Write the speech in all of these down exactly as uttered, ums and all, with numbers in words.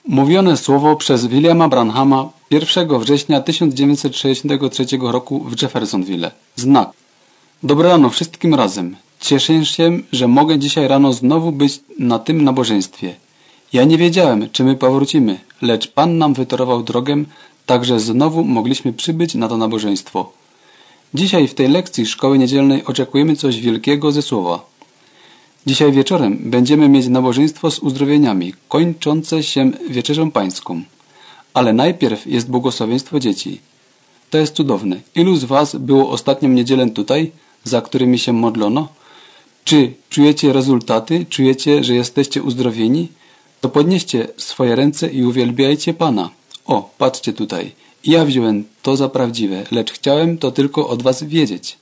Mówione słowo przez Williama Branhama pierwszego września tysiąc dziewięćset sześćdziesiątego trzeciego roku w Jeffersonville. Znak. Dobre rano wszystkim razem. Cieszę się, że mogę dzisiaj rano znowu być na tym nabożeństwie. Ja nie wiedziałem, czy my powrócimy, lecz Pan nam wytorował drogę, także znowu mogliśmy przybyć na to nabożeństwo. Dzisiaj w tej lekcji szkoły niedzielnej oczekujemy coś wielkiego ze słowa. Dzisiaj wieczorem będziemy mieć nabożeństwo z uzdrowieniami, kończące się wieczerzą pańską. Ale najpierw jest błogosławieństwo dzieci. To jest cudowne. Ilu z was było ostatnią niedzielę tutaj, za którymi się modlono? Czy czujecie rezultaty? Czujecie, że jesteście uzdrowieni? To podnieście swoje ręce i uwielbiajcie Pana. O, patrzcie tutaj. Ja wziąłem to za prawdziwe, lecz chciałem to tylko od was wiedzieć.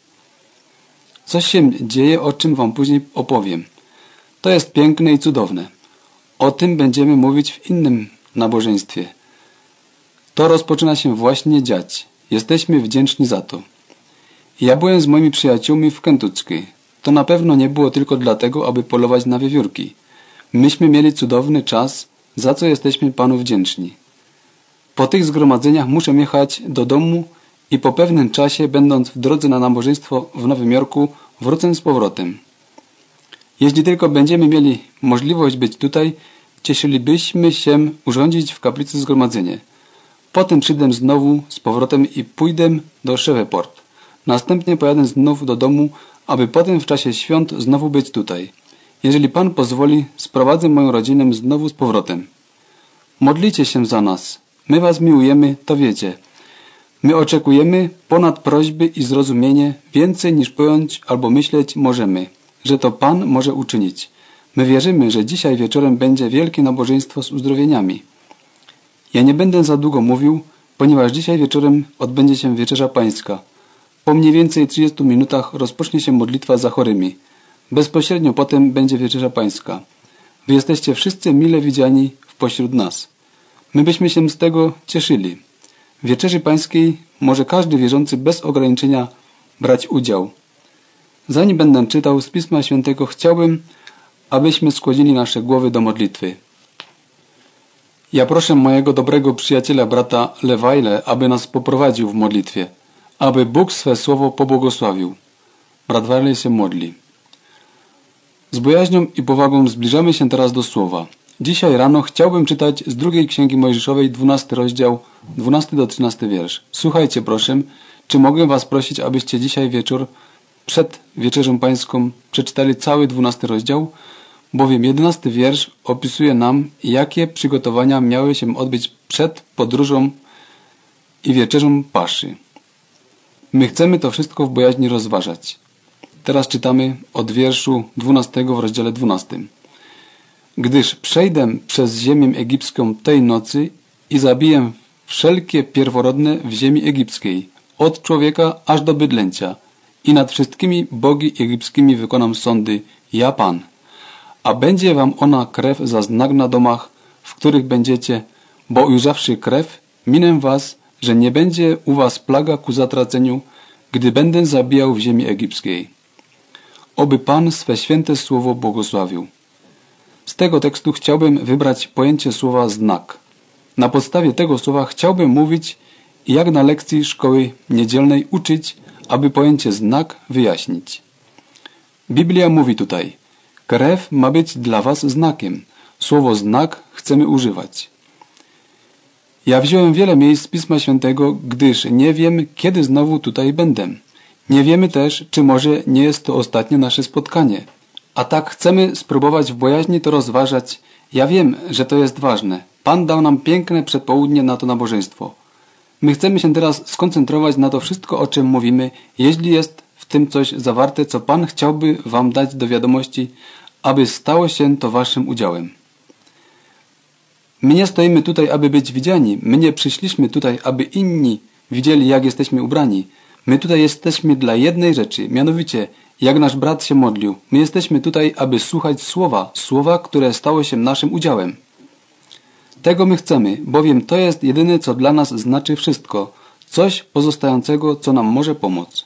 Coś się dzieje, o czym wam później opowiem. To jest piękne i cudowne. O tym będziemy mówić w innym nabożeństwie. To rozpoczyna się właśnie dziać. Jesteśmy wdzięczni za to. Ja byłem z moimi przyjaciółmi w Kentucky. To na pewno nie było tylko dlatego, aby polować na wiewiórki. Myśmy mieli cudowny czas, za co jesteśmy Panu wdzięczni. Po tych zgromadzeniach muszę jechać do domu i po pewnym czasie, będąc w drodze na nabożeństwo w Nowym Jorku, wrócę z powrotem. Jeśli tylko będziemy mieli możliwość być tutaj, cieszylibyśmy się urządzić w kaplicy zgromadzenie. Potem przyjdę znowu z powrotem i pójdę do Shreveport. Następnie pojadę znów do domu, aby potem w czasie świąt znowu być tutaj. Jeżeli Pan pozwoli, sprowadzę moją rodzinę znowu z powrotem. Modlicie się za nas. My was miłujemy, to wiecie. My oczekujemy ponad prośby i zrozumienie więcej niż pojąć albo myśleć możemy, że to Pan może uczynić. My wierzymy, że dzisiaj wieczorem będzie wielkie nabożeństwo z uzdrowieniami. Ja nie będę za długo mówił, ponieważ dzisiaj wieczorem odbędzie się wieczerza pańska. Po mniej więcej trzydziestu minutach rozpocznie się modlitwa za chorymi. Bezpośrednio potem będzie wieczerza pańska. Wy jesteście wszyscy mile widziani wpośród nas. My byśmy się z tego cieszyli. W wieczerzy pańskiej może każdy wierzący bez ograniczenia brać udział. Zanim będę czytał z Pisma Świętego, chciałbym, abyśmy skłonili nasze głowy do modlitwy. Ja proszę mojego dobrego przyjaciela, brata Lewajle, aby nas poprowadził w modlitwie, aby Bóg swe słowo pobłogosławił. Brat Wiley się modli. Z bojaźnią i powagą zbliżamy się teraz do słowa. Dzisiaj rano chciałbym czytać z drugiej Księgi Mojżeszowej, dwunasty rozdział, dwunasty do trzynastego wiersz. Słuchajcie proszę, czy mogę was prosić, abyście dzisiaj wieczór przed wieczerzą pańską przeczytali cały dwunasty rozdział, bowiem jedenasty wiersz opisuje nam, jakie przygotowania miały się odbyć przed podróżą i wieczerzą paszy. My chcemy to wszystko w bojaźni rozważać. Teraz czytamy od wierszu dwunastego w rozdziale dwunastym. Gdyż przejdę przez ziemię egipską tej nocy i zabiję wszelkie pierworodne w ziemi egipskiej, od człowieka aż do bydlęcia, i nad wszystkimi bogi egipskimi wykonam sądy, ja Pan. A będzie wam ona krew za znak na domach, w których będziecie, bo ujrzawszy krew, minę was, że nie będzie u was plaga ku zatraceniu, gdy będę zabijał w ziemi egipskiej. Oby Pan swe święte słowo błogosławił. Z tego tekstu chciałbym wybrać pojęcie słowa znak. Na podstawie tego słowa chciałbym mówić i jak na lekcji szkoły niedzielnej uczyć, aby pojęcie znak wyjaśnić. Biblia mówi tutaj, krew ma być dla was znakiem. Słowo znak chcemy używać. Ja wziąłem wiele miejsc z Pisma Świętego, gdyż nie wiem, kiedy znowu tutaj będę. Nie wiemy też, czy może nie jest to ostatnie nasze spotkanie. A tak chcemy spróbować w bojaźni to rozważać. Ja wiem, że to jest ważne. Pan dał nam piękne przedpołudnie na to nabożeństwo. My chcemy się teraz skoncentrować na to wszystko, o czym mówimy, jeśli jest w tym coś zawarte, co Pan chciałby wam dać do wiadomości, aby stało się to waszym udziałem. My nie stoimy tutaj, aby być widziani. My nie przyszliśmy tutaj, aby inni widzieli, jak jesteśmy ubrani. My tutaj jesteśmy dla jednej rzeczy, mianowicie, jak nasz brat się modlił. My jesteśmy tutaj, aby słuchać słowa, słowa, które stało się naszym udziałem. Tego my chcemy, bowiem to jest jedyne, co dla nas znaczy wszystko. Coś pozostającego, co nam może pomóc.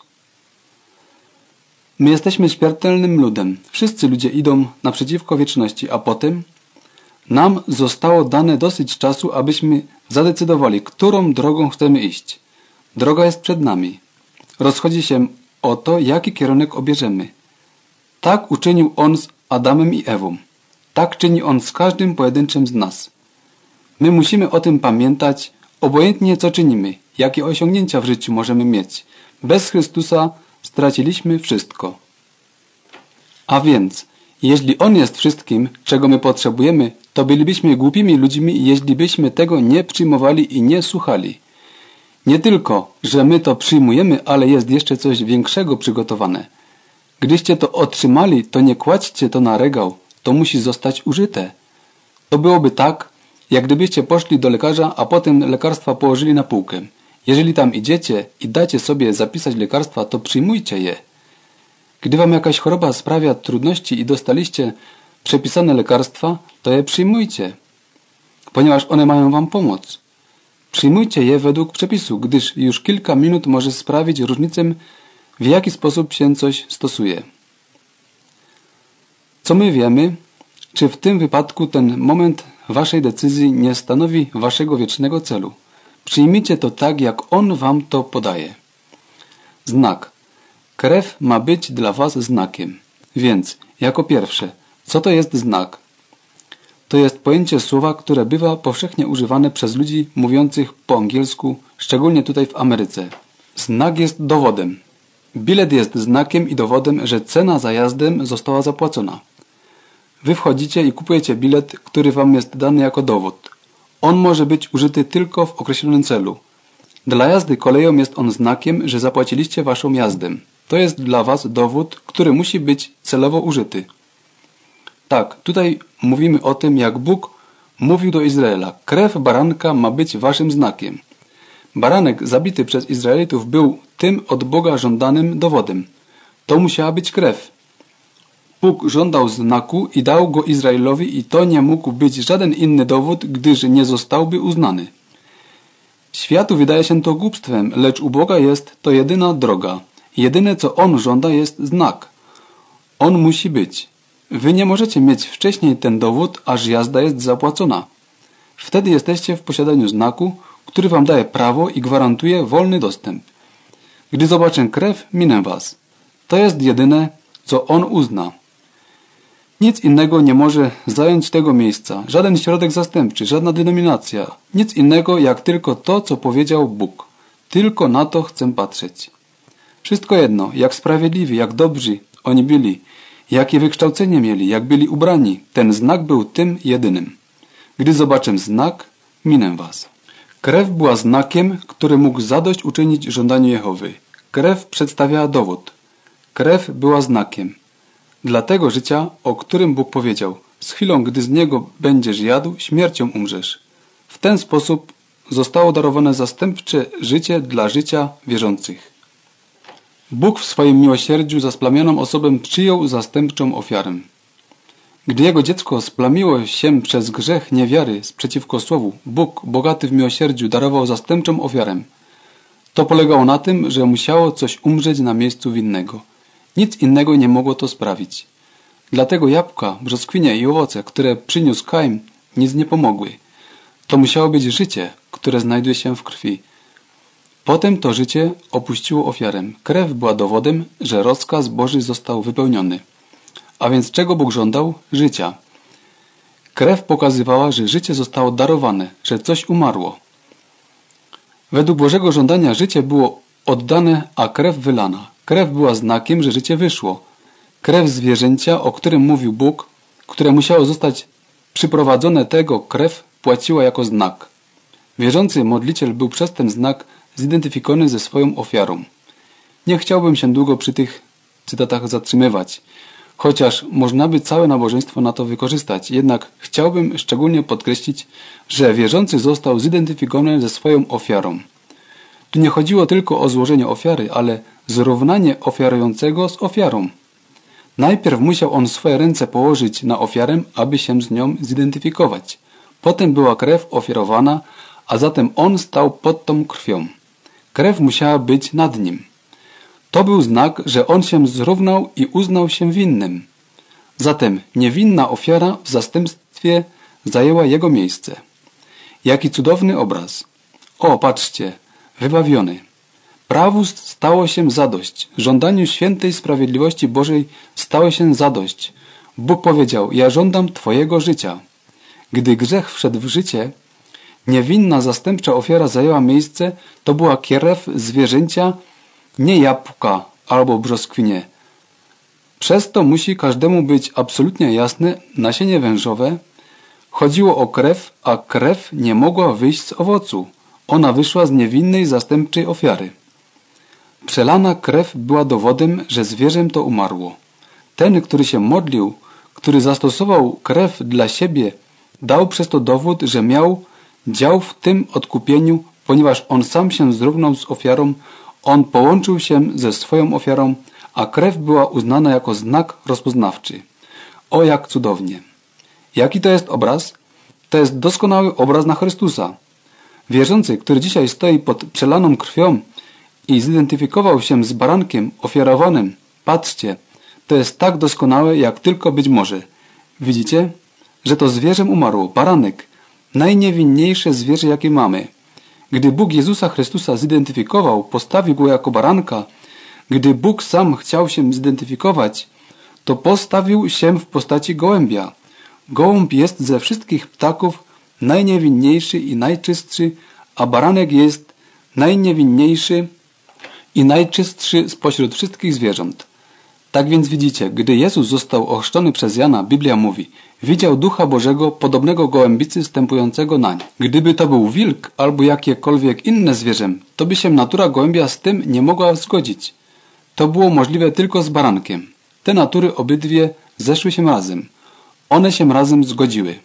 My jesteśmy śmiertelnym ludem. Wszyscy ludzie idą naprzeciwko wieczności, a potem Nam zostało dane dosyć czasu, abyśmy zadecydowali, którą drogą chcemy iść. Droga jest przed nami. Rozchodzi się o to, jaki kierunek obierzemy. Tak uczynił On z Adamem i Ewą. Tak czyni On z każdym pojedynczym z nas. My musimy o tym pamiętać, obojętnie co czynimy, jakie osiągnięcia w życiu możemy mieć. Bez Chrystusa straciliśmy wszystko. A więc, jeśli On jest wszystkim, czego my potrzebujemy, to bylibyśmy głupimi ludźmi, jeśli byśmy tego nie przyjmowali i nie słuchali. Nie tylko, że my to przyjmujemy, ale jest jeszcze coś większego przygotowane. Gdyście to otrzymali, to nie kładźcie to na regał, to musi zostać użyte. To byłoby tak, jak gdybyście poszli do lekarza, a potem lekarstwa położyli na półkę. Jeżeli tam idziecie i dacie sobie zapisać lekarstwa, to przyjmujcie je. Gdy wam jakaś choroba sprawia trudności i dostaliście przepisane lekarstwa, to je przyjmujcie, ponieważ one mają wam pomóc. Przyjmujcie je według przepisu, gdyż już kilka minut może sprawić różnicę, w jaki sposób się coś stosuje. Co my wiemy, czy w tym wypadku ten moment waszej decyzji nie stanowi waszego wiecznego celu? Przyjmijcie to tak, jak On wam to podaje. Znak. Krew ma być dla was znakiem. Więc, jako pierwsze, co to jest znak? To jest pojęcie słowa, które bywa powszechnie używane przez ludzi mówiących po angielsku, szczególnie tutaj w Ameryce. Znak jest dowodem. Bilet jest znakiem i dowodem, że cena za jazdę została zapłacona. Wy wchodzicie i kupujecie bilet, który wam jest dany jako dowód. On może być użyty tylko w określonym celu. Dla jazdy koleją jest on znakiem, że zapłaciliście waszą jazdę. To jest dla was dowód, który musi być celowo użyty. Tak, tutaj mówimy o tym, jak Bóg mówił do Izraela. Krew baranka ma być waszym znakiem. Baranek zabity przez Izraelitów był tym od Boga żądanym dowodem. To musiała być krew. Bóg żądał znaku i dał go Izraelowi i to nie mógł być żaden inny dowód, gdyż nie zostałby uznany. Światu wydaje się to głupstwem, lecz u Boga jest to jedyna droga. Jedyne, co On żąda, jest znak. On musi być. Wy nie możecie mieć wcześniej ten dowód, aż jazda jest zapłacona. Wtedy jesteście w posiadaniu znaku, który wam daje prawo i gwarantuje wolny dostęp. Gdy zobaczę krew, minę was. To jest jedyne, co On uzna. Nic innego nie może zająć tego miejsca. Żaden środek zastępczy, żadna denominacja. Nic innego, jak tylko to, co powiedział Bóg. Tylko na to chcę patrzeć. Wszystko jedno, jak sprawiedliwi, jak dobrzy oni byli, jakie wykształcenie mieli, jak byli ubrani. Ten znak był tym jedynym. Gdy zobaczę znak, minę was. Krew była znakiem, który mógł zadość uczynić żądaniu Jehowy. Krew przedstawiała dowód. Krew była znakiem. Dla tego życia, o którym Bóg powiedział, z chwilą, gdy z niego będziesz jadł, śmiercią umrzesz. W ten sposób zostało darowane zastępcze życie dla życia wierzących. Bóg w swoim miłosierdziu za splamioną osobę przyjął zastępczą ofiarę. Gdy jego dziecko splamiło się przez grzech niewiary sprzeciwko słowu, Bóg, bogaty w miłosierdziu, darował zastępczą ofiarę. To polegało na tym, że musiało coś umrzeć na miejscu winnego. Nic innego nie mogło to sprawić. Dlatego jabłka, brzoskwinie i owoce, które przyniósł Kain, nic nie pomogły. To musiało być życie, które znajduje się w krwi. Potem to życie opuściło ofiarę. Krew była dowodem, że rozkaz Boży został wypełniony. A więc czego Bóg żądał? Życia. Krew pokazywała, że życie zostało darowane, że coś umarło. Według Bożego żądania życie było oddane, a krew wylana. Krew była znakiem, że życie wyszło. Krew zwierzęcia, o którym mówił Bóg, które musiało zostać przyprowadzone, tego krew płaciła jako znak. Wierzący modliciel był przez ten znak zidentyfikowany ze swoją ofiarą. Nie chciałbym się długo przy tych cytatach zatrzymywać, chociaż można by całe nabożeństwo na to wykorzystać. Jednak chciałbym szczególnie podkreślić, że wierzący został zidentyfikowany ze swoją ofiarą. Tu nie chodziło tylko o złożenie ofiary, ale zrównanie ofiarującego z ofiarą. Najpierw musiał on swoje ręce położyć na ofiarę, aby się z nią zidentyfikować. Potem była krew ofiarowana, a zatem on stał pod tą krwią. Krew musiała być nad nim. To był znak, że on się zrównał i uznał się winnym. Zatem niewinna ofiara w zastępstwie zajęła jego miejsce. Jaki cudowny obraz! O, patrzcie, wybawiony. Prawu stało się zadość, żądaniu świętej sprawiedliwości Bożej stało się zadość. Bóg powiedział, ja żądam Twojego życia. Gdy grzech wszedł w życie, niewinna zastępcza ofiara zajęła miejsce, to była krew zwierzęcia, nie jabłka albo brzoskwinie. Przez to musi każdemu być absolutnie jasne, nasienie wężowe chodziło o krew, a krew nie mogła wyjść z owocu. Ona wyszła z niewinnej zastępczej ofiary. Przelana krew była dowodem, że zwierzę to umarło. Ten, który się modlił, który zastosował krew dla siebie, dał przez to dowód, że miał dział w tym odkupieniu, ponieważ on sam się zrównał z ofiarą, on połączył się ze swoją ofiarą, a krew była uznana jako znak rozpoznawczy. O, jak cudownie! Jaki to jest obraz? To jest doskonały obraz na Chrystusa. Wierzący, który dzisiaj stoi pod przelaną krwią i zidentyfikował się z barankiem ofiarowanym, patrzcie, to jest tak doskonałe, jak tylko być może. Widzicie, że to zwierzę umarło, baranek, najniewinniejsze zwierzę, jakie mamy. Gdy Bóg Jezusa Chrystusa zidentyfikował, postawił go jako baranka, gdy Bóg sam chciał się zidentyfikować, to postawił się w postaci gołębia. Gołąb jest ze wszystkich ptaków najniewinniejszy i najczystszy, a baranek jest najniewinniejszy i najczystszy spośród wszystkich zwierząt. Tak więc widzicie, gdy Jezus został ochrzczony przez Jana, Biblia mówi, widział Ducha Bożego podobnego gołębicy stępującego nań. Gdyby to był wilk albo jakiekolwiek inne zwierzę, to by się natura gołębia z tym nie mogła zgodzić. To było możliwe tylko z barankiem. Te natury obydwie zeszły się razem. One się razem zgodziły.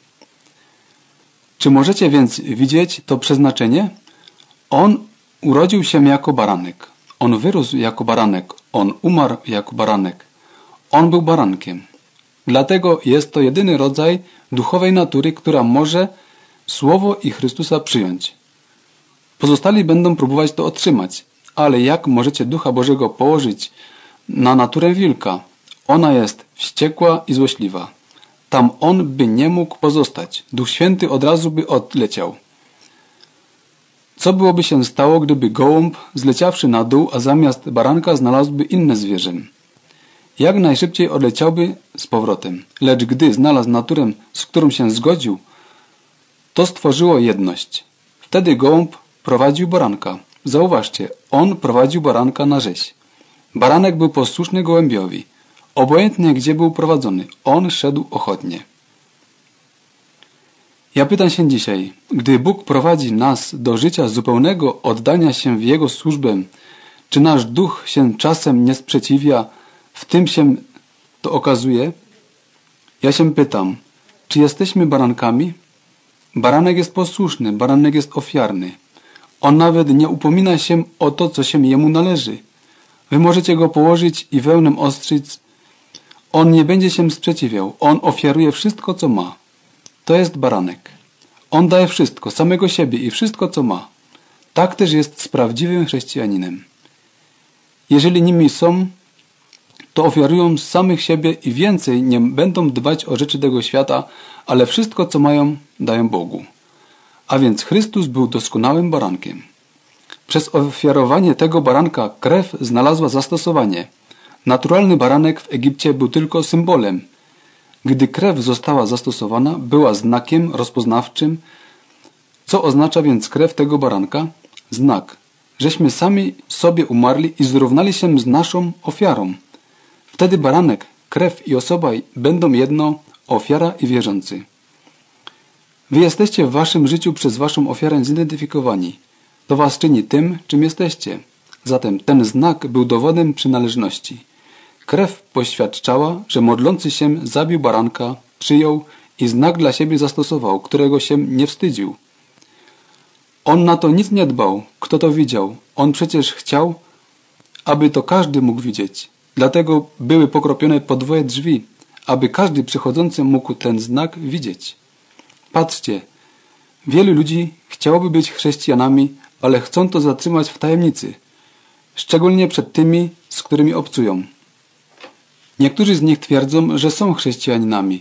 Czy możecie więc widzieć to przeznaczenie? On urodził się jako baranek. On wyrósł jako baranek. On umarł jako baranek. On był barankiem. Dlatego jest to jedyny rodzaj duchowej natury, która może Słowo i Chrystusa przyjąć. Pozostali będą próbować to otrzymać. Ale jak możecie Ducha Bożego położyć na naturę wilka? Ona jest wściekła i złośliwa. Tam on by nie mógł pozostać. Duch Święty od razu by odleciał. Co byłoby się stało, gdyby gołąb, zleciawszy na dół, a zamiast baranka znalazłby inne zwierzę? Jak najszybciej odleciałby z powrotem. Lecz gdy znalazł naturę, z którą się zgodził, to stworzyło jedność. Wtedy gołąb prowadził baranka. Zauważcie, on prowadził baranka na rzeź. Baranek był posłuszny gołębiowi. Obojętnie gdzie był prowadzony, on szedł ochotnie. Ja pytam się dzisiaj, gdy Bóg prowadzi nas do życia zupełnego oddania się w Jego służbę, czy nasz duch się czasem nie sprzeciwia, w tym się to okazuje? Ja się pytam, czy jesteśmy barankami? Baranek jest posłuszny, baranek jest ofiarny. On nawet nie upomina się o to, co się jemu należy. Wy możecie go położyć i wełnem ostrzyc. On nie będzie się sprzeciwiał. On ofiaruje wszystko, co ma. To jest baranek. On daje wszystko, samego siebie i wszystko, co ma. Tak też jest z prawdziwym chrześcijaninem. Jeżeli nimi są, to ofiarują z samych siebie i więcej nie będą dbać o rzeczy tego świata, ale wszystko, co mają, dają Bogu. A więc Chrystus był doskonałym barankiem. Przez ofiarowanie tego baranka krew znalazła zastosowanie. Naturalny baranek w Egipcie był tylko symbolem. Gdy krew została zastosowana, była znakiem rozpoznawczym. Co oznacza więc krew tego baranka? Znak, żeśmy sami sobie umarli i zrównali się z naszą ofiarą. Wtedy baranek, krew i osoba będą jedno, ofiara i wierzący. Wy jesteście w waszym życiu przez waszą ofiarę zidentyfikowani. To was czyni tym, czym jesteście. Zatem ten znak był dowodem przynależności. Krew poświadczała, że modlący się zabił baranka, przyjął i znak dla siebie zastosował, którego się nie wstydził. On na to nic nie dbał. Kto to widział? On przecież chciał, aby to każdy mógł widzieć. Dlatego były pokropione podwoje drzwi, aby każdy przychodzący mógł ten znak widzieć. Patrzcie, wielu ludzi chciałoby być chrześcijanami, ale chcą to zatrzymać w tajemnicy, szczególnie przed tymi, z którymi obcują. Niektórzy z nich twierdzą, że są chrześcijaninami,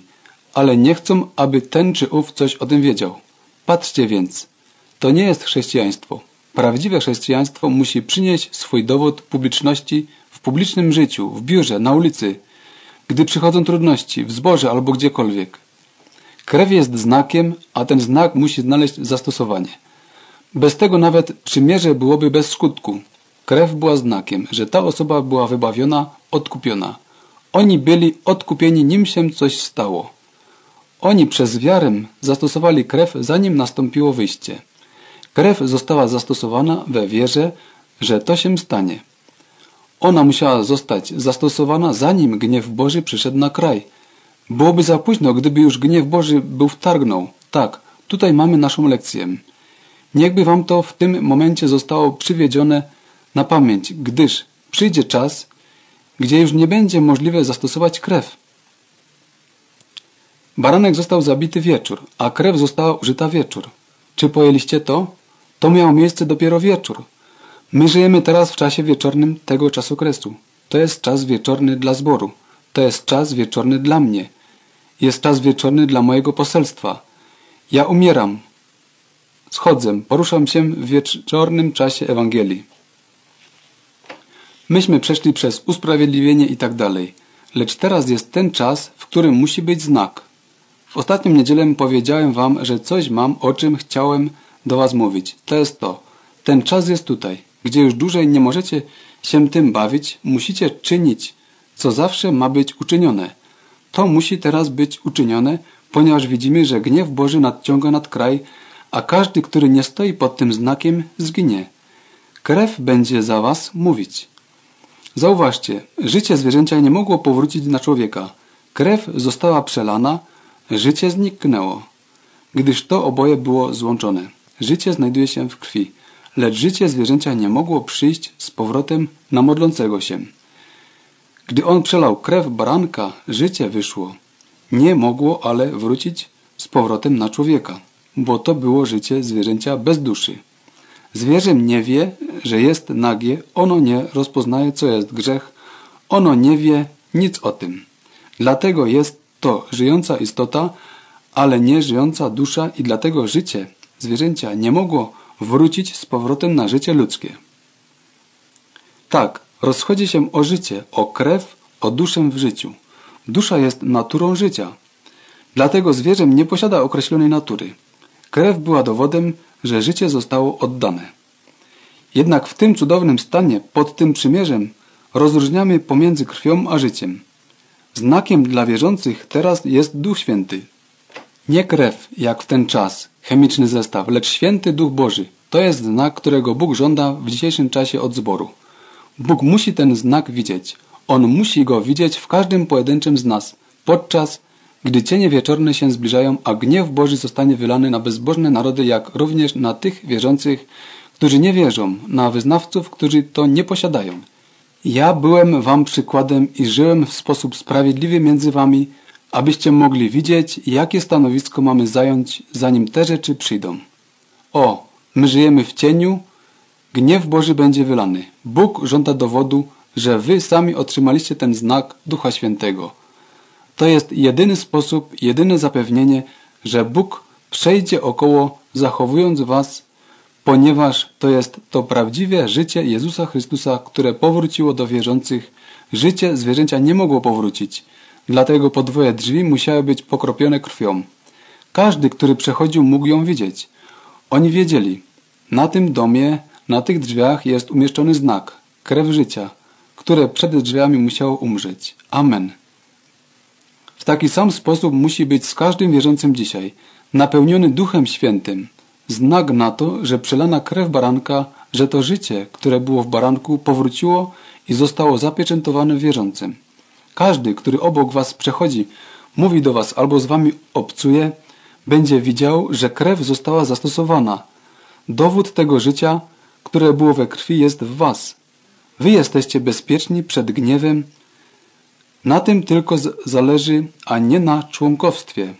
ale nie chcą, aby ten czy ów coś o tym wiedział. Patrzcie więc, to nie jest chrześcijaństwo. Prawdziwe chrześcijaństwo musi przynieść swój dowód publiczności w publicznym życiu, w biurze, na ulicy, gdy przychodzą trudności, w zborze albo gdziekolwiek. Krew jest znakiem, a ten znak musi znaleźć zastosowanie. Bez tego nawet przymierze byłoby bez skutku. Krew była znakiem, że ta osoba była wybawiona, odkupiona. Oni byli odkupieni, nim się coś stało. Oni przez wiarę zastosowali krew, zanim nastąpiło wyjście. Krew została zastosowana we wierze, że to się stanie. Ona musiała zostać zastosowana, zanim gniew Boży przyszedł na kraj. Byłoby za późno, gdyby już gniew Boży był wtargnął. Tak, tutaj mamy naszą lekcję. Niechby wam to w tym momencie zostało przywiedzione na pamięć, gdyż przyjdzie czas, gdzie już nie będzie możliwe zastosować krew. Baranek został zabity wieczór, a krew została użyta wieczór. Czy pojęliście to? To miało miejsce dopiero wieczór. My żyjemy teraz w czasie wieczornym tego czasokresu. To jest czas wieczorny dla zboru. To jest czas wieczorny dla mnie. Jest czas wieczorny dla mojego poselstwa. Ja umieram. Schodzę, poruszam się w wieczornym czasie Ewangelii. Myśmy przeszli przez usprawiedliwienie i tak dalej. Lecz teraz jest ten czas, w którym musi być znak. W ostatnią niedzielę powiedziałem wam, że coś mam, o czym chciałem do was mówić. To jest to. Ten czas jest tutaj, gdzie już dłużej nie możecie się tym bawić. Musicie czynić, co zawsze ma być uczynione. To musi teraz być uczynione, ponieważ widzimy, że gniew Boży nadciąga nad kraj, a każdy, który nie stoi pod tym znakiem, zginie. Krew będzie za was mówić. Zauważcie, życie zwierzęcia nie mogło powrócić na człowieka. Krew została przelana, życie zniknęło, gdyż to oboje było złączone. Życie znajduje się w krwi, lecz życie zwierzęcia nie mogło przyjść z powrotem na modlącego się. Gdy on przelał krew baranka, życie wyszło. Nie mogło ale wrócić z powrotem na człowieka, bo to było życie zwierzęcia bez duszy. Zwierzę nie wie, że jest nagie, ono nie rozpoznaje, co jest grzech, ono nie wie nic o tym. Dlatego jest to żyjąca istota, ale nie żyjąca dusza i dlatego życie zwierzęcia nie mogło wrócić z powrotem na życie ludzkie. Tak, rozchodzi się o życie, o krew, o duszę w życiu. Dusza jest naturą życia. Dlatego zwierzę nie posiada określonej natury. Krew była dowodem, że życie zostało oddane. Jednak w tym cudownym stanie, pod tym przymierzem, rozróżniamy pomiędzy krwią a życiem. Znakiem dla wierzących teraz jest Duch Święty. Nie krew, jak w ten czas, chemiczny zestaw, lecz Święty Duch Boży. To jest znak, którego Bóg żąda w dzisiejszym czasie od zboru. Bóg musi ten znak widzieć. On musi go widzieć w każdym pojedynczym z nas, podczas gdy cienie wieczorne się zbliżają, a gniew Boży zostanie wylany na bezbożne narody, jak również na tych wierzących, którzy nie wierzą, na wyznawców, którzy to nie posiadają. Ja byłem wam przykładem i żyłem w sposób sprawiedliwy między wami, abyście mogli widzieć, jakie stanowisko mamy zająć, zanim te rzeczy przyjdą. O, my żyjemy w cieniu, gniew Boży będzie wylany. Bóg żąda dowodu, że wy sami otrzymaliście ten znak Ducha Świętego. To jest jedyny sposób, jedyne zapewnienie, że Bóg przejdzie około, zachowując was, ponieważ to jest to prawdziwe życie Jezusa Chrystusa, które powróciło do wierzących. Życie zwierzęcia nie mogło powrócić, dlatego podwoje drzwi musiały być pokropione krwią. Każdy, który przechodził, mógł ją widzieć. Oni wiedzieli, na tym domie, na tych drzwiach jest umieszczony znak, krew życia, które przed drzwiami musiało umrzeć. Amen. W taki sam sposób musi być z każdym wierzącym dzisiaj, napełniony Duchem Świętym. Znak na to, że przelana krew baranka, że to życie, które było w baranku, powróciło i zostało zapieczętowane w wierzącym. Każdy, który obok was przechodzi, mówi do was albo z wami obcuje, będzie widział, że krew została zastosowana. Dowód tego życia, które było we krwi, jest w was. Wy jesteście bezpieczni przed gniewem. Na tym tylko zależy, a nie na członkowstwie.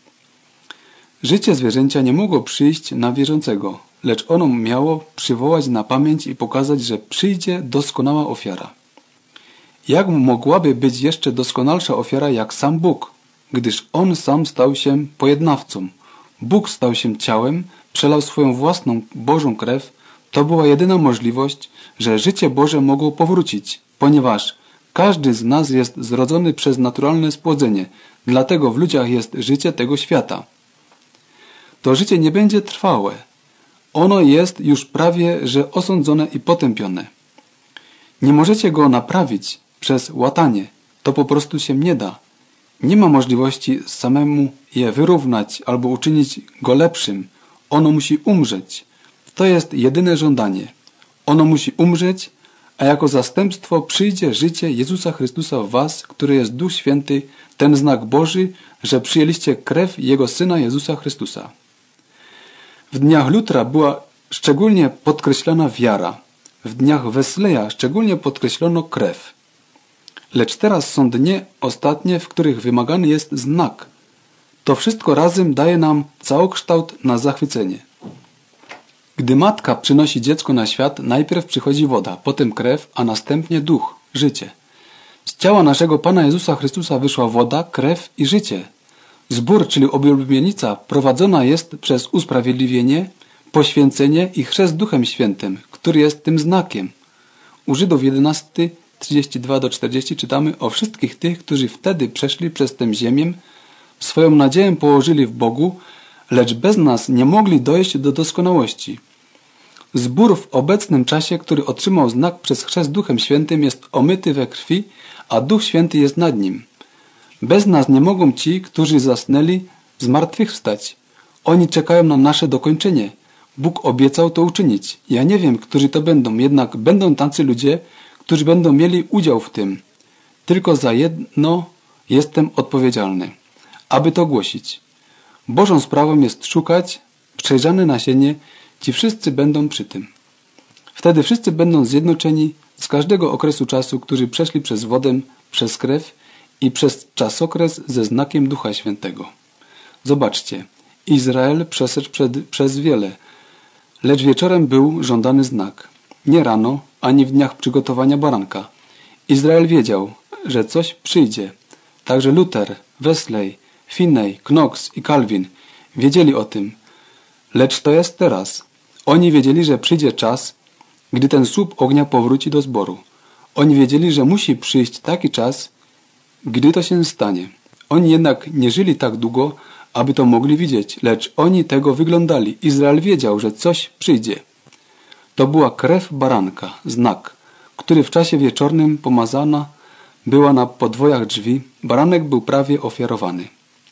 Życie zwierzęcia nie mogło przyjść na wierzącego, lecz ono miało przywołać na pamięć i pokazać, że przyjdzie doskonała ofiara. Jak mogłaby być jeszcze doskonalsza ofiara jak sam Bóg? gdyż On sam stał się pojednawcą. Bóg stał się ciałem, przelał swoją własną Bożą krew. To była jedyna możliwość, że życie Boże mogło powrócić, ponieważ każdy z nas jest zrodzony przez naturalne spłodzenie, dlatego w ludziach jest życie tego świata. To życie nie będzie trwałe. Ono jest już prawie że osądzone i potępione. Nie możecie go naprawić przez łatanie. To po prostu się nie da. Nie ma możliwości samemu je wyrównać albo uczynić go lepszym. Ono musi umrzeć. To jest jedyne żądanie. Ono musi umrzeć, a jako zastępstwo przyjdzie życie Jezusa Chrystusa w was, który jest Duch Święty, ten znak Boży, że przyjęliście krew Jego Syna Jezusa Chrystusa. W dniach Lutra była szczególnie podkreślona wiara. W dniach Wesleya szczególnie podkreślono krew. Lecz teraz są dni ostatnie, w których wymagany jest znak. To wszystko razem daje nam całokształt na zachwycenie. Gdy matka przynosi dziecko na świat, najpierw przychodzi woda, potem krew, a następnie duch, życie. Z ciała naszego Pana Jezusa Chrystusa wyszła woda, krew i życie. Zbór, czyli oblubienica, prowadzona jest przez usprawiedliwienie, poświęcenie i chrzest Duchem Świętym, który jest tym znakiem. U Żydów jedenaście, trzydzieści dwa do czterdziestu czytamy o wszystkich tych, którzy wtedy przeszli przez tę ziemię, swoją nadzieję położyli w Bogu, lecz bez nas nie mogli dojść do doskonałości. Zbór w obecnym czasie, który otrzymał znak przez chrzest Duchem Świętym, jest omyty we krwi, a Duch Święty jest nad nim. Bez nas nie mogą ci, którzy zasnęli, zmartwychwstać. Oni czekają na nasze dokończenie. Bóg obiecał to uczynić. Ja nie wiem, którzy to będą, jednak będą tacy ludzie, którzy będą mieli udział w tym. Tylko za jedno jestem odpowiedzialny, aby to głosić. Bożą sprawą jest szukać, przejrzane nasienie, ci wszyscy będą przy tym. Wtedy wszyscy będą zjednoczeni z każdego okresu czasu, którzy przeszli przez wodę, przez krew i przez czasokres ze znakiem Ducha Świętego. Zobaczcie, Izrael przeszedł przed, przez wiele, lecz wieczorem był żądany znak. Nie rano, ani w dniach przygotowania baranka. Izrael wiedział, że coś przyjdzie. Także Luther, Wesley, Finney, Knox i Calvin wiedzieli o tym. Lecz to jest teraz. Oni wiedzieli, że przyjdzie czas, gdy ten słup ognia powróci do zboru. Oni wiedzieli, że musi przyjść taki czas, gdy to się stanie. Oni jednak nie żyli tak długo, aby to mogli widzieć, lecz oni tego wyglądali. Izrael wiedział, że coś przyjdzie. To była krew baranka, znak, który w czasie wieczornym pomazana była na podwojach drzwi. Baranek był prawie ofiarowany.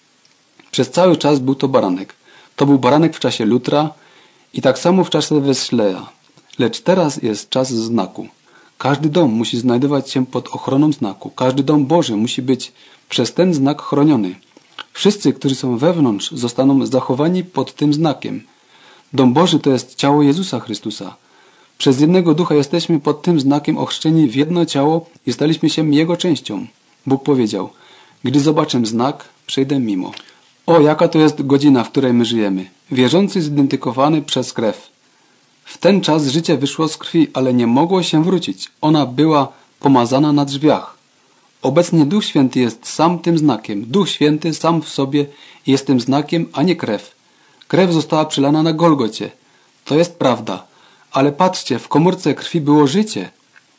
Przez cały czas był to baranek. To był baranek w czasie Lutra i tak samo w czasie Wesleya. Lecz teraz jest czas znaku. Każdy dom musi znajdować się pod ochroną znaku. Każdy dom Boży musi być przez ten znak chroniony. Wszyscy, którzy są wewnątrz, zostaną zachowani pod tym znakiem. Dom Boży to jest ciało Jezusa Chrystusa. Przez jednego ducha jesteśmy pod tym znakiem ochrzczeni w jedno ciało i staliśmy się Jego częścią. Bóg powiedział, gdy zobaczę znak, przejdę mimo. O, jaka to jest godzina, w której my żyjemy. Wierzący zidentyfikowany przez krew. W ten czas życie wyszło z krwi, ale nie mogło się wrócić. Ona była pomazana na drzwiach. Obecnie Duch Święty jest sam tym znakiem. Duch Święty sam w sobie jest tym znakiem, a nie krew. Krew została przelana na Golgocie. To jest prawda. Ale patrzcie, w komórce krwi było życie.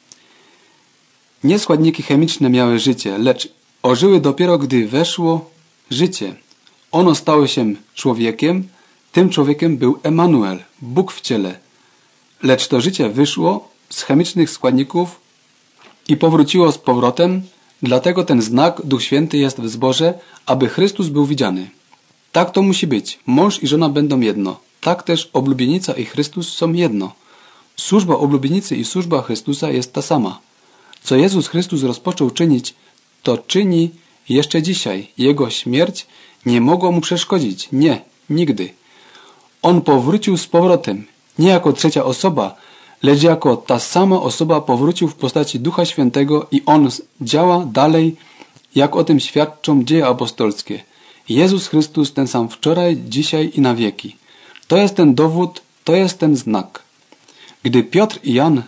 Nie składniki chemiczne miały życie, lecz ożyły dopiero gdy weszło życie. Ono stało się człowiekiem, tym człowiekiem był Emanuel, Bóg w ciele. Lecz to życie wyszło z chemicznych składników i powróciło z powrotem, dlatego ten znak, Duch Święty jest w zborze, aby Chrystus był widziany. Tak to musi być. Mąż i żona będą jedno. Tak też oblubienica i Chrystus są jedno. Służba oblubienicy i służba Chrystusa jest ta sama. Co Jezus Chrystus rozpoczął czynić, to czyni jeszcze dzisiaj. Jego śmierć nie mogła mu przeszkodzić. Nie, nigdy. On powrócił z powrotem. Nie jako trzecia osoba, lecz jako ta sama osoba powrócił w postaci Ducha Świętego i On działa dalej, jak o tym świadczą dzieje apostolskie. Jezus Chrystus ten sam wczoraj, dzisiaj i na wieki. To jest ten dowód, to jest ten znak. Gdy Piotr i Jan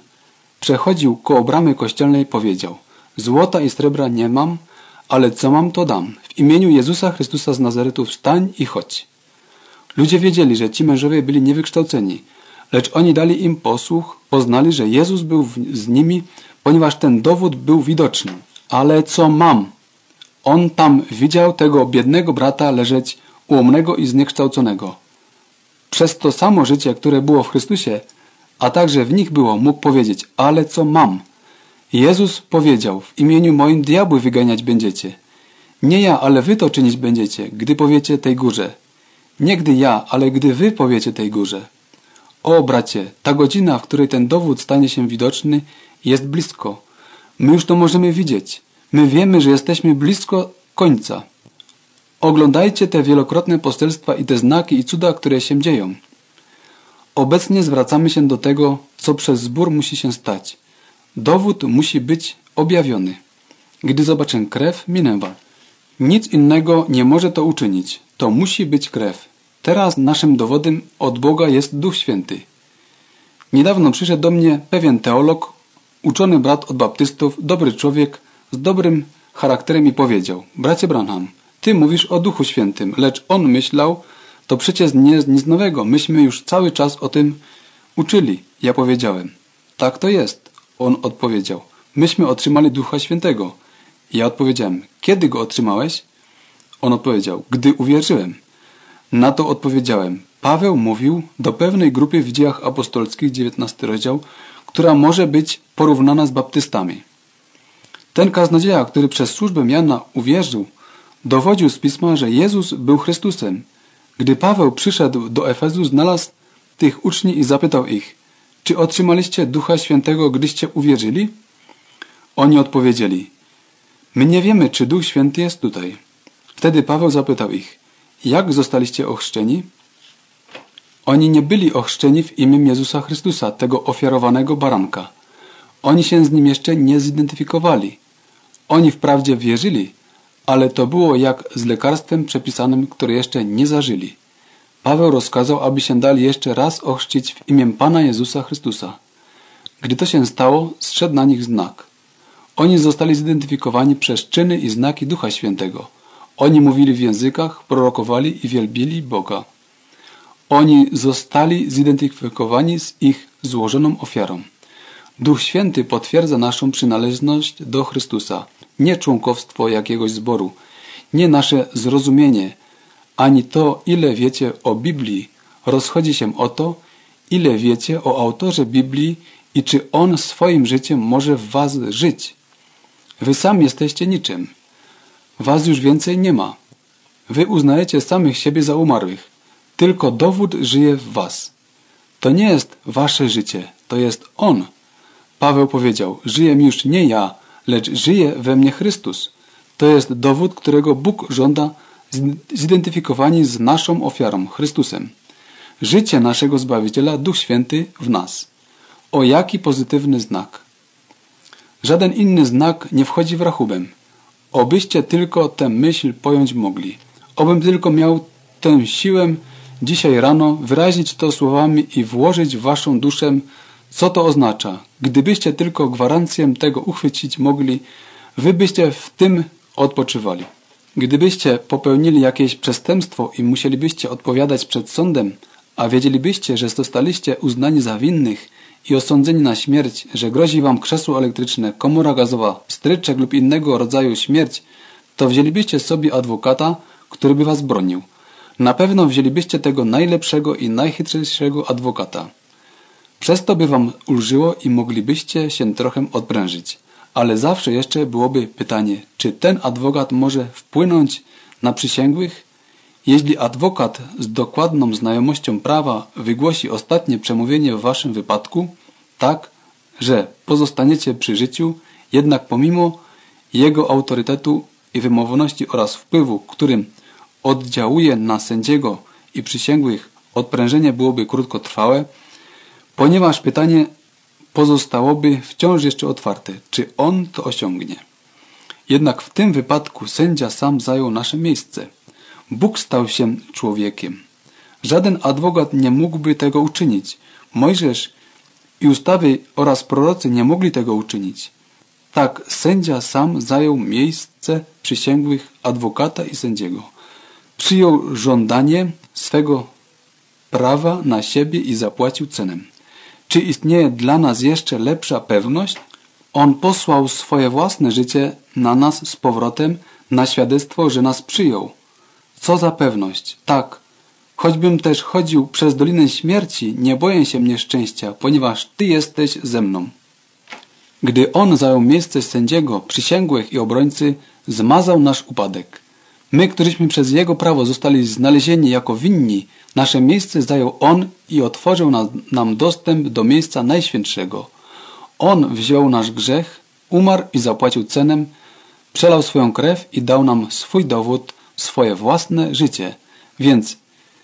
przechodził koło bramy kościelnej, powiedział: złota i srebra nie mam, ale co mam, to dam. w imieniu Jezusa Chrystusa z Nazaretu wstań i chodź. Ludzie wiedzieli, że ci mężowie byli niewykształceni, lecz oni dali im posłuch, poznali, że Jezus był z nimi, ponieważ ten dowód był widoczny. Ale co mam? On tam widział tego biednego brata leżeć ułomnego i zniekształconego. Przez to samo życie, które było w Chrystusie, a także w nich było, mógł powiedzieć, ale co mam? Jezus powiedział, w imieniu moim diabły wyganiać będziecie. Nie ja, ale wy to czynić będziecie, gdy powiecie tej górze. Nie gdy ja, ale gdy wy powiecie tej górze. O, bracie, ta godzina, w której ten dowód stanie się widoczny, jest blisko. My już to możemy widzieć. My wiemy, że jesteśmy blisko końca. Oglądajcie te wielokrotne poselstwa i te znaki i cuda, które się dzieją. Obecnie zwracamy się do tego, co przez zbór musi się stać. Dowód musi być objawiony. Gdy zobaczę krew, minęła. Nic innego nie może to uczynić. To musi być krew. Teraz naszym dowodem od Boga jest Duch Święty. Niedawno przyszedł do mnie pewien teolog, uczony brat od baptystów, dobry człowiek z dobrym charakterem i powiedział: bracie Branham, ty mówisz o Duchu Świętym, lecz on myślał, to przecież nie jest nic nowego. Myśmy już cały czas o tym uczyli. Ja powiedziałem: tak to jest. On odpowiedział: myśmy otrzymali Ducha Świętego. Ja odpowiedziałem: kiedy go otrzymałeś? On odpowiedział: gdy uwierzyłem. Na to odpowiedziałem: Paweł mówił do pewnej grupy w Dziejach Apostolskich, dziewiętnasty rozdział, która może być porównana z baptystami. Ten kaznodzieja, który przez służbę Jana uwierzył, dowodził z Pisma, że Jezus był Chrystusem. Gdy Paweł przyszedł do Efezu, znalazł tych uczniów i zapytał ich: czy otrzymaliście Ducha Świętego, gdyście uwierzyli? Oni odpowiedzieli: my nie wiemy, czy Duch Święty jest tutaj. Wtedy Paweł zapytał ich: jak zostaliście ochrzczeni? Oni nie byli ochrzczeni w imię Jezusa Chrystusa, tego ofiarowanego baranka. Oni się z nim jeszcze nie zidentyfikowali. Oni wprawdzie wierzyli, ale to było jak z lekarstwem przepisanym, które jeszcze nie zażyli. Paweł rozkazał, aby się dali jeszcze raz ochrzcić w imię Pana Jezusa Chrystusa. Gdy to się stało, zszedł na nich znak. Oni zostali zidentyfikowani przez czyny i znaki Ducha Świętego. Oni mówili w językach, prorokowali i wielbili Boga. Oni zostali zidentyfikowani z ich złożoną ofiarą. Duch Święty potwierdza naszą przynależność do Chrystusa, nie członkowstwo jakiegoś zboru, nie nasze zrozumienie, ani to, ile wiecie o Biblii. Rozchodzi się o to, ile wiecie o autorze Biblii i czy on swoim życiem może w was żyć. Wy sami jesteście niczym. Was już więcej nie ma. Wy uznajecie samych siebie za umarłych. Tylko dowód żyje w was. To nie jest wasze życie, to jest On. Paweł powiedział: żyję już nie ja, lecz żyje we mnie Chrystus. To jest dowód, którego Bóg żąda, zidentyfikowani z naszą ofiarą, Chrystusem. Życie naszego Zbawiciela, Duch Święty w nas. O jaki pozytywny znak! Żaden inny znak nie wchodzi w rachubę. Obyście tylko tę myśl pojąć mogli. Obym tylko miał tę siłę dzisiaj rano wyrazić to słowami i włożyć w waszą duszę, co to oznacza. Gdybyście tylko gwarancję tego uchwycić mogli, wy byście w tym odpoczywali. Gdybyście popełnili jakieś przestępstwo i musielibyście odpowiadać przed sądem, a wiedzielibyście, że zostaliście uznani za winnych i osądzeni na śmierć, że grozi wam krzesło elektryczne, komora gazowa, stryczek lub innego rodzaju śmierć, to wzięlibyście sobie adwokata, który by was bronił. Na pewno wzięlibyście tego najlepszego i najchytrzejszego adwokata. Przez to by wam ulżyło i moglibyście się trochę odprężyć. Ale zawsze jeszcze byłoby pytanie, czy ten adwokat może wpłynąć na przysięgłych? Jeśli adwokat z dokładną znajomością prawa wygłosi ostatnie przemówienie w waszym wypadku, tak, że pozostaniecie przy życiu, jednak pomimo jego autorytetu i wymowności oraz wpływu, którym oddziałuje na sędziego i przysięgłych, odprężenie byłoby krótkotrwałe, ponieważ pytanie pozostałoby wciąż jeszcze otwarte, czy on to osiągnie. Jednak w tym wypadku sędzia sam zajął nasze miejsce. Bóg stał się człowiekiem. Żaden adwokat nie mógłby tego uczynić. Mojżesz i ustawy oraz prorocy nie mogli tego uczynić. Tak, sędzia sam zajął miejsce przysięgłych adwokata i sędziego. Przyjął żądanie swego prawa na siebie i zapłacił cenę. Czy istnieje dla nas jeszcze lepsza pewność? On posłał swoje własne życie na nas z powrotem na świadectwo, że nas przyjął. Co za pewność? Tak, choćbym też chodził przez dolinę śmierci, nie boję się nieszczęścia, ponieważ Ty jesteś ze mną. Gdy On zajął miejsce sędziego, przysięgłych i obrońcy, zmazał nasz upadek. My, którzyśmy przez Jego prawo zostali znalezieni jako winni, nasze miejsce zajął On i otworzył nam, nam dostęp do miejsca najświętszego. On wziął nasz grzech, umarł i zapłacił cenę, przelał swoją krew i dał nam swój dowód, swoje własne życie. Więc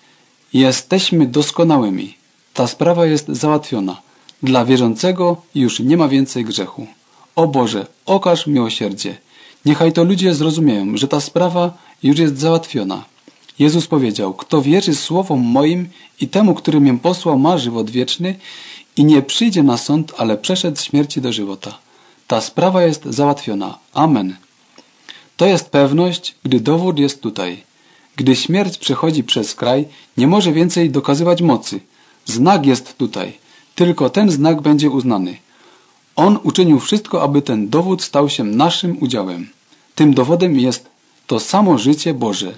jesteśmy doskonałymi. Ta sprawa jest załatwiona. Dla wierzącego już nie ma więcej grzechu. O Boże, okaż miłosierdzie. Niechaj to ludzie zrozumieją, że ta sprawa już jest załatwiona. Jezus powiedział, kto wierzy słowom moim i temu, który mnie posłał, ma żywot wieczny i nie przyjdzie na sąd, ale przeszedł z śmierci do żywota. Ta sprawa jest załatwiona. Amen. To jest pewność, gdy dowód jest tutaj. Gdy śmierć przechodzi przez kraj, nie może więcej dokazywać mocy. Znak jest tutaj. Tylko ten znak będzie uznany. On uczynił wszystko, aby ten dowód stał się naszym udziałem. Tym dowodem jest to samo życie Boże.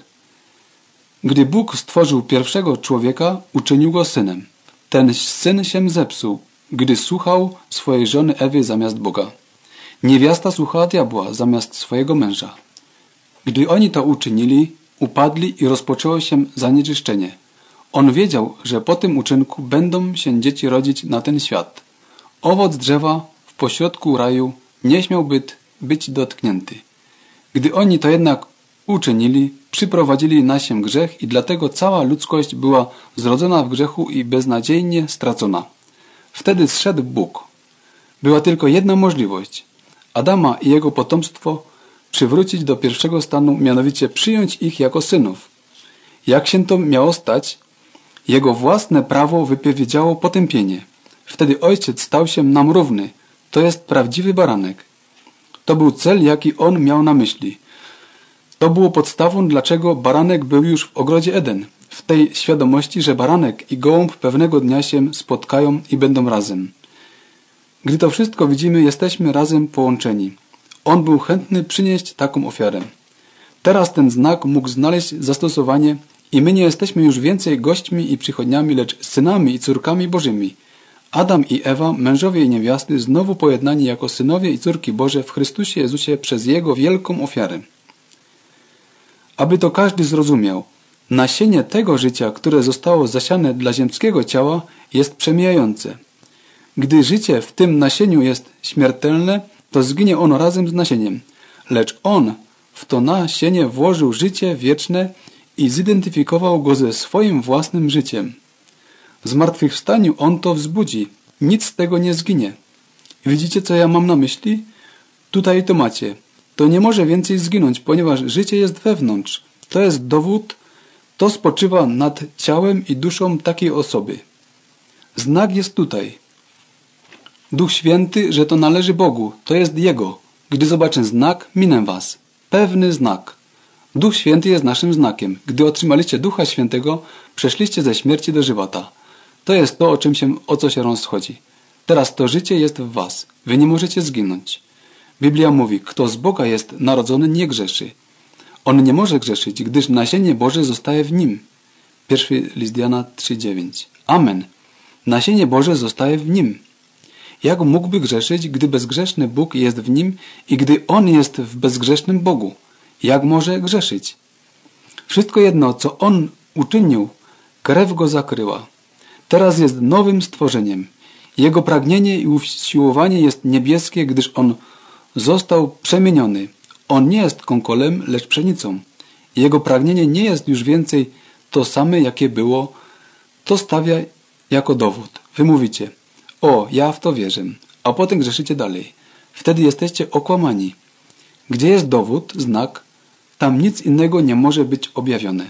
Gdy Bóg stworzył pierwszego człowieka, uczynił go synem. Ten syn się zepsuł, gdy słuchał swojej żony Ewy zamiast Boga. Niewiasta słuchała diabła zamiast swojego męża. Gdy oni to uczynili, upadli i rozpoczęło się zanieczyszczenie. On wiedział, że po tym uczynku będą się dzieci rodzić na ten świat. Owoc drzewa w pośrodku raju nie śmiał być, być dotknięty. Gdy oni to jednak uczynili, przyprowadzili na się grzech i dlatego cała ludzkość była zrodzona w grzechu i beznadziejnie stracona. Wtedy zszedł Bóg. Była tylko jedna możliwość. Adama i jego potomstwo przywrócić do pierwszego stanu, mianowicie przyjąć ich jako synów. Jak się to miało stać? Jego własne prawo wypowiedziało potępienie. Wtedy Ojciec stał się nam równy. To jest prawdziwy baranek. To był cel, jaki On miał na myśli. To było podstawą, dlaczego baranek był już w ogrodzie Eden. W tej świadomości, że baranek i gołąb pewnego dnia się spotkają i będą razem. Gdy to wszystko widzimy, jesteśmy razem połączeni. On był chętny przynieść taką ofiarę. Teraz ten znak mógł znaleźć zastosowanie i my nie jesteśmy już więcej gośćmi i przychodniami, lecz synami i córkami Bożymi. Adam i Ewa, mężowie i niewiasty, znowu pojednani jako synowie i córki Boże w Chrystusie Jezusie przez Jego wielką ofiarę. Aby to każdy zrozumiał, nasienie tego życia, które zostało zasiane dla ziemskiego ciała, jest przemijające. Gdy życie w tym nasieniu jest śmiertelne, to zginie ono razem z nasieniem. Lecz On w to nasienie włożył życie wieczne i zidentyfikował go ze swoim własnym życiem. W zmartwychwstaniu On to wzbudzi. Nic z tego nie zginie. Widzicie, co ja mam na myśli? Tutaj to macie. To nie może więcej zginąć, ponieważ życie jest wewnątrz. To jest dowód, to spoczywa nad ciałem i duszą takiej osoby. Znak jest tutaj. Duch Święty, że to należy Bogu, to jest Jego. Gdy zobaczę znak, minę was. Pewny znak. Duch Święty jest naszym znakiem. Gdy otrzymaliście Ducha Świętego, przeszliście ze śmierci do żywota. To jest to, o czym się, o co się rozchodzi. Teraz to życie jest w was. Wy nie możecie zginąć. Biblia mówi, kto z Boga jest narodzony, nie grzeszy. On nie może grzeszyć, gdyż nasienie Boże zostaje w nim. Pierwszy list Jana trzy dziewięć. Amen. Nasienie Boże zostaje w nim. Jak mógłby grzeszyć, gdy bezgrzeszny Bóg jest w nim i gdy On jest w bezgrzesznym Bogu? Jak może grzeszyć? Wszystko jedno, co On uczynił, krew go zakryła. Teraz jest nowym stworzeniem. Jego pragnienie i usiłowanie jest niebieskie, gdyż On został przemieniony. On nie jest konkolem, lecz pszenicą. Jego pragnienie nie jest już więcej to same, jakie było. To stawia jako dowód. Wy mówicie, o, ja w to wierzę, a potem grzeszycie dalej. Wtedy jesteście okłamani. Gdzie jest dowód, znak, tam nic innego nie może być objawione.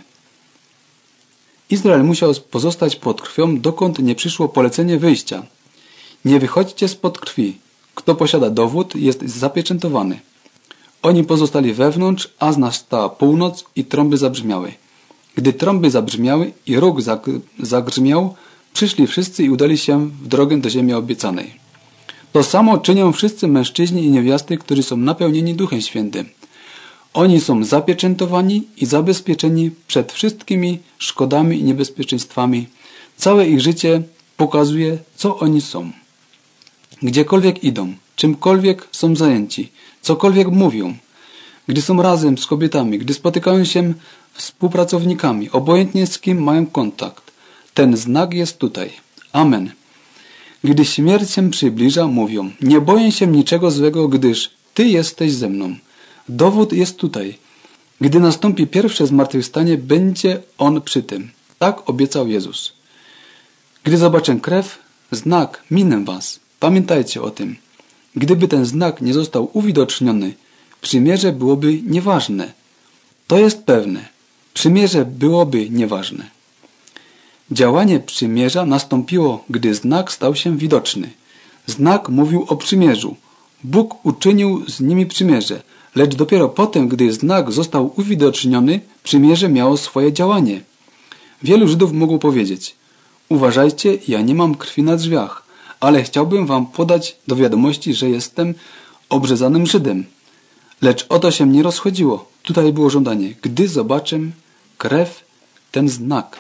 Izrael musiał pozostać pod krwią, dokąd nie przyszło polecenie wyjścia. Nie wychodźcie spod krwi. Kto posiada dowód, jest zapieczętowany. Oni pozostali wewnątrz, a nastała północ i trąby zabrzmiały. Gdy trąby zabrzmiały i róg zagrzmiał, przyszli wszyscy i udali się w drogę do ziemi obiecanej. To samo czynią wszyscy mężczyźni i niewiasty, którzy są napełnieni Duchem Świętym. Oni są zapieczętowani i zabezpieczeni przed wszystkimi szkodami i niebezpieczeństwami. Całe ich życie pokazuje, co oni są. Gdziekolwiek idą, czymkolwiek są zajęci, cokolwiek mówią, gdy są razem z kobietami, gdy spotykają się z współpracownikami, obojętnie z kim mają kontakt. Ten znak jest tutaj. Amen. Gdy śmierć się przybliża, mówią: nie boję się niczego złego, gdyż Ty jesteś ze mną. Dowód jest tutaj. Gdy nastąpi pierwsze zmartwychwstanie, będzie On przy tym. Tak obiecał Jezus. Gdy zobaczę krew, znak, minę was. Pamiętajcie o tym. Gdyby ten znak nie został uwidoczniony, przymierze byłoby nieważne. To jest pewne. Przymierze byłoby nieważne. Działanie przymierza nastąpiło, gdy znak stał się widoczny. Znak mówił o przymierzu. Bóg uczynił z nimi przymierze, lecz dopiero potem, gdy znak został uwidoczniony, przymierze miało swoje działanie. Wielu Żydów mogło powiedzieć: uważajcie, ja nie mam krwi na drzwiach, ale chciałbym wam podać do wiadomości, że jestem obrzezanym Żydem. Lecz o to się nie rozchodziło. Tutaj było żądanie: gdy zobaczę krew, ten znak.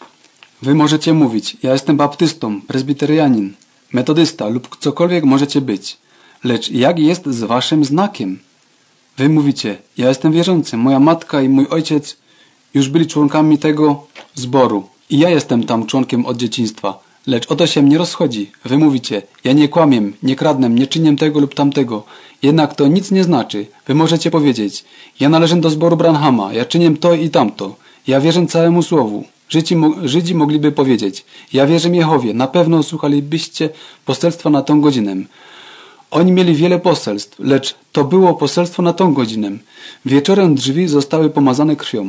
Wy możecie mówić: ja jestem baptystą, prezbiterianin, metodysta lub cokolwiek możecie być. Lecz jak jest z waszym znakiem? Wy mówicie: ja jestem wierzący, moja matka i mój ojciec już byli członkami tego zboru i ja jestem tam członkiem od dzieciństwa. Lecz o to się nie rozchodzi. Wy mówicie: ja nie kłamię, nie kradnę, nie czynię tego lub tamtego. Jednak to nic nie znaczy. Wy możecie powiedzieć: ja należę do zboru Branhama, ja czynię to i tamto. Ja wierzę całemu słowu. Żydzi, Żydzi mogliby powiedzieć: ja wierzę Jehowie, na pewno słuchalibyście poselstwa na tą godzinę. Oni mieli wiele poselstw, lecz to było poselstwo na tą godzinę. Wieczorem drzwi zostały pomazane krwią.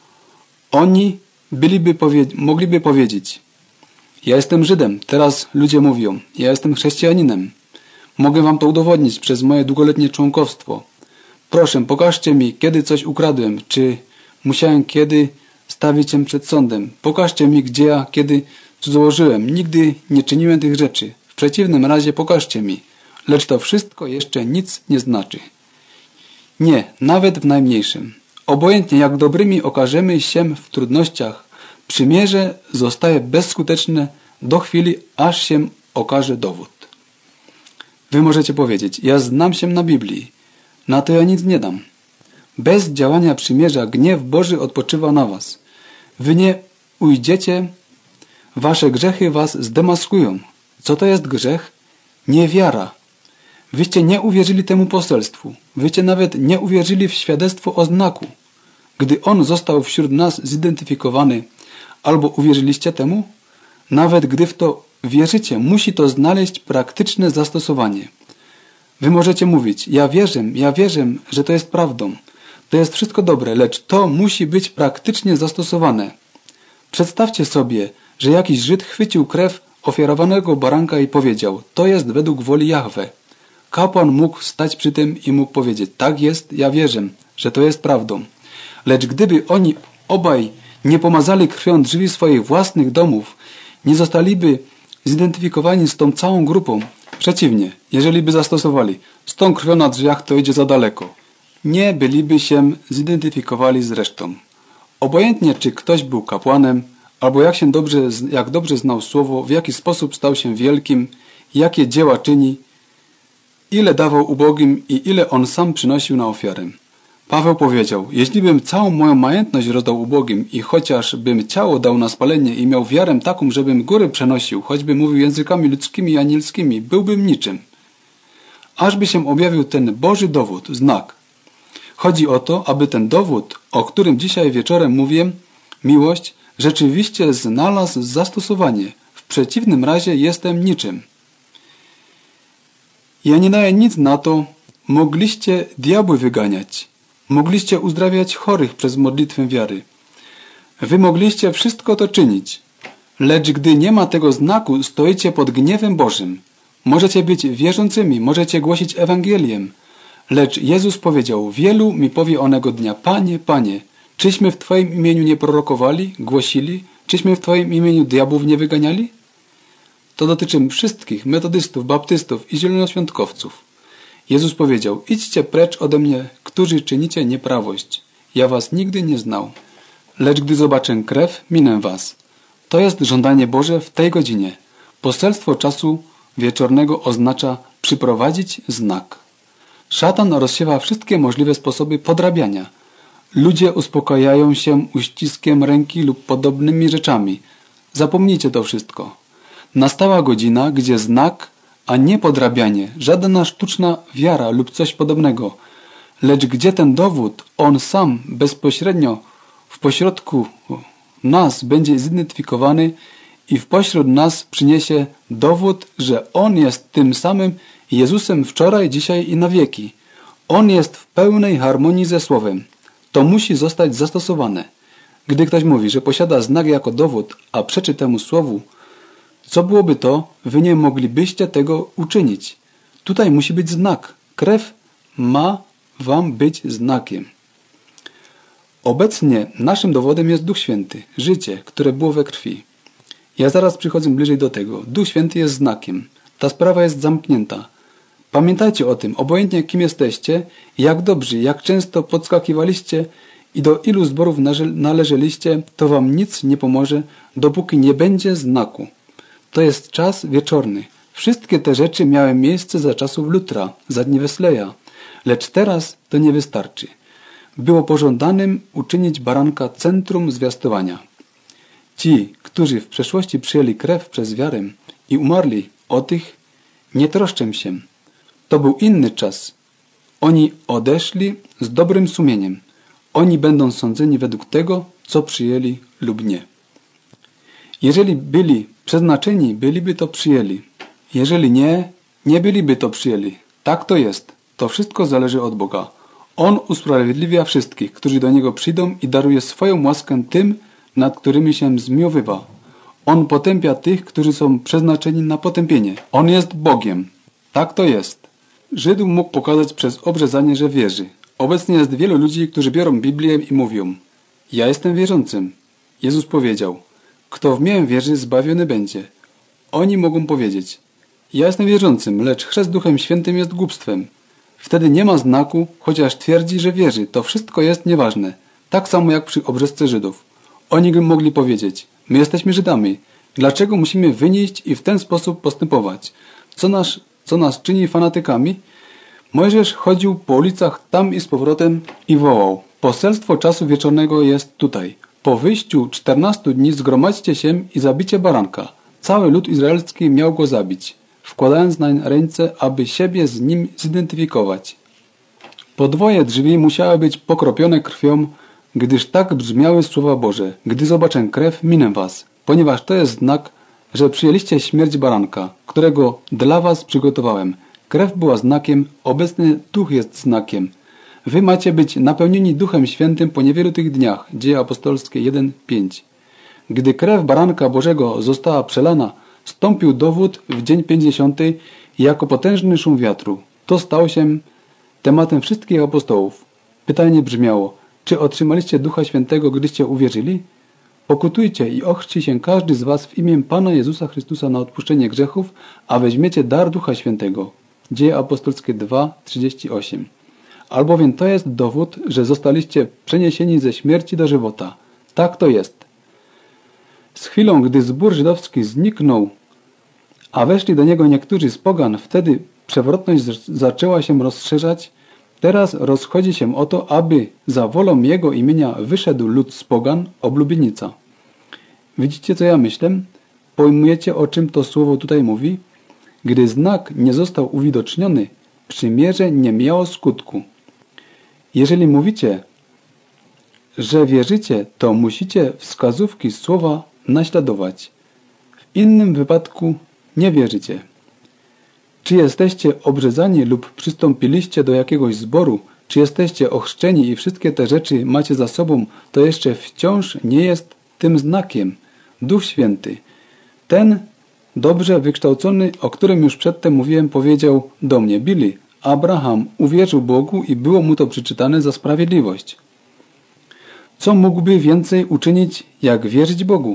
Oni byliby powie mogliby powiedzieć: ja jestem Żydem, teraz ludzie mówią: ja jestem chrześcijaninem. Mogę wam to udowodnić przez moje długoletnie członkowstwo. Proszę, pokażcie mi, kiedy coś ukradłem, czy musiałem kiedy stawić się przed sądem. Pokażcie mi, gdzie ja kiedy cudzołożyłem. Nigdy nie czyniłem tych rzeczy. W przeciwnym razie pokażcie mi. Lecz to wszystko jeszcze nic nie znaczy. Nie, nawet w najmniejszym. Obojętnie jak dobrymi okażemy się w trudnościach, przymierze zostaje bezskuteczne do chwili, aż się okaże dowód. Wy możecie powiedzieć: ja znam się na Biblii. Na to ja nic nie dam. Bez działania przymierza gniew Boży odpoczywa na was. Wy nie ujdziecie, wasze grzechy was zdemaskują. Co to jest grzech? Niewiara. Wyście nie uwierzyli temu poselstwu. Wyście nawet nie uwierzyli w świadectwo o znaku. Gdy on został wśród nas zidentyfikowany, albo uwierzyliście temu? Nawet gdy w to wierzycie, musi to znaleźć praktyczne zastosowanie. Wy możecie mówić: ja wierzę, ja wierzę, że to jest prawdą. To jest wszystko dobre, lecz to musi być praktycznie zastosowane. Przedstawcie sobie, że jakiś Żyd chwycił krew ofiarowanego baranka i powiedział: to jest według woli Jahwe. Kapłan mógł stać przy tym i mógł powiedzieć: tak jest, ja wierzę, że to jest prawdą. Lecz gdyby oni obaj nie pomazali krwią drzwi swoich własnych domów, nie zostaliby zidentyfikowani z tą całą grupą. Przeciwnie, jeżeli by zastosowali: z tą krwią na drzwiach to idzie za daleko, nie byliby się zidentyfikowali z resztą. Obojętnie czy ktoś był kapłanem, albo jak się dobrze, jak dobrze znał słowo, w jaki sposób stał się wielkim, jakie dzieła czyni, ile dawał ubogim i ile on sam przynosił na ofiarę. Paweł powiedział: jeśli bym całą moją majętność rozdał ubogim i chociaż bym ciało dał na spalenie i miał wiarę taką, żebym góry przenosił, choćby mówił językami ludzkimi i anielskimi, byłbym niczym. Ażby się objawił ten Boży dowód, znak. Chodzi o to, aby ten dowód, o którym dzisiaj wieczorem mówię, miłość, rzeczywiście znalazł zastosowanie. W przeciwnym razie jestem niczym. Ja nie daję nic na to. Mogliście diabły wyganiać. Mogliście uzdrawiać chorych przez modlitwę wiary. Wy mogliście wszystko to czynić. Lecz gdy nie ma tego znaku, stoicie pod gniewem Bożym. Możecie być wierzącymi, możecie głosić Ewangelię. Lecz Jezus powiedział, wielu mi powie onego dnia, Panie, Panie, czyśmy w Twoim imieniu nie prorokowali, głosili, czyśmy w Twoim imieniu diabłów nie wyganiali? To dotyczy wszystkich metodystów, baptystów i zielonoświątkowców. Jezus powiedział, idźcie precz ode mnie, którzy czynicie nieprawość. Ja was nigdy nie znał. Lecz gdy zobaczę krew, minę was. To jest żądanie Boże w tej godzinie. Poselstwo czasu wieczornego oznacza przyprowadzić znak. Szatan rozsiewa wszystkie możliwe sposoby podrabiania. Ludzie uspokajają się uściskiem ręki lub podobnymi rzeczami. Zapomnijcie to wszystko. Nastała godzina, gdzie znak, a nie podrabianie, żadna sztuczna wiara lub coś podobnego. Lecz gdzie ten dowód, on sam bezpośrednio w pośrodku nas będzie zidentyfikowany i w pośród nas przyniesie dowód, że On jest tym samym Jezusem wczoraj, dzisiaj i na wieki. On jest w pełnej harmonii ze Słowem. To musi zostać zastosowane. Gdy ktoś mówi, że posiada znak jako dowód, a przeczy temu Słowu, co byłoby to? Wy nie moglibyście tego uczynić. Tutaj musi być znak. Krew ma wam być znakiem. Obecnie naszym dowodem jest Duch Święty, życie, które było we krwi. Ja zaraz przychodzę bliżej do tego. Duch Święty jest znakiem. Ta sprawa jest zamknięta. Pamiętajcie o tym, obojętnie kim jesteście, jak dobrzy, jak często podskakiwaliście i do ilu zborów należeliście, to wam nic nie pomoże, dopóki nie będzie znaku. To jest czas wieczorny. Wszystkie te rzeczy miały miejsce za czasów Lutra, za dni Wesleya, lecz teraz to nie wystarczy. Było pożądanym uczynić baranka centrum zwiastowania. Ci, którzy w przeszłości przyjęli krew przez wiarę i umarli, o tych nie troszczę się. To był inny czas. Oni odeszli z dobrym sumieniem. Oni będą sądzeni według tego, co przyjęli lub nie. Jeżeli byli przeznaczeni, byliby to przyjęli. Jeżeli nie, nie byliby to przyjęli. Tak to jest. To wszystko zależy od Boga. On usprawiedliwia wszystkich, którzy do Niego przyjdą i daruje swoją łaskę tym, nad którymi się zmiłowywa. On potępia tych, którzy są przeznaczeni na potępienie. On jest Bogiem. Tak to jest. Żyd mógł pokazać przez obrzezanie, że wierzy. Obecnie jest wielu ludzi, którzy biorą Biblię i mówią: ja jestem wierzącym. Jezus powiedział: kto w mnie wierzy, zbawiony będzie. Oni mogą powiedzieć: ja jestem wierzącym, lecz chrzest Duchem Świętym jest głupstwem. Wtedy nie ma znaku, chociaż twierdzi, że wierzy. To wszystko jest nieważne. Tak samo jak przy obrzezce Żydów. Oni mogli powiedzieć: my jesteśmy Żydami. Dlaczego musimy wynieść i w ten sposób postępować? Co nas, co nas czyni fanatykami? Mojżesz chodził po ulicach tam i z powrotem i wołał: poselstwo czasu wieczornego jest tutaj. Po wyjściu czternastu dni zgromadźcie się i zabicie baranka. Cały lud izraelski miał go zabić, wkładając nań ręce, aby siebie z nim zidentyfikować. Podwoje drzwi musiały być pokropione krwią, gdyż tak brzmiały słowa Boże: gdy zobaczę krew, minę was, ponieważ to jest znak, że przyjęliście śmierć baranka, którego dla was przygotowałem. Krew była znakiem, obecny duch jest znakiem. Wy macie być napełnieni Duchem Świętym po niewielu tych dniach. Dzieje apostolskie jeden pięć. Gdy krew baranka Bożego została przelana, stąpił dowód w dzień pięćdziesiąty jako potężny szum wiatru. To stało się tematem wszystkich apostołów. Pytanie brzmiało: czy otrzymaliście Ducha Świętego, gdyście uwierzyli? Pokutujcie i ochrzci się każdy z was w imię Pana Jezusa Chrystusa na odpuszczenie grzechów, a weźmiecie dar Ducha Świętego. Dzieje apostolskie dwa trzydzieści osiem. Albowiem to jest dowód, że zostaliście przeniesieni ze śmierci do żywota. Tak to jest. Z chwilą, gdy zbór żydowski zniknął, a weszli do niego niektórzy z pogan, wtedy przewrotność zaczęła się rozszerzać. Teraz rozchodzi się o to, aby za wolą Jego imienia wyszedł lud z pogan, oblubienica. Widzicie, co ja myślę? Pojmujecie, o czym to słowo tutaj mówi? Gdy znak nie został uwidoczniony, przymierze nie miało skutku. Jeżeli mówicie, że wierzycie, to musicie wskazówki słowa naśladować. W innym wypadku nie wierzycie. Czy jesteście obrzezani lub przystąpiliście do jakiegoś zboru, czy jesteście ochrzczeni i wszystkie te rzeczy macie za sobą, to jeszcze wciąż nie jest tym znakiem. Duch Święty. Ten, dobrze wykształcony, o którym już przedtem mówiłem, powiedział do mnie: Billy, Abraham uwierzył Bogu i było mu to przeczytane za sprawiedliwość. Co mógłby więcej uczynić, jak wierzyć Bogu?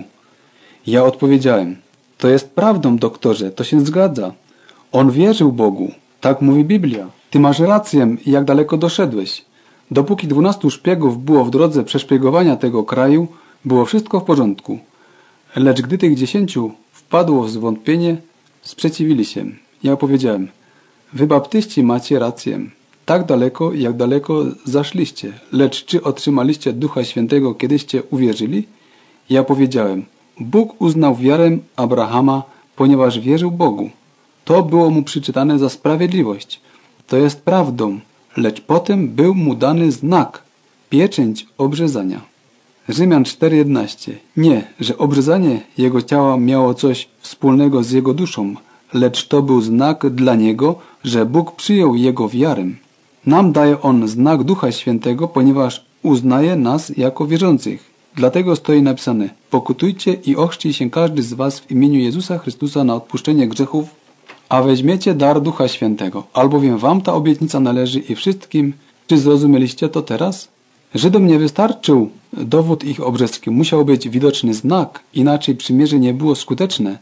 Ja odpowiedziałem: to jest prawdą, doktorze, to się zgadza. On wierzył Bogu, tak mówi Biblia. Ty masz rację, jak daleko doszedłeś. Dopóki dwunastu szpiegów było w drodze przeszpiegowania tego kraju, było wszystko w porządku. Lecz gdy tych dziesięciu wpadło w zwątpienie, sprzeciwili się. Ja powiedziałem: wy baptyści macie rację. Tak daleko, jak daleko zaszliście. Lecz czy otrzymaliście Ducha Świętego, kiedyście uwierzyli? Ja powiedziałem: Bóg uznał wiarę Abrahama, ponieważ wierzył Bogu. To było mu przeczytane za sprawiedliwość. To jest prawdą, lecz potem był mu dany znak, pieczęć obrzezania. Rzymian cztery jedenaście. Nie, że obrzezanie jego ciała miało coś wspólnego z jego duszą, lecz to był znak dla niego, że Bóg przyjął jego wiarę. Nam daje on znak Ducha Świętego, ponieważ uznaje nas jako wierzących. Dlatego stoi napisane: pokutujcie i ochrzci się każdy z was w imieniu Jezusa Chrystusa na odpuszczenie grzechów, a weźmiecie dar Ducha Świętego, albowiem wam ta obietnica należy i wszystkim. Czy zrozumieliście to teraz? Żydom nie wystarczył dowód ich obrzeski, musiał być widoczny znak, inaczej przymierze nie było skuteczne.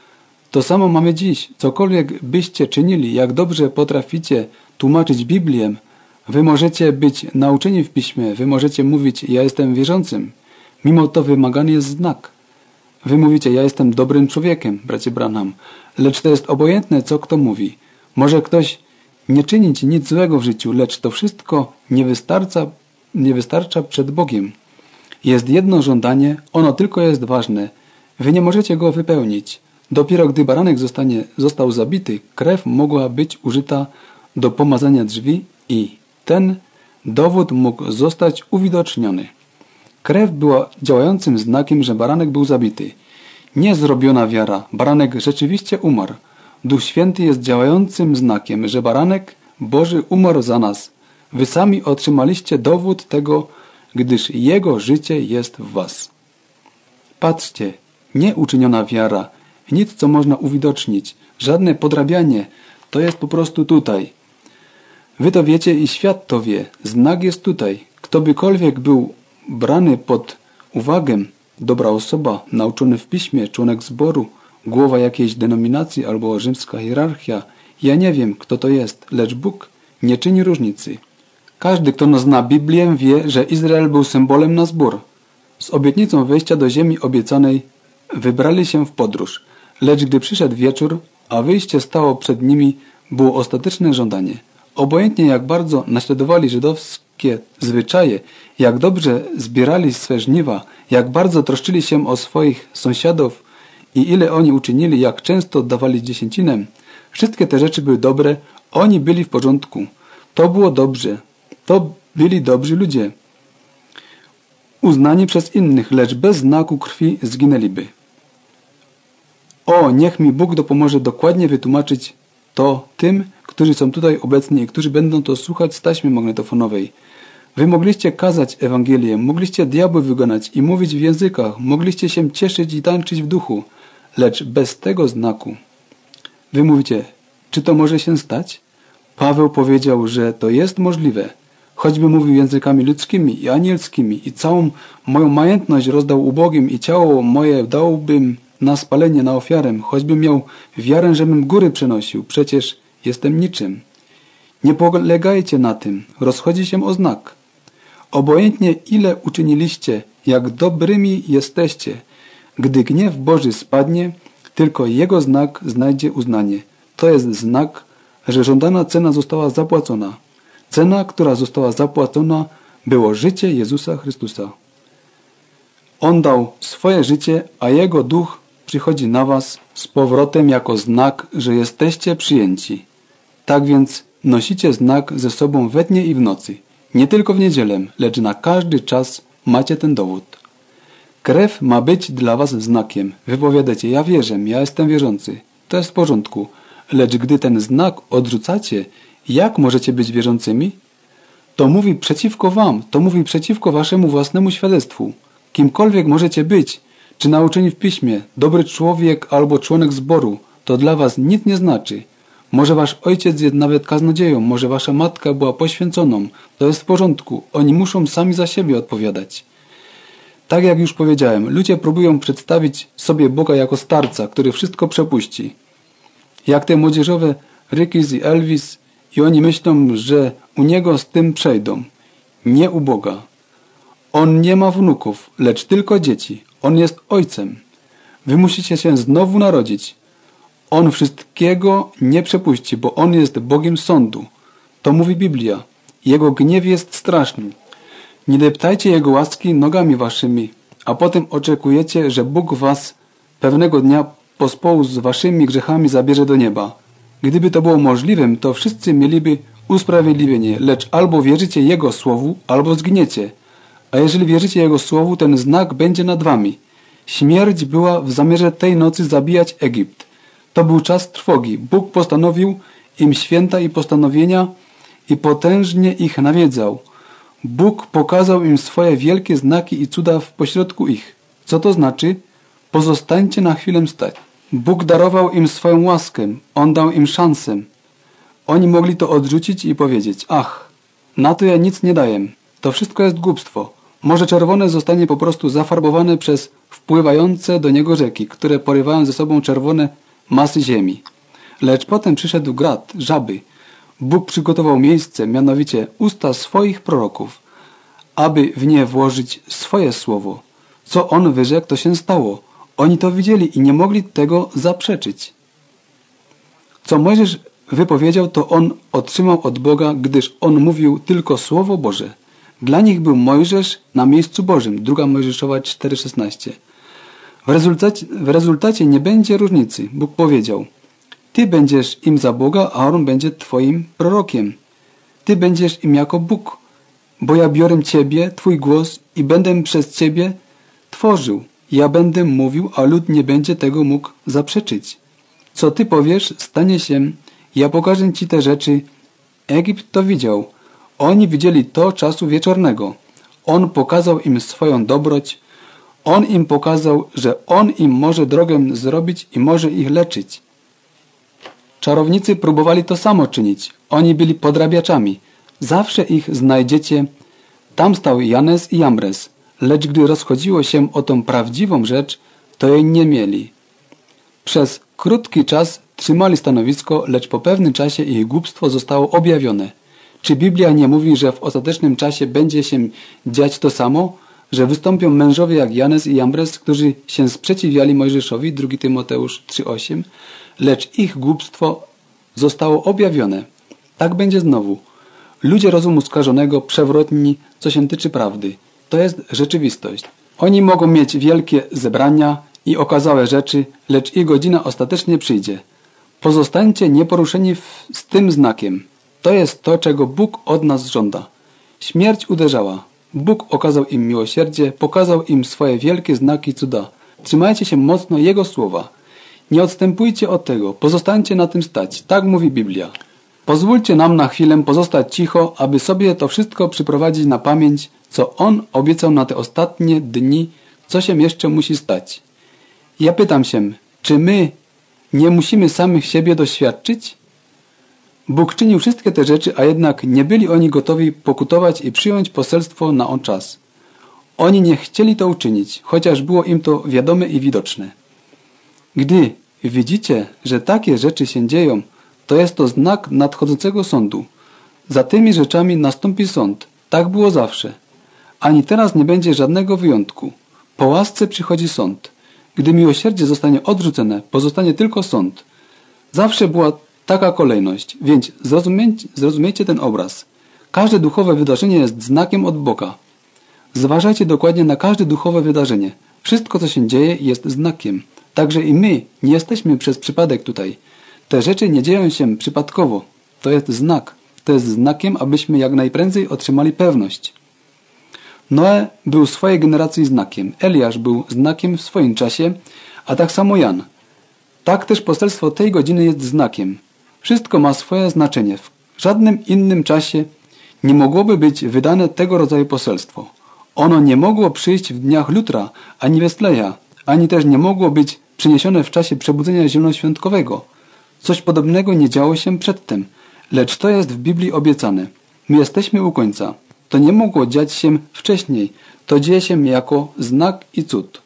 To samo mamy dziś. Cokolwiek byście czynili, jak dobrze potraficie tłumaczyć Biblię, wy możecie być nauczeni w Piśmie, wy możecie mówić: ja jestem wierzącym. Mimo to wymagany jest znak. Wy mówicie: ja jestem dobrym człowiekiem, bracie Branham, lecz to jest obojętne, co kto mówi. Może ktoś nie czynić nic złego w życiu, lecz to wszystko nie wystarcza, nie wystarcza przed Bogiem. Jest jedno żądanie, ono tylko jest ważne. Wy nie możecie go wypełnić. Dopiero gdy baranek zostanie, został zabity, krew mogła być użyta do pomazania drzwi i ten dowód mógł zostać uwidoczniony. Krew była działającym znakiem, że baranek był zabity. Nie zrobiona wiara. Baranek rzeczywiście umarł. Duch Święty jest działającym znakiem, że baranek Boży umarł za nas. Wy sami otrzymaliście dowód tego, gdyż Jego życie jest w was. Patrzcie, nieuczyniona wiara, nic co można uwidocznić, żadne podrabianie, to jest po prostu tutaj. Wy to wiecie i świat to wie, znak jest tutaj. Kto bykolwiek był brany pod uwagę, dobra osoba, nauczony w piśmie, członek zboru, głowa jakiejś denominacji albo rzymska hierarchia, ja nie wiem, kto to jest, lecz Bóg nie czyni różnicy. Każdy, kto zna Biblię, wie, że Izrael był symbolem na zbór. Z obietnicą wejścia do ziemi obiecanej wybrali się w podróż, lecz gdy przyszedł wieczór, a wyjście stało przed nimi, było ostateczne żądanie. Obojętnie jak bardzo naśladowali żydowskie zwyczaje, jak dobrze zbierali swe żniwa, jak bardzo troszczyli się o swoich sąsiadów i ile oni uczynili, jak często dawali dziesięcinę, wszystkie te rzeczy były dobre, oni byli w porządku. To było dobrze. To byli dobrzy ludzie. Uznani przez innych, lecz bez znaku krwi zginęliby. O, niech mi Bóg dopomoże dokładnie wytłumaczyć to tym, którzy są tutaj obecni i którzy będą to słuchać z taśmy magnetofonowej. Wy mogliście kazać Ewangelię, mogliście diabły wygonać i mówić w językach, mogliście się cieszyć i tańczyć w duchu, lecz bez tego znaku. Wy mówicie: czy to może się stać? Paweł powiedział, że to jest możliwe. Choćby mówił językami ludzkimi i anielskimi i całą moją majątność rozdał ubogim i ciało moje dałbym na spalenie, na ofiarę, choćbym miał wiarę, żebym góry przenosił, przecież jestem niczym. Nie polegajcie na tym, rozchodzi się o znak. Obojętnie ile uczyniliście, jak dobrymi jesteście, gdy gniew Boży spadnie, tylko Jego znak znajdzie uznanie. To jest znak, że żądana cena została zapłacona. Cena, która została zapłacona, było życie Jezusa Chrystusa. On dał swoje życie, a Jego duch przychodzi na was z powrotem jako znak, że jesteście przyjęci. Tak więc nosicie znak ze sobą we dnie i w nocy. Nie tylko w niedzielę, lecz na każdy czas macie ten dowód. Krew ma być dla was znakiem. Wy powiadacie: ja wierzę, ja jestem wierzący. To jest w porządku. Lecz gdy ten znak odrzucacie, jak możecie być wierzącymi? To mówi przeciwko wam, to mówi przeciwko waszemu własnemu świadectwu. Kimkolwiek możecie być, czy nauczeni w piśmie, dobry człowiek albo członek zboru, to dla was nic nie znaczy. Może wasz ojciec jest nawet kaznodzieją, może wasza matka była poświęconą. To jest w porządku. Oni muszą sami za siebie odpowiadać. Tak jak już powiedziałem, ludzie próbują przedstawić sobie Boga jako starca, który wszystko przepuści. Jak te młodzieżowe Rickys i Elvis i oni myślą, że u niego z tym przejdą. Nie u Boga. On nie ma wnuków, lecz tylko dzieci. On jest ojcem. Wy musicie się znowu narodzić. On wszystkiego nie przepuści, bo On jest Bogiem sądu. To mówi Biblia. Jego gniew jest straszny. Nie deptajcie Jego łaski nogami waszymi, a potem oczekujecie, że Bóg was pewnego dnia pospołu z waszymi grzechami zabierze do nieba. Gdyby to było możliwym, to wszyscy mieliby usprawiedliwienie, lecz albo wierzycie Jego słowu, albo zginiecie. A jeżeli wierzycie Jego słowu, ten znak będzie nad wami. Śmierć była w zamierze tej nocy zabijać Egipt. To był czas trwogi. Bóg postanowił im święta i postanowienia i potężnie ich nawiedzał. Bóg pokazał im swoje wielkie znaki i cuda w pośrodku ich. Co to znaczy? Pozostańcie na chwilę stać. Bóg darował im swoją łaskę. On dał im szansę. Oni mogli to odrzucić i powiedzieć: ach, na to ja nic nie daję. To wszystko jest głupstwo. Morze Czerwone zostanie po prostu zafarbowane przez wpływające do niego rzeki, które porywają ze sobą czerwone masy ziemi. Lecz potem przyszedł grad, żaby. Bóg przygotował miejsce, mianowicie usta swoich proroków, aby w nie włożyć swoje słowo. Co On wyrzekł, to się stało. Oni to widzieli i nie mogli tego zaprzeczyć. Co Mojżesz wypowiedział, to on otrzymał od Boga, gdyż on mówił tylko Słowo Boże. Dla nich był Mojżesz na miejscu Bożym. Druga Mojżeszowa cztery szesnaście. W rezultacie, w rezultacie nie będzie różnicy. Bóg powiedział: Ty będziesz im za Boga, a On będzie Twoim prorokiem. Ty będziesz im jako Bóg, bo ja biorę Ciebie, Twój głos i będę przez Ciebie tworzył. Ja będę mówił, a lud nie będzie tego mógł zaprzeczyć. Co Ty powiesz, stanie się. Ja pokażę Ci te rzeczy. Egipt to widział. Oni widzieli to czasu wieczornego. On pokazał im swoją dobroć. On im pokazał, że On im może drogę zrobić i może ich leczyć. Czarownicy próbowali to samo czynić. Oni byli podrabiaczami. Zawsze ich znajdziecie. Tam stał Janes i Jambres. Lecz gdy rozchodziło się o tą prawdziwą rzecz, to jej nie mieli. Przez krótki czas trzymali stanowisko, lecz po pewnym czasie ich głupstwo zostało objawione. Czy Biblia nie mówi, że w ostatecznym czasie będzie się dziać to samo? Że wystąpią mężowie jak Janes i Jambres, którzy się sprzeciwiali Mojżeszowi, drugi Tymoteusz trzy osiem, lecz ich głupstwo zostało objawione. Tak będzie znowu. Ludzie rozumu skażonego, przewrotni, co się tyczy prawdy. To jest rzeczywistość. Oni mogą mieć wielkie zebrania i okazałe rzeczy, lecz ich godzina ostatecznie przyjdzie. Pozostańcie nieporuszeni w, z tym znakiem. To jest to, czego Bóg od nas żąda. Śmierć uderzała. Bóg okazał im miłosierdzie, pokazał im swoje wielkie znaki i cuda. Trzymajcie się mocno Jego słowa. Nie odstępujcie od tego, pozostańcie na tym stać. Tak mówi Biblia. Pozwólcie nam na chwilę pozostać cicho, aby sobie to wszystko przyprowadzić na pamięć, co On obiecał na te ostatnie dni, co się jeszcze musi stać. Ja pytam się, czy my nie musimy samych siebie doświadczyć? Bóg czynił wszystkie te rzeczy, a jednak nie byli oni gotowi pokutować i przyjąć poselstwo na on czas. Oni nie chcieli to uczynić, chociaż było im to wiadome i widoczne. Gdy widzicie, że takie rzeczy się dzieją, to jest to znak nadchodzącego sądu. Za tymi rzeczami nastąpi sąd. Tak było zawsze. Ani teraz nie będzie żadnego wyjątku. Po łasce przychodzi sąd. Gdy miłosierdzie zostanie odrzucone, pozostanie tylko sąd. Zawsze była taka kolejność, więc zrozumiejcie, zrozumiejcie ten obraz. Każde duchowe wydarzenie jest znakiem od Boga. Zważajcie dokładnie na każde duchowe wydarzenie. Wszystko, co się dzieje, jest znakiem. Także i my nie jesteśmy przez przypadek tutaj. Te rzeczy nie dzieją się przypadkowo. To jest znak. To jest znakiem, abyśmy jak najprędzej otrzymali pewność. Noe był swojej generacji znakiem. Eliasz był znakiem w swoim czasie, a tak samo Jan. Tak też poselstwo tej godziny jest znakiem. Wszystko ma swoje znaczenie. W żadnym innym czasie nie mogłoby być wydane tego rodzaju poselstwo. Ono nie mogło przyjść w dniach Lutra ani Wesleya, ani też nie mogło być przyniesione w czasie przebudzenia zielonoświątkowego. Coś podobnego nie działo się przedtem, lecz to jest w Biblii obiecane. My jesteśmy u końca. To nie mogło dziać się wcześniej. To dzieje się jako znak i cud.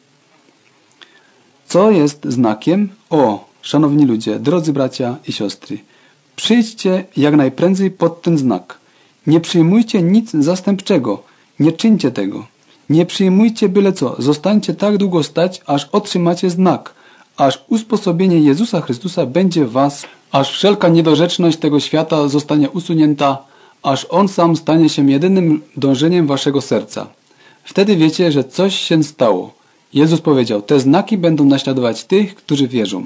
Co jest znakiem? O, szanowni ludzie, drodzy bracia i siostry, przyjdźcie jak najprędzej pod ten znak. Nie przyjmujcie nic zastępczego. Nie czyńcie tego. Nie przyjmujcie byle co. Zostańcie tak długo stać, aż otrzymacie znak. Aż usposobienie Jezusa Chrystusa będzie w was. Aż wszelka niedorzeczność tego świata zostanie usunięta. Aż On sam stanie się jedynym dążeniem waszego serca. Wtedy wiecie, że coś się stało. Jezus powiedział, te znaki będą naśladować tych, którzy wierzą.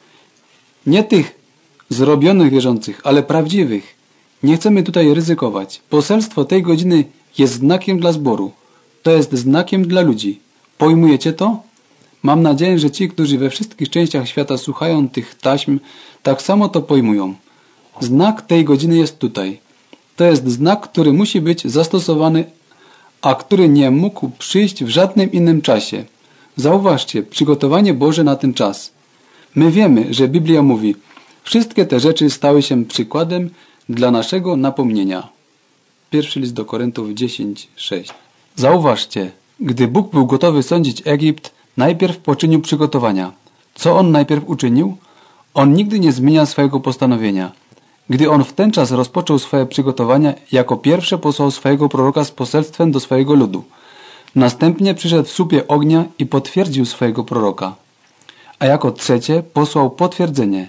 Nie tych zrobionych wierzących, ale prawdziwych. Nie chcemy tutaj ryzykować. Poselstwo tej godziny jest znakiem dla zboru. To jest znakiem dla ludzi. Pojmujecie to? Mam nadzieję, że ci, którzy we wszystkich częściach świata słuchają tych taśm, tak samo to pojmują. Znak tej godziny jest tutaj. To jest znak, który musi być zastosowany, a który nie mógł przyjść w żadnym innym czasie. Zauważcie, przygotowanie Boże na ten czas. My wiemy, że Biblia mówi, wszystkie te rzeczy stały się przykładem dla naszego napomnienia. Pierwszy list do Koryntów dziesięć, sześć. Zauważcie, gdy Bóg był gotowy sądzić Egipt, najpierw poczynił przygotowania. Co On najpierw uczynił? On nigdy nie zmienia swojego postanowienia. Gdy On w ten czas rozpoczął swoje przygotowania, jako pierwsze posłał swojego proroka z poselstwem do swojego ludu. Następnie przyszedł w słupie ognia i potwierdził swojego proroka. A jako trzecie posłał potwierdzenie.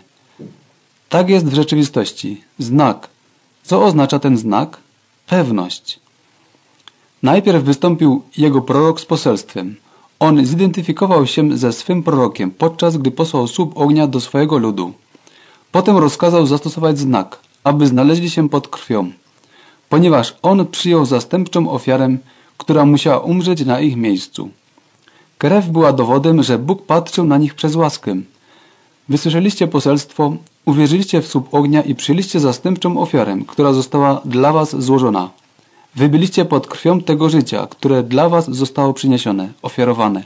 Tak jest w rzeczywistości. Znak. Co oznacza ten znak? Pewność. Najpierw wystąpił jego prorok z poselstwem. On zidentyfikował się ze swym prorokiem, podczas gdy posłał słup ognia do swojego ludu. Potem rozkazał zastosować znak, aby znaleźli się pod krwią, ponieważ on przyjął zastępczą ofiarę, która musiała umrzeć na ich miejscu. Krew była dowodem, że Bóg patrzył na nich przez łaskę. Wysłyszeliście poselstwo, uwierzyliście w słup ognia i przyjęliście zastępczą ofiarę, która została dla was złożona. Wy byliście pod krwią tego życia, które dla was zostało przyniesione, ofiarowane.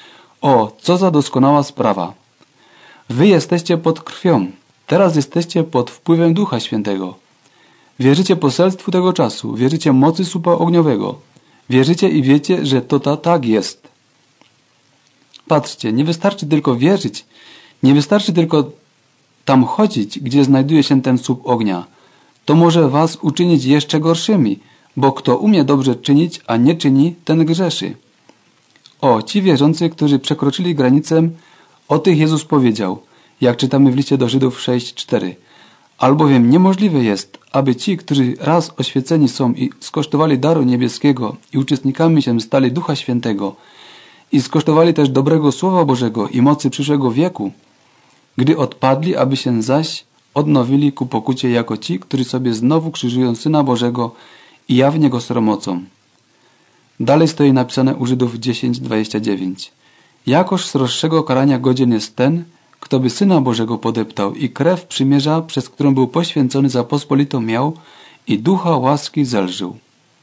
O, co za doskonała sprawa! Wy jesteście pod krwią. Teraz jesteście pod wpływem Ducha Świętego. Wierzycie poselstwu tego czasu, wierzycie mocy słupa ogniowego. Wierzycie i wiecie, że to ta, tak jest. Patrzcie, nie wystarczy tylko wierzyć, nie wystarczy tylko tam chodzić, gdzie znajduje się ten słup ognia. To może was uczynić jeszcze gorszymi, bo kto umie dobrze czynić, a nie czyni, ten grzeszy. O, ci wierzący, którzy przekroczyli granicę, o tych Jezus powiedział, jak czytamy w liście do Żydów sześć, cztery. Albowiem niemożliwe jest, aby ci, którzy raz oświeceni są i skosztowali daru niebieskiego i uczestnikami się stali Ducha Świętego i skosztowali też dobrego Słowa Bożego i mocy przyszłego wieku, gdy odpadli, aby się zaś odnowili ku pokucie jako ci, którzy sobie znowu krzyżują Syna Bożego i jawnie Go sromocą. Dalej stoi napisane u Żydów dziesięć, dwadzieścia dziewięć. Jakoż sroższego karania godzien jest ten, kto by Syna Bożego podeptał i krew przymierza, przez którą był poświęcony za pospolitą miał i ducha łaski zelżył.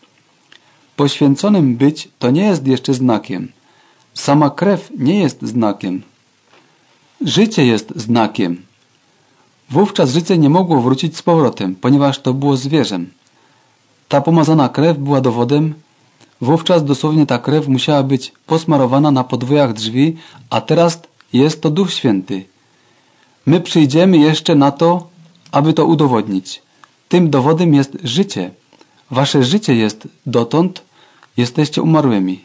Poświęconym być to nie jest jeszcze znakiem. Sama krew nie jest znakiem. Życie jest znakiem. Wówczas życie nie mogło wrócić z powrotem, ponieważ to było zwierzem. Ta pomazana krew była dowodem. Wówczas dosłownie ta krew musiała być posmarowana na podwojach drzwi, a teraz jest to Duch Święty. My przyjdziemy jeszcze na to, aby to udowodnić. Tym dowodem jest życie. Wasze życie jest dotąd, jesteście umarłymi.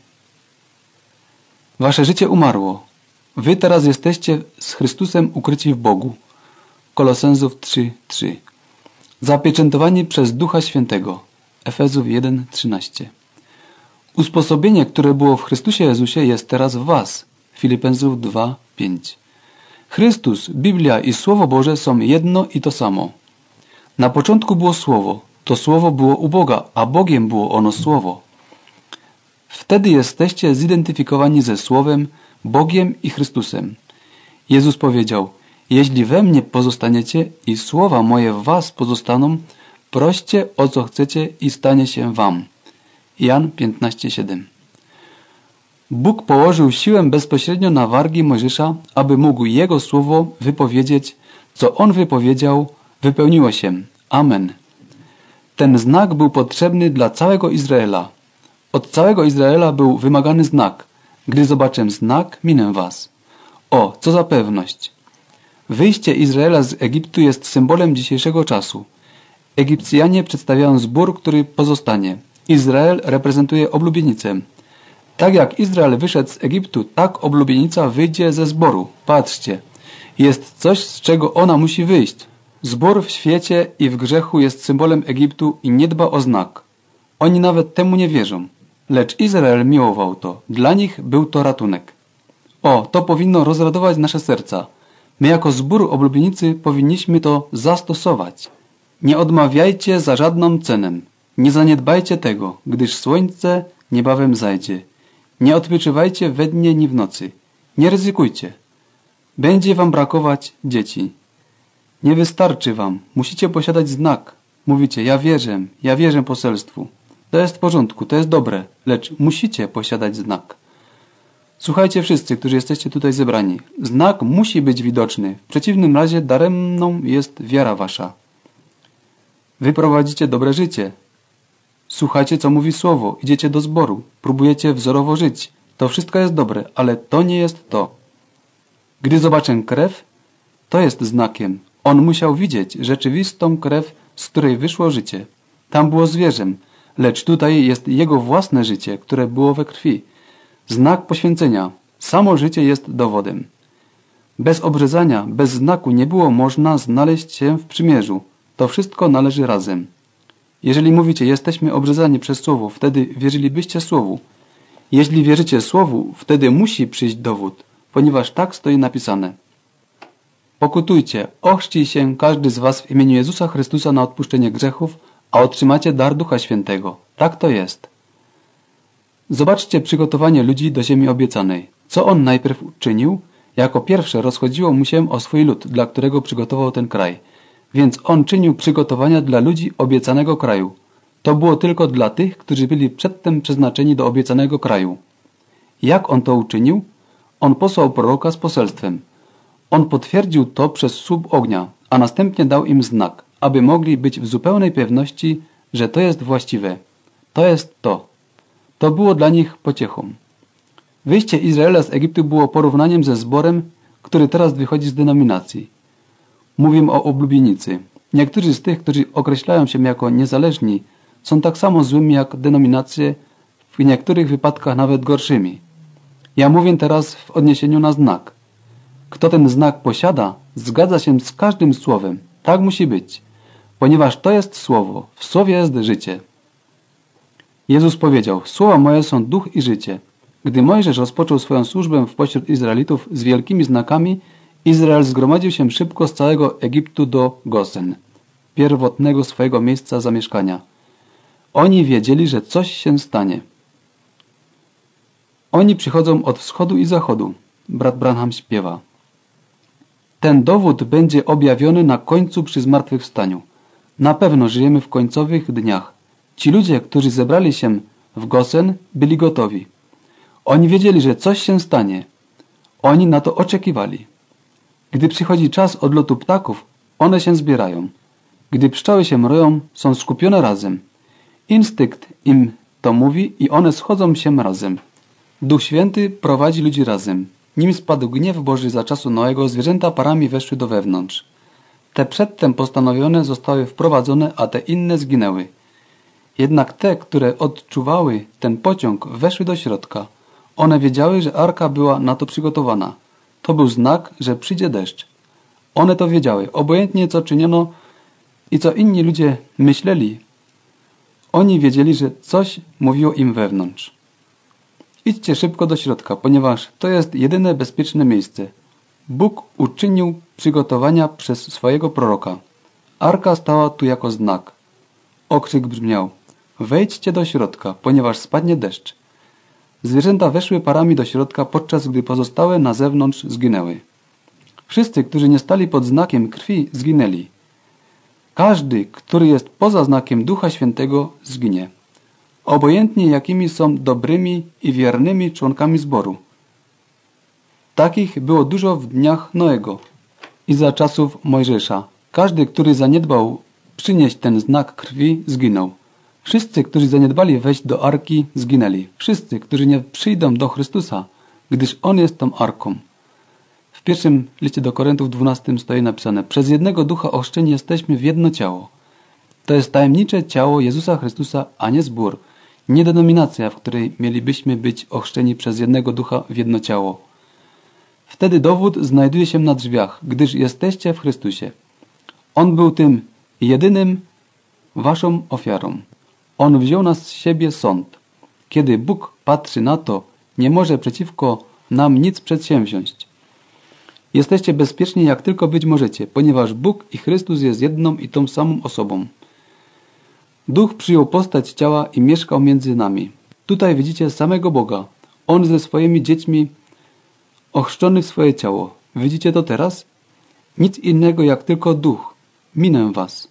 Wasze życie umarło. Wy teraz jesteście z Chrystusem ukryci w Bogu. Kolosenzów trzy, trzy. Zapieczętowani przez Ducha Świętego. Efezów jeden, trzynaście. Usposobienie, które było w Chrystusie Jezusie, jest teraz w was. Filipensów dwa, pięć. Chrystus, Biblia i Słowo Boże są jedno i to samo. Na początku było Słowo. To Słowo było u Boga, a Bogiem było ono Słowo. Wtedy jesteście zidentyfikowani ze Słowem, Bogiem i Chrystusem. Jezus powiedział, jeśli we mnie pozostaniecie i słowa moje w was pozostaną, proście o co chcecie i stanie się wam. Jan piętnaście, siedem. Bóg położył siłę bezpośrednio na wargi Mojżesza, aby mógł Jego słowo wypowiedzieć, co On wypowiedział, wypełniło się. Amen. Ten znak był potrzebny dla całego Izraela. Od całego Izraela był wymagany znak. Gdy zobaczę znak, minę was. O, co za pewność! Wyjście Izraela z Egiptu jest symbolem dzisiejszego czasu. Egipcjanie przedstawiają zbór, który pozostanie. Izrael reprezentuje oblubienicę. Tak jak Izrael wyszedł z Egiptu, tak oblubienica wyjdzie ze zboru. Patrzcie, jest coś, z czego ona musi wyjść. Zbór w świecie i w grzechu jest symbolem Egiptu i nie dba o znak. Oni nawet temu nie wierzą. Lecz Izrael miłował to. Dla nich był to ratunek. O, to powinno rozradować nasze serca. My jako zbór oblubienicy powinniśmy to zastosować. Nie odmawiajcie za żadną cenę. Nie zaniedbajcie tego, gdyż słońce niebawem zajdzie. Nie odpoczywajcie we dnie ni w nocy. Nie ryzykujcie. Będzie wam brakować dzieci. Nie wystarczy wam. Musicie posiadać znak. Mówicie, ja wierzę, ja wierzę poselstwu. To jest w porządku, to jest dobre, lecz musicie posiadać znak. Słuchajcie wszyscy, którzy jesteście tutaj zebrani. Znak musi być widoczny. W przeciwnym razie daremną jest wiara wasza. Wy prowadzicie dobre życie. Słuchajcie, co mówi słowo. Idziecie do zboru. Próbujecie wzorowo żyć. To wszystko jest dobre, ale to nie jest to. Gdy zobaczę krew, to jest znakiem. On musiał widzieć rzeczywistą krew, z której wyszło życie. Tam było zwierzem, lecz tutaj jest jego własne życie, które było we krwi. Znak poświęcenia. Samo życie jest dowodem. Bez obrzezania, bez znaku nie było można znaleźć się w przymierzu. To wszystko należy razem. Jeżeli mówicie, jesteśmy obrzezani przez słowo, wtedy wierzylibyście słowu. Jeśli wierzycie słowu, wtedy musi przyjść dowód, ponieważ tak stoi napisane. Pokutujcie, ochrzcij się każdy z was w imieniu Jezusa Chrystusa na odpuszczenie grzechów, a otrzymacie dar Ducha Świętego. Tak to jest. Zobaczcie przygotowanie ludzi do ziemi obiecanej. Co on najpierw uczynił? Jako pierwsze rozchodziło mu się o swój lud, dla którego przygotował ten kraj. Więc on czynił przygotowania dla ludzi obiecanego kraju. To było tylko dla tych, którzy byli przedtem przeznaczeni do obiecanego kraju. Jak on to uczynił? On posłał proroka z poselstwem. On potwierdził to przez słup ognia, a następnie dał im znak, aby mogli być w zupełnej pewności, że to jest właściwe. To jest to. To było dla nich pociechą. Wyjście Izraela z Egiptu było porównaniem ze zborem, który teraz wychodzi z denominacji. Mówię o oblubienicy. Niektórzy z tych, którzy określają się jako niezależni, są tak samo złymi jak denominacje, w niektórych wypadkach nawet gorszymi. Ja mówię teraz w odniesieniu na znak. Kto ten znak posiada, zgadza się z każdym słowem. Tak musi być, ponieważ to jest słowo. W słowie jest życie. Jezus powiedział, słowa moje są duch i życie. Gdy Mojżesz rozpoczął swoją służbę wpośród Izraelitów z wielkimi znakami, Izrael zgromadził się szybko z całego Egiptu do Gosen, pierwotnego swojego miejsca zamieszkania. Oni wiedzieli, że coś się stanie. Oni przychodzą od wschodu i zachodu. Brat Branham śpiewa. Ten dowód będzie objawiony na końcu przy zmartwychwstaniu. Na pewno żyjemy w końcowych dniach. Ci ludzie, którzy zebrali się w Gosen, byli gotowi. Oni wiedzieli, że coś się stanie. Oni na to oczekiwali. Gdy przychodzi czas odlotu ptaków, one się zbierają. Gdy pszczoły się mroją, są skupione razem. Instynkt im to mówi i one schodzą się razem. Duch Święty prowadzi ludzi razem. Nim spadł gniew Boży za czasu Noego, zwierzęta parami weszły do wewnątrz. Te przedtem postanowione zostały wprowadzone, a te inne zginęły. Jednak te, które odczuwały ten pociąg, weszły do środka. One wiedziały, że arka była na to przygotowana. To był znak, że przyjdzie deszcz. One to wiedziały, obojętnie co czyniono i co inni ludzie myśleli. Oni wiedzieli, że coś mówiło im wewnątrz. Idźcie szybko do środka, ponieważ to jest jedyne bezpieczne miejsce. Bóg uczynił przygotowania przez swojego proroka. Arka stała tu jako znak. Okrzyk brzmiał, wejdźcie do środka, ponieważ spadnie deszcz. Zwierzęta weszły parami do środka, podczas gdy pozostałe na zewnątrz zginęły. Wszyscy, którzy nie stali pod znakiem krwi, zginęli. Każdy, który jest poza znakiem Ducha Świętego, zginie. obojętnie jakimi są dobrymi i wiernymi członkami zboru. Takich było dużo w dniach Noego i za czasów Mojżesza. Każdy, który zaniedbał przynieść ten znak krwi, zginął. Wszyscy, którzy zaniedbali wejść do arki, zginęli. Wszyscy, którzy nie przyjdą do Chrystusa, gdyż On jest tą arką. W pierwszym liście do Koryntów dwunastym stoi napisane: przez jednego ducha ochrzczeni jesteśmy w jedno ciało. To jest tajemnicze ciało Jezusa Chrystusa, a nie zbór. Nie denominacja, w której mielibyśmy być ochrzczeni przez jednego ducha w jedno ciało. Wtedy dowód znajduje się na drzwiach, gdyż jesteście w Chrystusie. On był tym jedynym waszą ofiarą. On wziął na siebie sąd. Kiedy Bóg patrzy na to, nie może przeciwko nam nic przedsięwziąć. Jesteście bezpieczni jak tylko być możecie, ponieważ Bóg i Chrystus jest jedną i tą samą osobą. Duch przyjął postać ciała i mieszkał między nami. Tutaj widzicie samego Boga. On ze swoimi dziećmi ochrzczony w swoje ciało. Widzicie to teraz? Nic innego jak tylko duch. Minę was.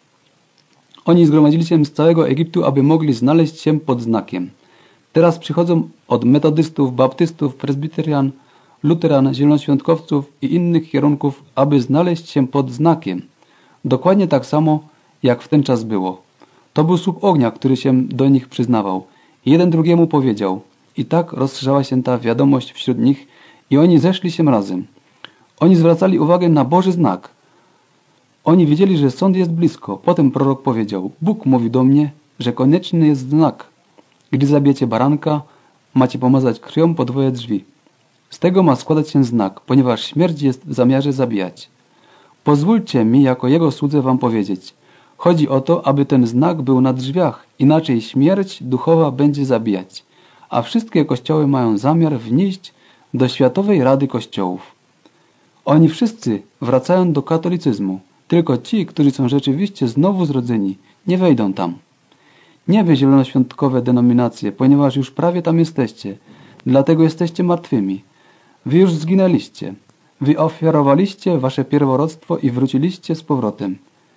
Oni zgromadzili się z całego Egiptu, aby mogli znaleźć się pod znakiem. Teraz przychodzą od metodystów, baptystów, prezbiterian, luteran, zielonoświątkowców i innych kierunków, aby znaleźć się pod znakiem. Dokładnie tak samo, jak w ten czas było. To był słup ognia, który się do nich przyznawał. Jeden drugiemu powiedział. I tak rozszerzała się ta wiadomość wśród nich i oni zeszli się razem. Oni zwracali uwagę na Boży znak. Oni wiedzieli, że sąd jest blisko. Potem prorok powiedział: Bóg mówi do mnie, że konieczny jest znak. Gdy zabijecie baranka, macie pomazać krwią podwoje drzwi. Z tego ma składać się znak, ponieważ śmierć jest w zamiarze zabijać. Pozwólcie mi jako jego słudze wam powiedzieć. Chodzi o to, aby ten znak był na drzwiach, inaczej śmierć duchowa będzie zabijać. A wszystkie kościoły mają zamiar wnieść do Światowej Rady Kościołów. Oni wszyscy wracają do katolicyzmu. Tylko ci, którzy są rzeczywiście znowu zrodzeni, nie wejdą tam. Nie wy zielonoświątkowe denominacje, ponieważ już prawie tam jesteście. Dlatego jesteście martwymi. Wy już zginęliście. Wy ofiarowaliście wasze pierworodstwo i wróciliście z powrotem.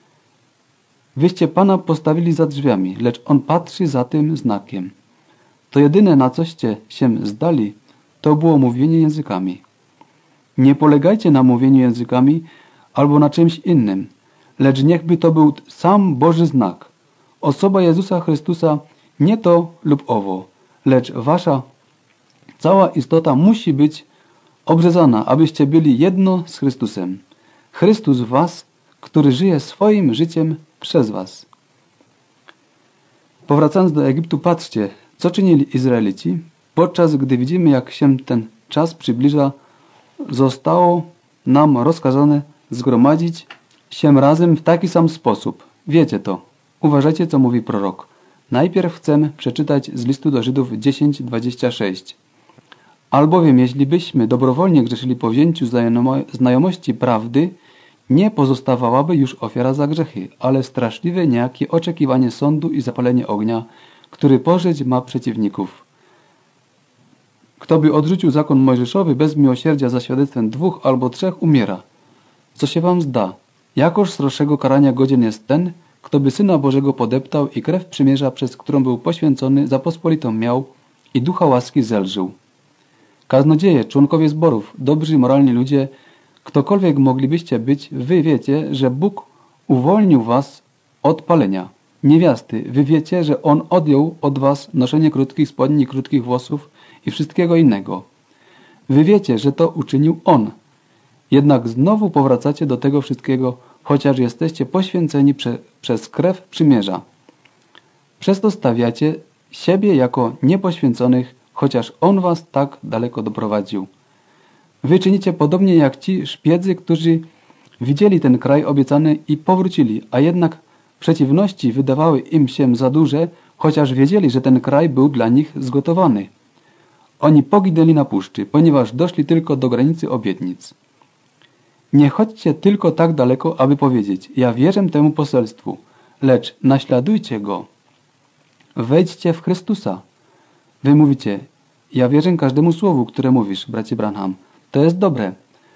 Wyście Pana postawili za drzwiami, lecz On patrzy za tym znakiem. To jedyne, na coście się zdali, to było mówienie językami. Nie polegajcie na mówieniu językami albo na czymś innym, lecz niechby to był sam Boży znak. Osoba Jezusa Chrystusa nie to lub owo, lecz wasza cała istota musi być obrzezana, abyście byli jedno z Chrystusem. Chrystus w was, który żyje swoim życiem przez was. Powracając do Egiptu, patrzcie, co czynili Izraelici. Podczas gdy widzimy, jak się ten czas przybliża, zostało nam rozkazane zgromadzić się razem w taki sam sposób. Wiecie to. Uważajcie, co mówi prorok. Najpierw chcemy przeczytać z listu do Żydów dziesięć dwadzieścia sześć. Albowiem, jeśli byśmy dobrowolnie grzeszyli po wzięciu znajomości prawdy, nie pozostawałaby już ofiara za grzechy, ale straszliwe niejakie oczekiwanie sądu i zapalenie ognia, który pożyć ma przeciwników. Kto by odrzucił zakon mojżeszowy bez miłosierdzia za świadectwem dwóch albo trzech, umiera. Co się wam zda? Jakoż sroższego karania godzien jest ten, kto by Syna Bożego podeptał i krew przymierza, przez którą był poświęcony, za pospolitą miał i ducha łaski zelżył. Kaznodzieje, członkowie zborów, dobrzy, moralni ludzie, ktokolwiek moglibyście być, wy wiecie, że Bóg uwolnił was od palenia. Niewiasty, wy wiecie, że On odjął od was noszenie krótkich spodni, krótkich włosów i wszystkiego innego. Wy wiecie, że to uczynił On. Jednak znowu powracacie do tego wszystkiego, chociaż jesteście poświęceni prze, przez krew przymierza. Przez to stawiacie siebie jako niepoświęconych, chociaż On was tak daleko doprowadził. Wy czynicie podobnie jak ci szpiedzy, którzy widzieli ten kraj obiecany i powrócili, a jednak przeciwności wydawały im się za duże, chociaż wiedzieli, że ten kraj był dla nich zgotowany. Oni poginęli na puszczy, ponieważ doszli tylko do granicy obietnic. Nie chodźcie tylko tak daleko, aby powiedzieć: ja wierzę temu poselstwu, lecz naśladujcie go. Wejdźcie w Chrystusa. Wy mówicie: ja wierzę każdemu słowu, które mówisz, bracie Branham. To jest dobre.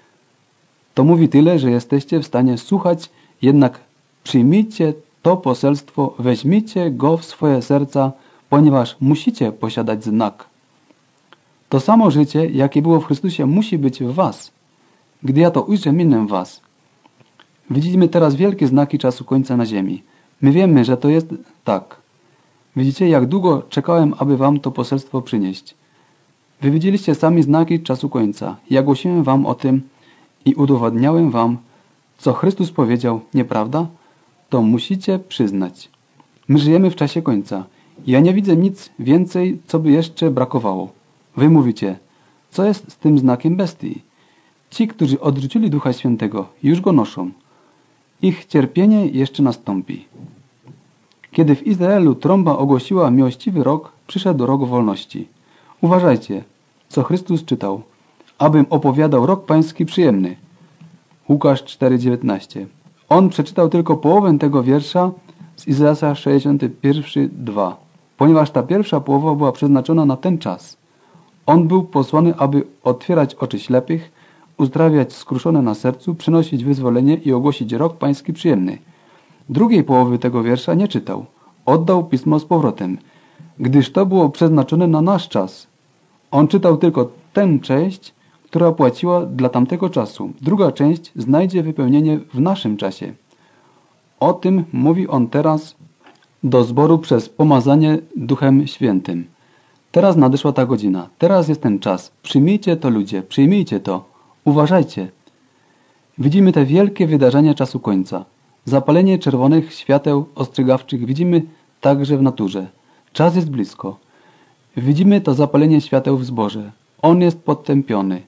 To mówi tyle, że jesteście w stanie słuchać, jednak przyjmijcie to poselstwo, weźmijcie go w swoje serca, ponieważ musicie posiadać znak. To samo życie, jakie było w Chrystusie, musi być w was. Gdy ja to ujrzę, minę was. Widzimy teraz wielkie znaki czasu końca na ziemi. My wiemy, że to jest tak. Widzicie, jak długo czekałem, aby wam to poselstwo przynieść. Wy widzieliście sami znaki czasu końca. Ja głosiłem wam o tym i udowadniałem wam, co Chrystus powiedział, nieprawda? To musicie przyznać. My żyjemy w czasie końca. Ja nie widzę nic więcej, co by jeszcze brakowało. Wy mówicie, co jest z tym znakiem bestii? Ci, którzy odrzucili Ducha Świętego, już go noszą. Ich cierpienie jeszcze nastąpi. Kiedy w Izraelu trąba ogłosiła miłościwy rok, przyszedł rok wolności. Uważajcie, co Chrystus czytał. Abym opowiadał rok pański przyjemny. Łukasz cztery dziewiętnaście. On przeczytał tylko połowę tego wiersza z Izajasza sześćdziesiąty pierwszy, dwa, ponieważ ta pierwsza połowa była przeznaczona na ten czas. On był posłany, aby otwierać oczy ślepych, uzdrawiać skruszone na sercu, przynosić wyzwolenie i ogłosić rok pański przyjemny. Drugiej połowy tego wiersza nie czytał. Oddał pismo z powrotem, gdyż to było przeznaczone na nasz czas. On czytał tylko tę część, która płaciła dla tamtego czasu. Druga część znajdzie wypełnienie w naszym czasie. O tym mówi on teraz do zboru przez pomazanie Duchem Świętym. Teraz nadeszła ta godzina. Teraz jest ten czas. Przyjmijcie to, ludzie. Przyjmijcie to. Uważajcie. Widzimy te wielkie wydarzenia czasu końca. Zapalenie czerwonych świateł ostrzegawczych widzimy także w naturze. Czas jest blisko. Widzimy to zapalenie świateł w zborze. On jest podtępiony.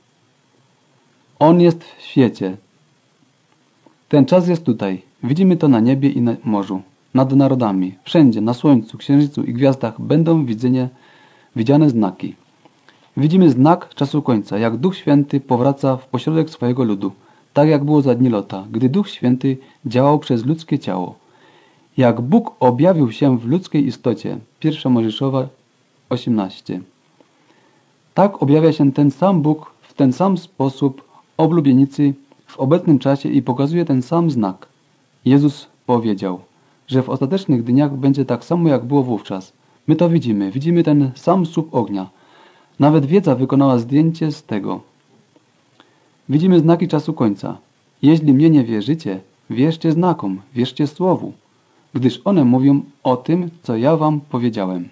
On jest w świecie. Ten czas jest tutaj. Widzimy to na niebie i na morzu. Nad narodami. Wszędzie, na słońcu, księżycu i gwiazdach będą widzenie, widziane znaki. Widzimy znak czasu końca, jak Duch Święty powraca w pośrodek swojego ludu. Tak jak było za dni Lota, gdy Duch Święty działał przez ludzkie ciało. Jak Bóg objawił się w ludzkiej istocie. Pierwsza Mojżeszowa osiemnaście. Tak objawia się ten sam Bóg w ten sam sposób oblubienicy w obecnym czasie i pokazuje ten sam znak. Jezus powiedział, że w ostatecznych dniach będzie tak samo jak było wówczas. My to widzimy. Widzimy ten sam słup ognia. Nawet wiedza wykonała zdjęcie z tego. Widzimy znaki czasu końca. Jeśli mnie nie wierzycie, wierzcie znakom, wierzcie słowu, gdyż one mówią o tym, co ja wam powiedziałem.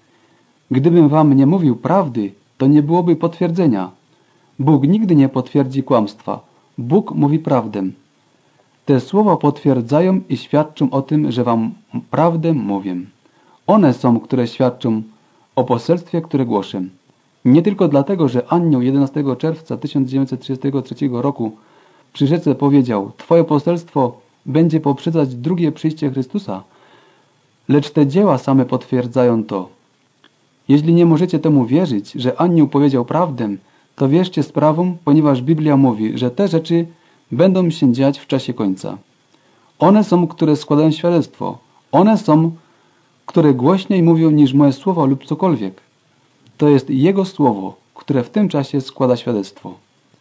Gdybym wam nie mówił prawdy, to nie byłoby potwierdzenia. Bóg nigdy nie potwierdzi kłamstwa. Bóg mówi prawdę. Te słowa potwierdzają i świadczą o tym, że wam prawdę mówię. One są, które świadczą o poselstwie, które głoszę. Nie tylko dlatego, że anioł jedenastego czerwca tysiąc dziewięćset trzydziestego trzeciego roku przy rzece powiedział: Twoje poselstwo będzie poprzedzać drugie przyjście Chrystusa, lecz te dzieła same potwierdzają to. Jeśli nie możecie temu wierzyć, że anioł powiedział prawdę, to wierzcie sprawom, ponieważ Biblia mówi, że te rzeczy będą się dziać w czasie końca. One są, które składają świadectwo. One są, które głośniej mówią niż moje słowa lub cokolwiek. To jest Jego słowo, które w tym czasie składa świadectwo.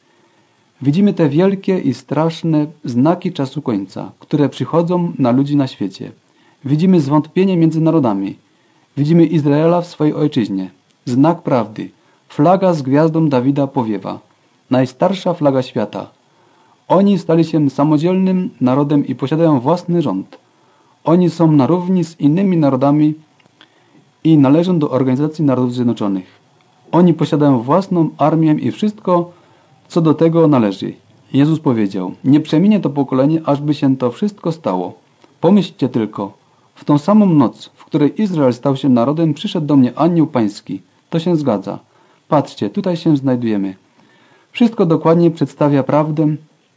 Widzimy te wielkie i straszne znaki czasu końca, które przychodzą na ludzi na świecie. Widzimy zwątpienie między narodami. Widzimy Izraela w swojej ojczyźnie. Znak prawdy. Flaga z gwiazdą Dawida powiewa. Najstarsza flaga świata. Oni stali się samodzielnym narodem i posiadają własny rząd. Oni są na równi z innymi narodami i należą do Organizacji Narodów Zjednoczonych. Oni posiadają własną armię i wszystko, co do tego należy. Jezus powiedział: nie przeminie to pokolenie, ażby się to wszystko stało. Pomyślcie tylko, w tą samą noc, w której Izrael stał się narodem, przyszedł do mnie anioł pański. To się zgadza. Patrzcie, tutaj się znajdujemy. Wszystko dokładnie przedstawia prawdę.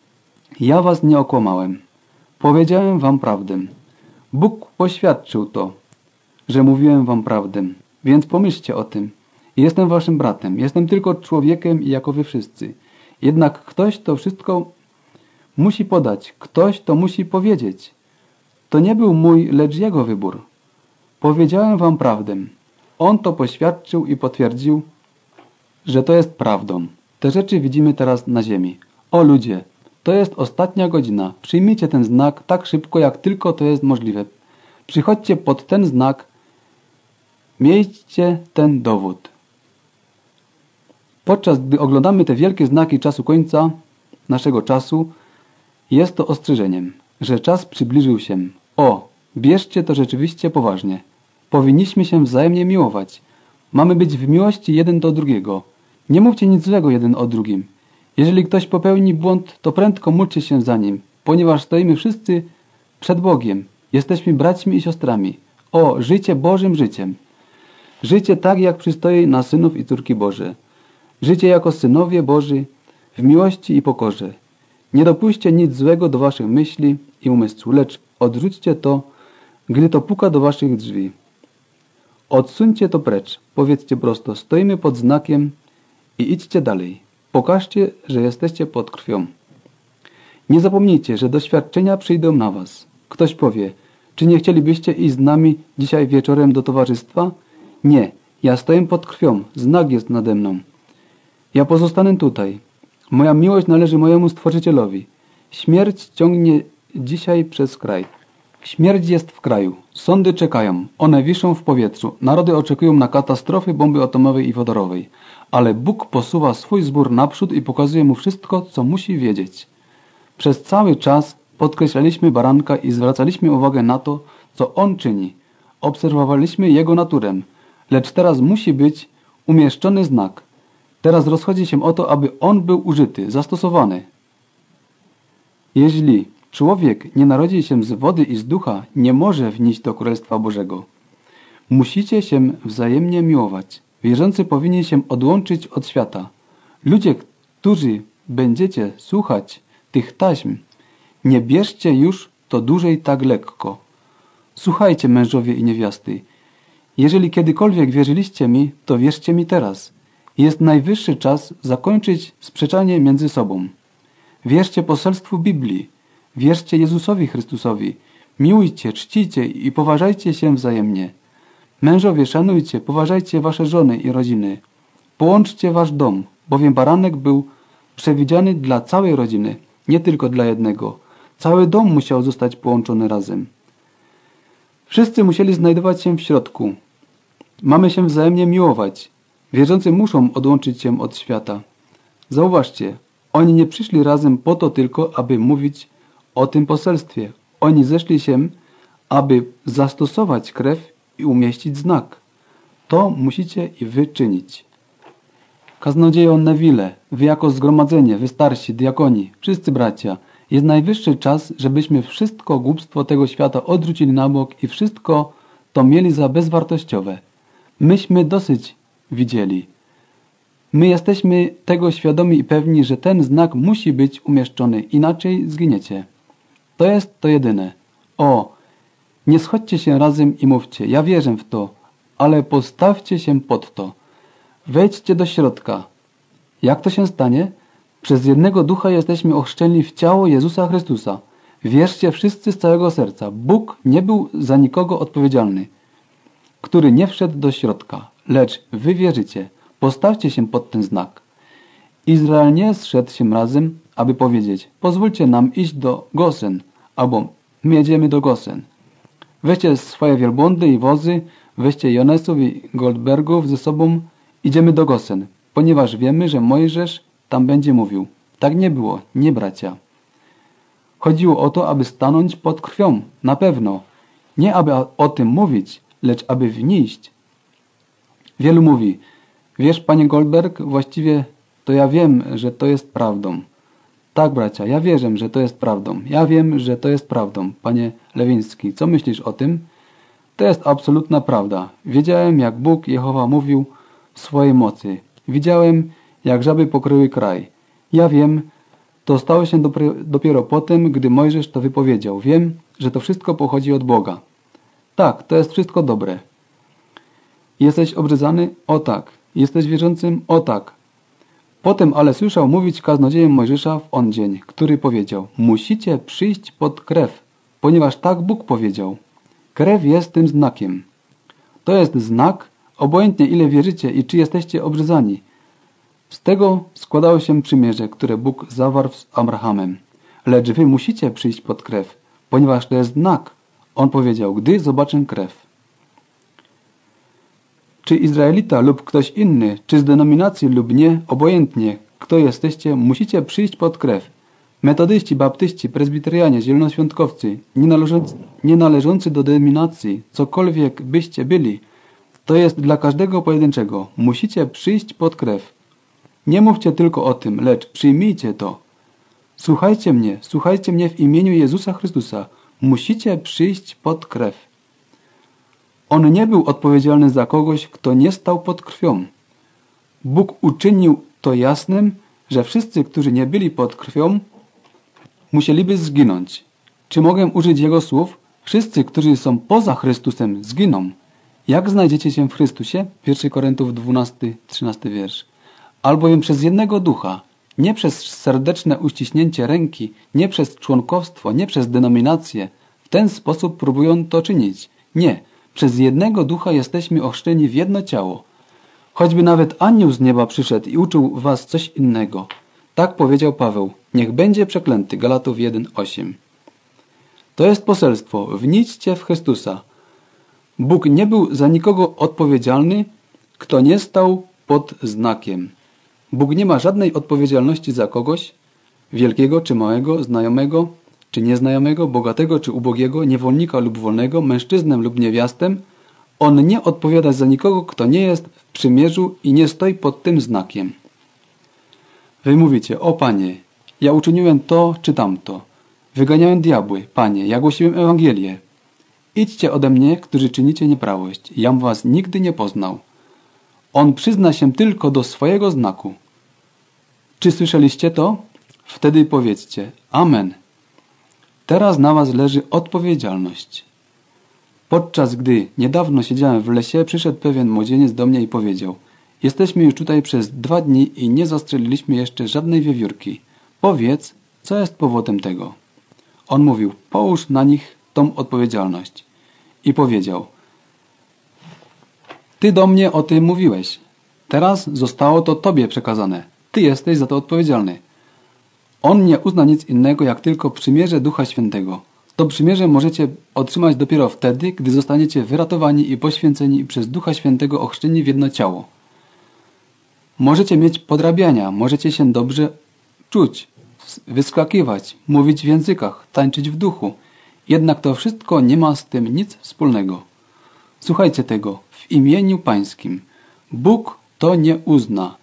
Ja was nie okłamałem. Powiedziałem wam prawdę. Bóg poświadczył to, że mówiłem wam prawdę. Więc pomyślcie o tym. Jestem waszym bratem. Jestem tylko człowiekiem jako wy wszyscy. Jednak ktoś to wszystko musi podać. Ktoś to musi powiedzieć. To nie był mój, lecz jego wybór. Powiedziałem wam prawdę. On to poświadczył i potwierdził, że to jest prawdą. Te rzeczy widzimy teraz na ziemi. O ludzie, to jest ostatnia godzina. Przyjmijcie ten znak tak szybko, jak tylko to jest możliwe. Przychodźcie pod ten znak. Miejcie ten dowód. Podczas gdy oglądamy te wielkie znaki czasu końca naszego czasu, jest to ostrzeżeniem, że czas przybliżył się. O, bierzcie to rzeczywiście poważnie. Powinniśmy się wzajemnie miłować. Mamy być w miłości jeden do drugiego. Nie mówcie nic złego jeden o drugim. Jeżeli ktoś popełni błąd, to prędko módlcie się za nim, ponieważ stoimy wszyscy przed Bogiem. Jesteśmy braćmi i siostrami. O, żyjcie Bożym życiem. Żyjcie tak, jak przystoi na synów i córki Boże. Żyjcie jako synowie Boży w miłości i pokorze. Nie dopuśćcie nic złego do waszych myśli i umysłu, lecz odrzućcie to, gdy to puka do waszych drzwi. Odsuńcie to precz. Powiedzcie prosto, stoimy pod znakiem i idźcie dalej. Pokażcie, że jesteście pod krwią. Nie zapomnijcie, że doświadczenia przyjdą na was. Ktoś powie, czy nie chcielibyście iść z nami dzisiaj wieczorem do towarzystwa? Nie, ja stoję pod krwią, znak jest nade mną. Ja pozostanę tutaj. Moja miłość należy mojemu Stworzycielowi. Śmierć ciągnie dzisiaj przez kraj. Śmierć jest w kraju. Sądy czekają. One wiszą w powietrzu. Narody oczekują na katastrofy bomby atomowej i wodorowej. Ale Bóg posuwa swój zbór naprzód i pokazuje mu wszystko, co musi wiedzieć. Przez cały czas podkreślaliśmy baranka i zwracaliśmy uwagę na to, co on czyni. Obserwowaliśmy jego naturę. Lecz teraz musi być umieszczony znak. Teraz rozchodzi się o to, aby on był użyty, zastosowany. Jeśli człowiek nie narodzi się z wody i z ducha, nie może wnieść do Królestwa Bożego. Musicie się wzajemnie miłować. Wierzący powinien się odłączyć od świata. Ludzie, którzy będziecie słuchać tych taśm, nie bierzcie już to dłużej tak lekko. Słuchajcie, mężowie i niewiasty. Jeżeli kiedykolwiek wierzyliście mi, to wierzcie mi teraz. Jest najwyższy czas zakończyć sprzeczanie między sobą. Wierzcie poselstwu Biblii. Wierzcie Jezusowi Chrystusowi. Miłujcie, czcijcie i poważajcie się wzajemnie. Mężowie, szanujcie, poważajcie wasze żony i rodziny. Połączcie wasz dom, bowiem baranek był przewidziany dla całej rodziny, nie tylko dla jednego. Cały dom musiał zostać połączony razem. Wszyscy musieli znajdować się w środku. Mamy się wzajemnie miłować. Wierzący muszą odłączyć się od świata. Zauważcie, oni nie przyszli razem po to tylko, aby mówić o tym poselstwie. Oni zeszli się, aby zastosować krew i umieścić znak. To musicie i wy czynić. Kaznodziejo Neville, wy jako zgromadzenie, wy starsi, diakoni, wszyscy bracia, jest najwyższy czas, żebyśmy wszystko głupstwo tego świata odrzucili na bok i wszystko to mieli za bezwartościowe. Myśmy dosyć widzieli. My jesteśmy tego świadomi i pewni, że ten znak musi być umieszczony, inaczej zginiecie. To jest to jedyne. O, nie schodźcie się razem i mówcie, ja wierzę w to, ale postawcie się pod to. Wejdźcie do środka. Jak to się stanie? Przez jednego ducha jesteśmy ochrzczeni w ciało Jezusa Chrystusa. Wierzcie wszyscy z całego serca. Bóg nie był za nikogo odpowiedzialny, który nie wszedł do środka, lecz wy wierzycie. Postawcie się pod ten znak. Izrael nie zszedł się razem, aby powiedzieć, pozwólcie nam iść do Gosen, albo my jedziemy do Gosen. Weźcie swoje wielbłądy i wozy, weźcie Jonesów i Goldbergów ze sobą, idziemy do Gosen, ponieważ wiemy, że Mojżesz tam będzie mówił. Tak nie było, nie bracia. Chodziło o to, aby stanąć pod krwią, na pewno. Nie aby o tym mówić, lecz aby w nie iść. Wielu mówi, wiesz, panie Goldberg, właściwie to ja wiem, że to jest prawdą. Tak, bracia, ja wierzę, że to jest prawdą. Ja wiem, że to jest prawdą. Panie Lewiński, co myślisz o tym? To jest absolutna prawda. Wiedziałem, jak Bóg Jehowa mówił w swojej mocy. Widziałem, jak żaby pokryły kraj. Ja wiem, to stało się dopiero potem, gdy Mojżesz to wypowiedział. Wiem, że to wszystko pochodzi od Boga. Tak, to jest wszystko dobre. Jesteś obrzezany? O tak. Jesteś wierzącym? O tak. Potem ale słyszał mówić kaznodzieję Mojżesza w on dzień, który powiedział, musicie przyjść pod krew, ponieważ tak Bóg powiedział. Krew jest tym znakiem. To jest znak, obojętnie ile wierzycie i czy jesteście obrzezani. Z tego składało się przymierze, które Bóg zawarł z Abrahamem. Lecz wy musicie przyjść pod krew, ponieważ to jest znak. On powiedział, gdy zobaczę krew. Czy Izraelita lub ktoś inny, czy z denominacji lub nie, obojętnie, kto jesteście, musicie przyjść pod krew. Metodyści, baptyści, prezbiterianie, zielonoświątkowcy, nie należący, nie należący do denominacji, cokolwiek byście byli, to jest dla każdego pojedynczego. Musicie przyjść pod krew. Nie mówcie tylko o tym, lecz przyjmijcie to. Słuchajcie mnie, słuchajcie mnie w imieniu Jezusa Chrystusa. Musicie przyjść pod krew. On nie był odpowiedzialny za kogoś, kto nie stał pod krwią. Bóg uczynił to jasnym, że wszyscy, którzy nie byli pod krwią, musieliby zginąć. Czy mogę użyć Jego słów? Wszyscy, którzy są poza Chrystusem, zginą. Jak znajdziecie się w Chrystusie? pierwszy Koryntiów dwunasty, trzynasty wiersz. Albowiem przez jednego ducha, nie przez serdeczne uściśnięcie ręki, nie przez członkowstwo, nie przez denominację, w ten sposób próbują to czynić. Nie, przez jednego ducha jesteśmy ochrzczeni w jedno ciało. Choćby nawet anioł z nieba przyszedł i uczył was coś innego. Tak powiedział Paweł. Niech będzie przeklęty. Galatów jeden, osiem. To jest poselstwo. Wnićcie w Chrystusa. Bóg nie był za nikogo odpowiedzialny, kto nie stał pod znakiem. Bóg nie ma żadnej odpowiedzialności za kogoś, wielkiego czy małego, znajomego czy nieznajomego, bogatego czy ubogiego, niewolnika lub wolnego, mężczyznę lub niewiastę. On nie odpowiada za nikogo, kto nie jest w przymierzu i nie stoi pod tym znakiem. Wy mówicie, o Panie, ja uczyniłem to czy tamto. Wyganiałem diabły, Panie, ja głosiłem Ewangelię. Idźcie ode mnie, którzy czynicie nieprawość. Jam was nigdy nie poznał. On przyzna się tylko do swojego znaku. Czy słyszeliście to? Wtedy powiedzcie, Amen. Teraz na was leży odpowiedzialność. Podczas gdy niedawno siedziałem w lesie, przyszedł pewien młodzieniec do mnie i powiedział, jesteśmy już tutaj przez dwa dni i nie zastrzeliliśmy jeszcze żadnej wiewiórki. Powiedz, co jest powodem tego? On mówił, połóż na nich tą odpowiedzialność. I powiedział, ty do mnie o tym mówiłeś. Teraz zostało to tobie przekazane. Ty jesteś za to odpowiedzialny. On nie uzna nic innego, jak tylko przymierze Ducha Świętego. To przymierze możecie otrzymać dopiero wtedy, gdy zostaniecie wyratowani i poświęceni i przez Ducha Świętego ochrzczeni w jedno ciało. Możecie mieć podrabiania, możecie się dobrze czuć, wyskakiwać, mówić w językach, tańczyć w duchu. Jednak to wszystko nie ma z tym nic wspólnego. Słuchajcie tego, w imieniu Pańskim. Bóg to nie uzna.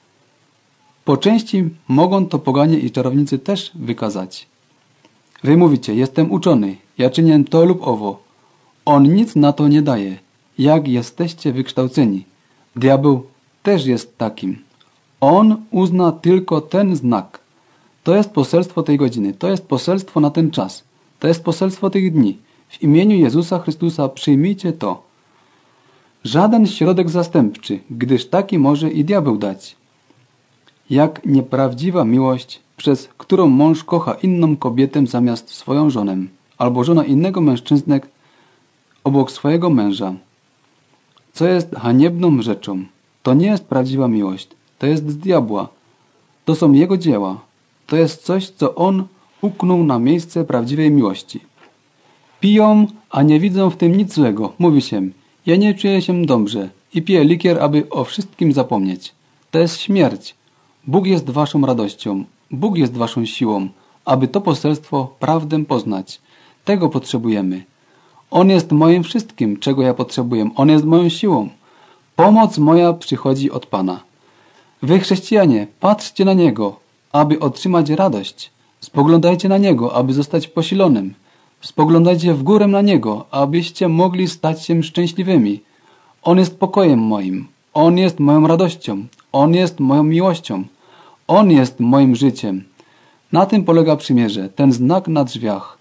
Po części mogą to poganie i czarownicy też wykazać. Wy mówicie, jestem uczony, ja czynię to lub owo. On nic na to nie daje. Jak jesteście wykształceni? Diabeł też jest takim. On uzna tylko ten znak. To jest poselstwo tej godziny, to jest poselstwo na ten czas. To jest poselstwo tych dni. W imieniu Jezusa Chrystusa przyjmijcie to. Żaden środek zastępczy, gdyż taki może i diabeł dać. Jak nieprawdziwa miłość, przez którą mąż kocha inną kobietę zamiast swoją żonę, albo żona innego mężczyznę obok swojego męża. Co jest haniebną rzeczą. To nie jest prawdziwa miłość. To jest z diabła. To są jego dzieła. To jest coś, co on uknął na miejsce prawdziwej miłości. Piją, a nie widzą w tym nic złego. Mówi się, ja nie czuję się dobrze i piję likier, aby o wszystkim zapomnieć. To jest śmierć. Bóg jest waszą radością. Bóg jest waszą siłą, aby to poselstwo prawdę poznać. Tego potrzebujemy. On jest moim wszystkim, czego ja potrzebuję. On jest moją siłą. Pomoc moja przychodzi od Pana. Wy, chrześcijanie, patrzcie na Niego, aby otrzymać radość. Spoglądajcie na Niego, aby zostać posilonym. Spoglądajcie w górę na Niego, abyście mogli stać się szczęśliwymi. On jest pokojem moim. On jest moją radością. On jest moją miłością. On jest moim życiem. Na tym polega przymierze, ten znak na drzwiach.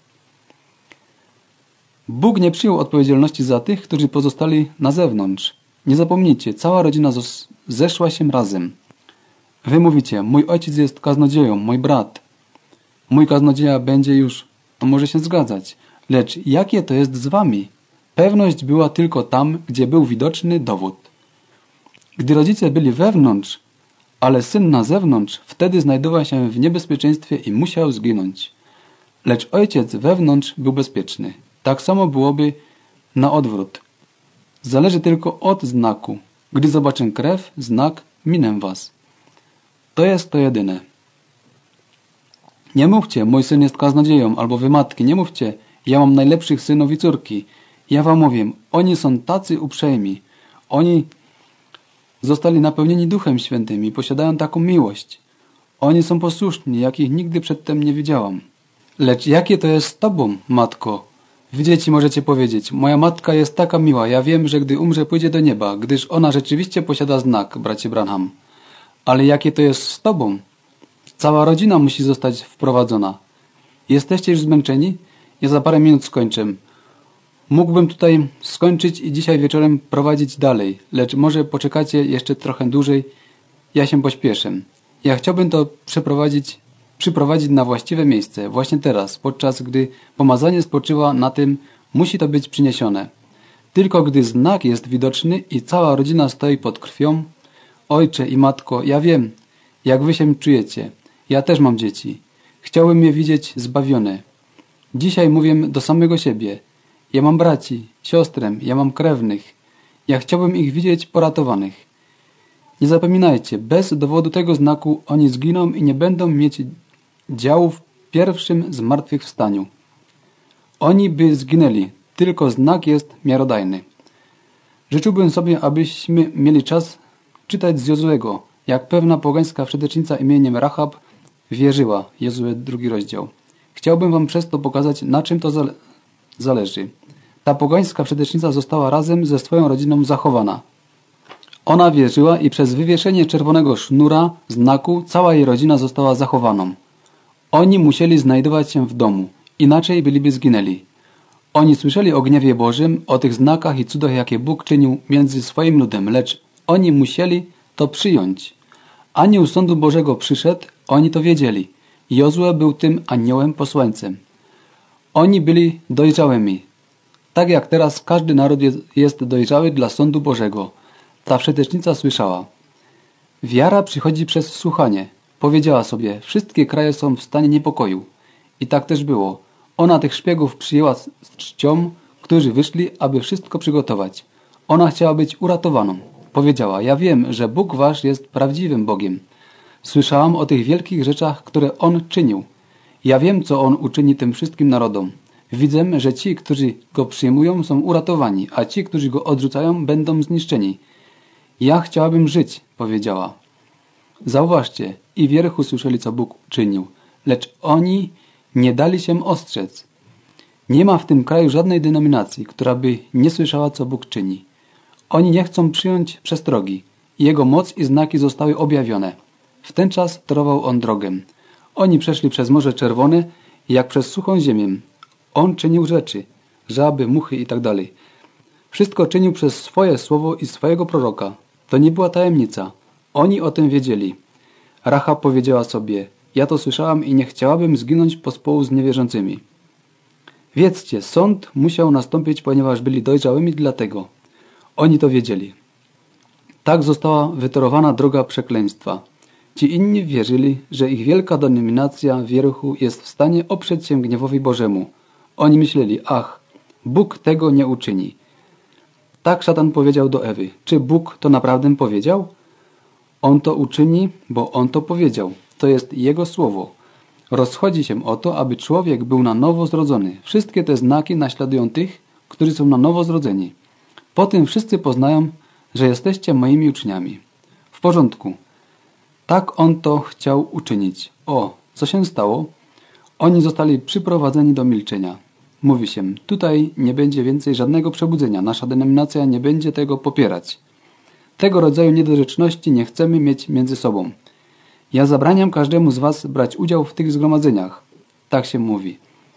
Bóg nie przyjął odpowiedzialności za tych, którzy pozostali na zewnątrz. Nie zapomnijcie, cała rodzina zeszła się razem. Wy mówicie, mój ojciec jest kaznodzieją, mój brat. Mój kaznodzieja będzie już, to może się zgadzać. Lecz jakie to jest z wami? Pewność była tylko tam, gdzie był widoczny dowód. Gdy rodzice byli wewnątrz, ale syn na zewnątrz, wtedy znajdował się w niebezpieczeństwie i musiał zginąć. Lecz ojciec wewnątrz był bezpieczny. Tak samo byłoby na odwrót. Zależy tylko od znaku. Gdy zobaczę krew, znak, minę was. To jest to jedyne. Nie mówcie, mój syn jest kaznodzieją, albo wy matki, nie mówcie, ja mam najlepszych synów i córki. Ja wam mówię, oni są tacy uprzejmi. Oni zostali napełnieni Duchem Świętym i posiadają taką miłość. Oni są posłuszni, jakich nigdy przedtem nie widziałam. Lecz jakie to jest z tobą, matko? Wy dzieci możecie powiedzieć, moja matka jest taka miła, ja wiem, że gdy umrze pójdzie do nieba, gdyż ona rzeczywiście posiada znak, bracie Branham. Ale jakie to jest z tobą? Cała rodzina musi zostać wprowadzona. Jesteście już zmęczeni? Ja za parę minut skończę. Mógłbym tutaj skończyć i dzisiaj wieczorem prowadzić dalej, lecz może poczekacie jeszcze trochę dłużej. Ja się pośpieszę. Ja chciałbym to przeprowadzić, przyprowadzić na właściwe miejsce, właśnie teraz, podczas gdy pomazanie spoczywa na tym, musi to być przyniesione. Tylko gdy znak jest widoczny i cała rodzina stoi pod krwią, ojcze i matko, ja wiem, jak wy się czujecie. Ja też mam dzieci. Chciałbym je widzieć zbawione. Dzisiaj mówię do samego siebie. Ja mam braci, siostrę, ja mam krewnych. Ja chciałbym ich widzieć poratowanych. Nie zapominajcie, bez dowodu tego znaku oni zginą i nie będą mieć działu w pierwszym zmartwychwstaniu. Oni by zginęli, tylko znak jest miarodajny. Życzyłbym sobie, abyśmy mieli czas czytać z Jozuego, jak pewna pogańska wszetecznica imieniem Rahab wierzyła. Jozue drugi rozdział. Chciałbym wam przez to pokazać, na czym to zale zależy. Ta pogańska wszetecznica została razem ze swoją rodziną zachowana. Ona wierzyła i przez wywieszenie czerwonego sznura, znaku, cała jej rodzina została zachowaną. Oni musieli znajdować się w domu, inaczej byliby zginęli. Oni słyszeli o gniewie Bożym, o tych znakach i cudach, jakie Bóg czynił między swoim ludem, lecz oni musieli to przyjąć. Anioł sądu Bożego przyszedł, oni to wiedzieli. Jozue był tym aniołem posłańcem. Oni byli dojrzałymi. Tak jak teraz każdy naród jest dojrzały dla sądu Bożego. Ta wszetecznica słyszała. Wiara przychodzi przez słuchanie. Powiedziała sobie, wszystkie kraje są w stanie niepokoju. I tak też było. Ona tych szpiegów przyjęła z czcią, którzy wyszli, aby wszystko przygotować. Ona chciała być uratowaną. Powiedziała, ja wiem, że Bóg wasz jest prawdziwym Bogiem. Słyszałam o tych wielkich rzeczach, które On czynił. Ja wiem, co On uczyni tym wszystkim narodom. Widzę, że ci, którzy Go przyjmują, są uratowani, a ci, którzy Go odrzucają, będą zniszczeni. Ja chciałabym żyć, powiedziała. Zauważcie, i wierchu słyszeli, co Bóg czynił, lecz oni nie dali się ostrzec. Nie ma w tym kraju żadnej denominacji, która by nie słyszała, co Bóg czyni. Oni nie chcą przyjąć przestrogi. Jego moc i znaki zostały objawione. W ten czas torował On drogę. Oni przeszli przez Morze Czerwone, jak przez suchą ziemię. On czynił rzeczy, żaby, muchy i tak dalej. Wszystko czynił przez swoje słowo i swojego proroka. To nie była tajemnica. Oni o tym wiedzieli. Rahab powiedziała sobie, ja to słyszałam i nie chciałabym zginąć pospołu z niewierzącymi. Wiedzcie, sąd musiał nastąpić, ponieważ byli dojrzałymi dlatego. Oni to wiedzieli. Tak została wytorowana droga przekleństwa. Ci inni wierzyli, że ich wielka denominacja wierchu jest w stanie oprzeć się gniewowi Bożemu. Oni myśleli, ach, Bóg tego nie uczyni. Tak szatan powiedział do Ewy. Czy Bóg to naprawdę powiedział? On to uczyni, bo On to powiedział. To jest Jego słowo. Rozchodzi się o to, aby człowiek był na nowo zrodzony. Wszystkie te znaki naśladują tych, którzy są na nowo zrodzeni. Po tym wszyscy poznają, że jesteście moimi uczniami. W porządku. Tak On to chciał uczynić. O, co się stało? Oni zostali przyprowadzeni do milczenia. Mówi się, tutaj nie będzie więcej żadnego przebudzenia. Nasza denominacja nie będzie tego popierać. Tego rodzaju niedorzeczności nie chcemy mieć między sobą. Ja zabraniam każdemu z was brać udział w tych zgromadzeniach. Tak się mówi.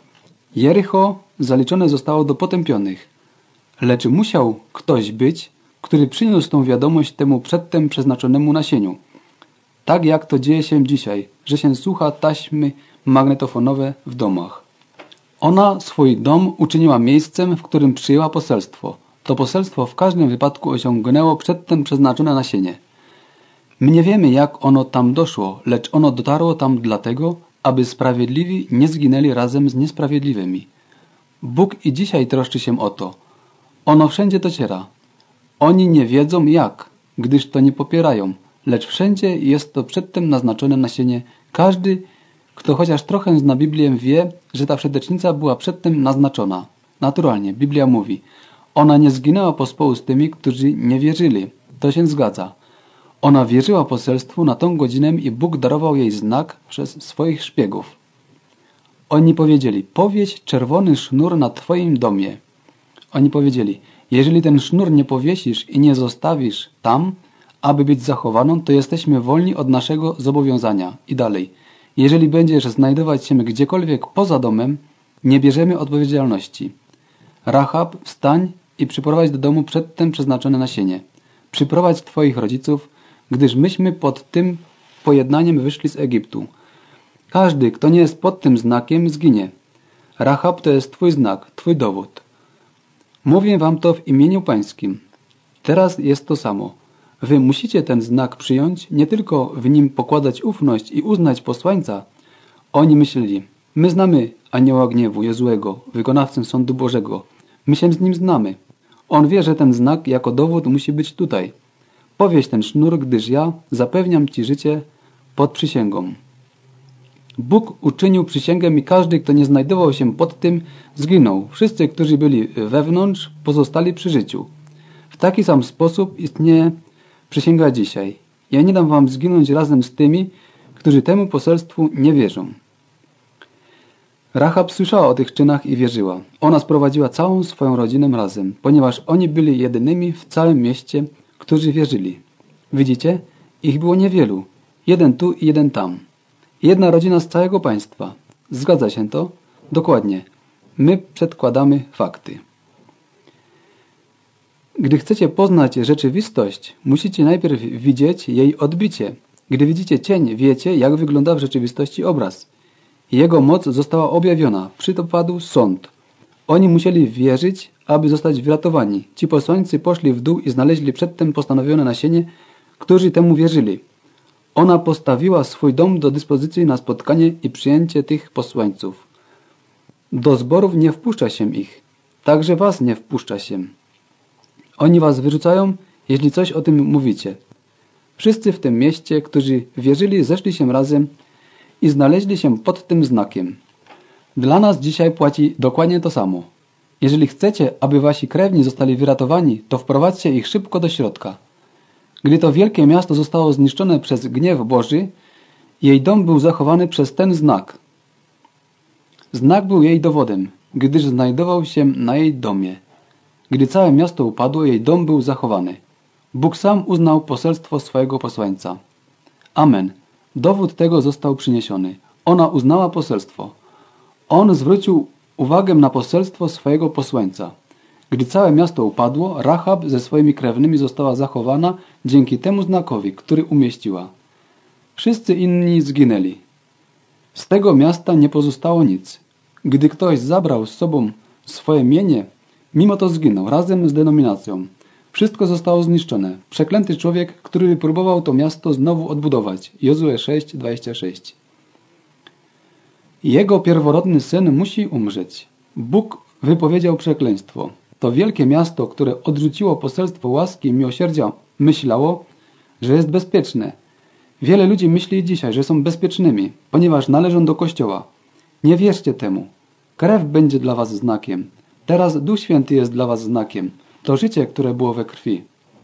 Jericho zaliczone zostało do potępionych. Lecz musiał ktoś być, który przyniósł tą wiadomość temu przedtem przeznaczonemu nasieniu. Tak jak to dzieje się dzisiaj, że się słucha taśmy magnetofonowe w domach. Ona swój dom uczyniła miejscem, w którym przyjęła poselstwo. To poselstwo w każdym wypadku osiągnęło przedtem przeznaczone nasienie. My nie wiemy, jak ono tam doszło, lecz ono dotarło tam dlatego, aby sprawiedliwi nie zginęli razem z niesprawiedliwymi. Bóg i dzisiaj troszczy się o to. Ono wszędzie dociera. Oni nie wiedzą jak. gdyż to nie popierają, lecz wszędzie jest to przedtem naznaczone nasienie. Każdy, kto chociaż trochę zna Biblię, wie, że ta wszetecznica była przedtem naznaczona. Naturalnie, Biblia mówi, ona nie zginęła pospołu z tymi, którzy nie wierzyli. To się zgadza. Ona wierzyła poselstwu na tą godzinę i Bóg darował jej znak przez swoich szpiegów. Oni powiedzieli, powiedz czerwony sznur na twoim domie. Oni powiedzieli, jeżeli ten sznur nie powiesisz i nie zostawisz tam, aby być zachowaną, to jesteśmy wolni od naszego zobowiązania. I dalej, jeżeli będziesz znajdować się gdziekolwiek poza domem, nie bierzemy odpowiedzialności. Rahab, wstań i przyprowadź do domu przedtem przeznaczone nasienie. Przyprowadź twoich rodziców, gdyż myśmy pod tym pojednaniem wyszli z Egiptu. Każdy, kto nie jest pod tym znakiem, zginie. Rahab to jest twój znak, twój dowód. Mówię wam to w imieniu pańskim. Teraz jest to samo. Wy musicie ten znak przyjąć, nie tylko w nim pokładać ufność i uznać posłańca. Oni myśleli, my znamy anioła gniewu, Jozłego, wykonawcę sądu Bożego. My się z nim znamy. On wie, że ten znak jako dowód musi być tutaj. Powieś ten sznur, gdyż ja zapewniam ci życie pod przysięgą. Bóg uczynił przysięgę i każdy, kto nie znajdował się pod tym, zginął. Wszyscy, którzy byli wewnątrz, pozostali przy życiu. W taki sam sposób istnieje przysięga dzisiaj. Ja nie dam wam zginąć razem z tymi, którzy temu poselstwu nie wierzą. Rahab słyszała o tych czynach i wierzyła. Ona sprowadziła całą swoją rodzinę razem, ponieważ oni byli jedynymi w całym mieście, którzy wierzyli. Widzicie? Ich było niewielu. Jeden tu i jeden tam. Jedna rodzina z całego państwa. Zgadza się to? Dokładnie. My przedkładamy fakty. Gdy chcecie poznać rzeczywistość, musicie najpierw widzieć jej odbicie. Gdy widzicie cień, wiecie, jak wygląda w rzeczywistości obraz. Jego moc została objawiona. Przypadł sąd. Oni musieli wierzyć, aby zostać wyratowani. Ci posłańcy poszli w dół i znaleźli przedtem postanowione nasienie, którzy temu wierzyli. Ona postawiła swój dom do dyspozycji na spotkanie i przyjęcie tych posłańców. Do zborów nie wpuszcza się ich. Także was nie wpuszcza się. Oni was wyrzucają, jeśli coś o tym mówicie. Wszyscy w tym mieście, którzy wierzyli, zeszli się razem i znaleźli się pod tym znakiem. Dla nas dzisiaj płaci dokładnie to samo. Jeżeli chcecie, aby wasi krewni zostali wyratowani, to wprowadźcie ich szybko do środka. Gdy to wielkie miasto zostało zniszczone przez gniew Boży, jej dom był zachowany przez ten znak. Znak był jej dowodem, gdyż znajdował się na jej domie. Gdy całe miasto upadło, jej dom był zachowany. Bóg sam uznał poselstwo swojego posłańca. Amen. Dowód tego został przyniesiony. Ona uznała poselstwo. On zwrócił uwagę na poselstwo swojego posłańca. Gdy całe miasto upadło, Rahab ze swoimi krewnymi została zachowana dzięki temu znakowi, który umieściła. Wszyscy inni zginęli. Z tego miasta nie pozostało nic. Gdy ktoś zabrał z sobą swoje mienie, mimo to zginął razem z denominacją. Wszystko zostało zniszczone. Przeklęty człowiek, który próbował to miasto znowu odbudować. Jozue sześć, dwadzieścia sześć. Jego pierworodny syn musi umrzeć. Bóg wypowiedział przekleństwo. To wielkie miasto, które odrzuciło poselstwo łaski i miłosierdzia, myślało, że jest bezpieczne. Wiele ludzi myśli dzisiaj, że są bezpiecznymi, ponieważ należą do Kościoła. Nie wierzcie temu. Krew będzie dla was znakiem. Teraz Duch Święty jest dla was znakiem. To życie, które było we krwi.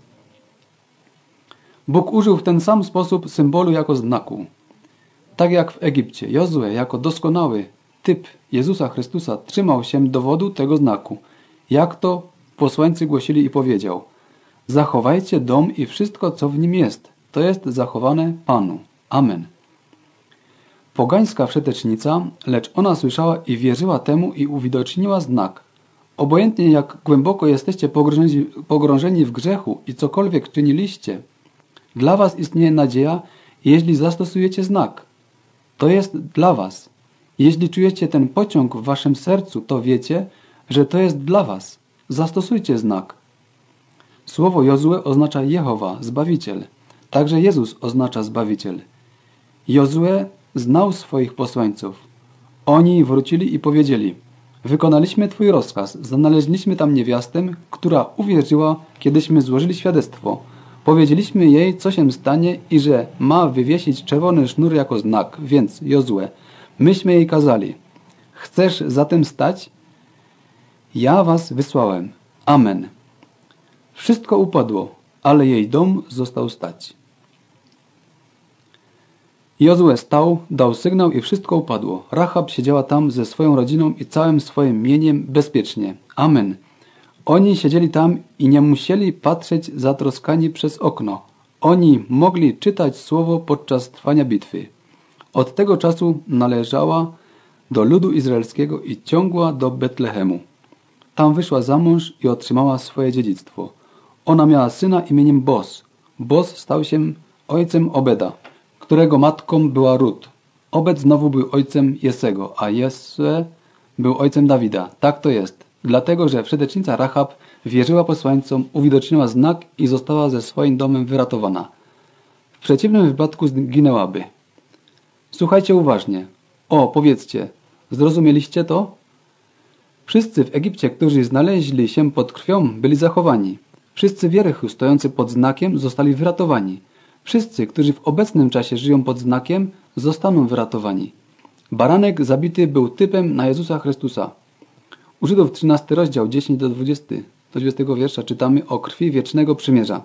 Bóg użył w ten sam sposób symbolu jako znaku. Tak jak w Egipcie, Jozue jako doskonały typ Jezusa Chrystusa trzymał się dowodu tego znaku. Jak to posłańcy głosili i powiedział: zachowajcie dom i wszystko, co w nim jest. To jest zachowane Panu. Amen. Pogańska wszetecznica, lecz ona słyszała i wierzyła temu i uwidoczniła znak. Obojętnie jak głęboko jesteście pogrążeni, pogrążeni w grzechu i cokolwiek czyniliście, dla was istnieje nadzieja, jeśli zastosujecie znak. To jest dla was. Jeśli czujecie ten pociąg w waszym sercu, to wiecie, że to jest dla was. Zastosujcie znak. Słowo Jozue oznacza Jehowa, Zbawiciel. Także Jezus oznacza Zbawiciel. Jozue znał swoich posłańców. Oni wrócili i powiedzieli: wykonaliśmy Twój rozkaz, znaleźliśmy tam niewiastę, która uwierzyła, kiedyśmy złożyli świadectwo. Powiedzieliśmy jej, co się stanie i że ma wywiesić czerwony sznur jako znak, więc Jozue, myśmy jej kazali. Chcesz zatem stać? Ja was wysłałem. Amen. Wszystko upadło, ale jej dom został stać. Jozue stał, dał sygnał i wszystko upadło. Rahab siedziała tam ze swoją rodziną i całym swoim mieniem bezpiecznie. Amen. Oni siedzieli tam i nie musieli patrzeć zatroskani przez okno. Oni mogli czytać słowo podczas trwania bitwy. Od tego czasu należała do ludu izraelskiego i ciągła do Betlehemu. Tam wyszła za mąż i otrzymała swoje dziedzictwo. Ona miała syna imieniem Boz. Boz stał się ojcem Obeda, którego matką była Rut. Obed znowu był ojcem Jesego, a Jesse był ojcem Dawida. Tak to jest. Dlatego, że wszetecznica Rahab wierzyła posłańcom, uwidoczniła znak i została ze swoim domem wyratowana. W przeciwnym wypadku zginęłaby. Słuchajcie uważnie. O, powiedzcie, zrozumieliście to? Wszyscy w Egipcie, którzy znaleźli się pod krwią, byli zachowani. Wszyscy wierchy stojący pod znakiem zostali wyratowani. Wszyscy, którzy w obecnym czasie żyją pod znakiem, zostaną wyratowani. Baranek zabity był typem na Jezusa Chrystusa. U Żydów trzynasty rozdział dziesiąty do dwudziestego, do dwudziestego wiersza czytamy o krwi wiecznego przymierza.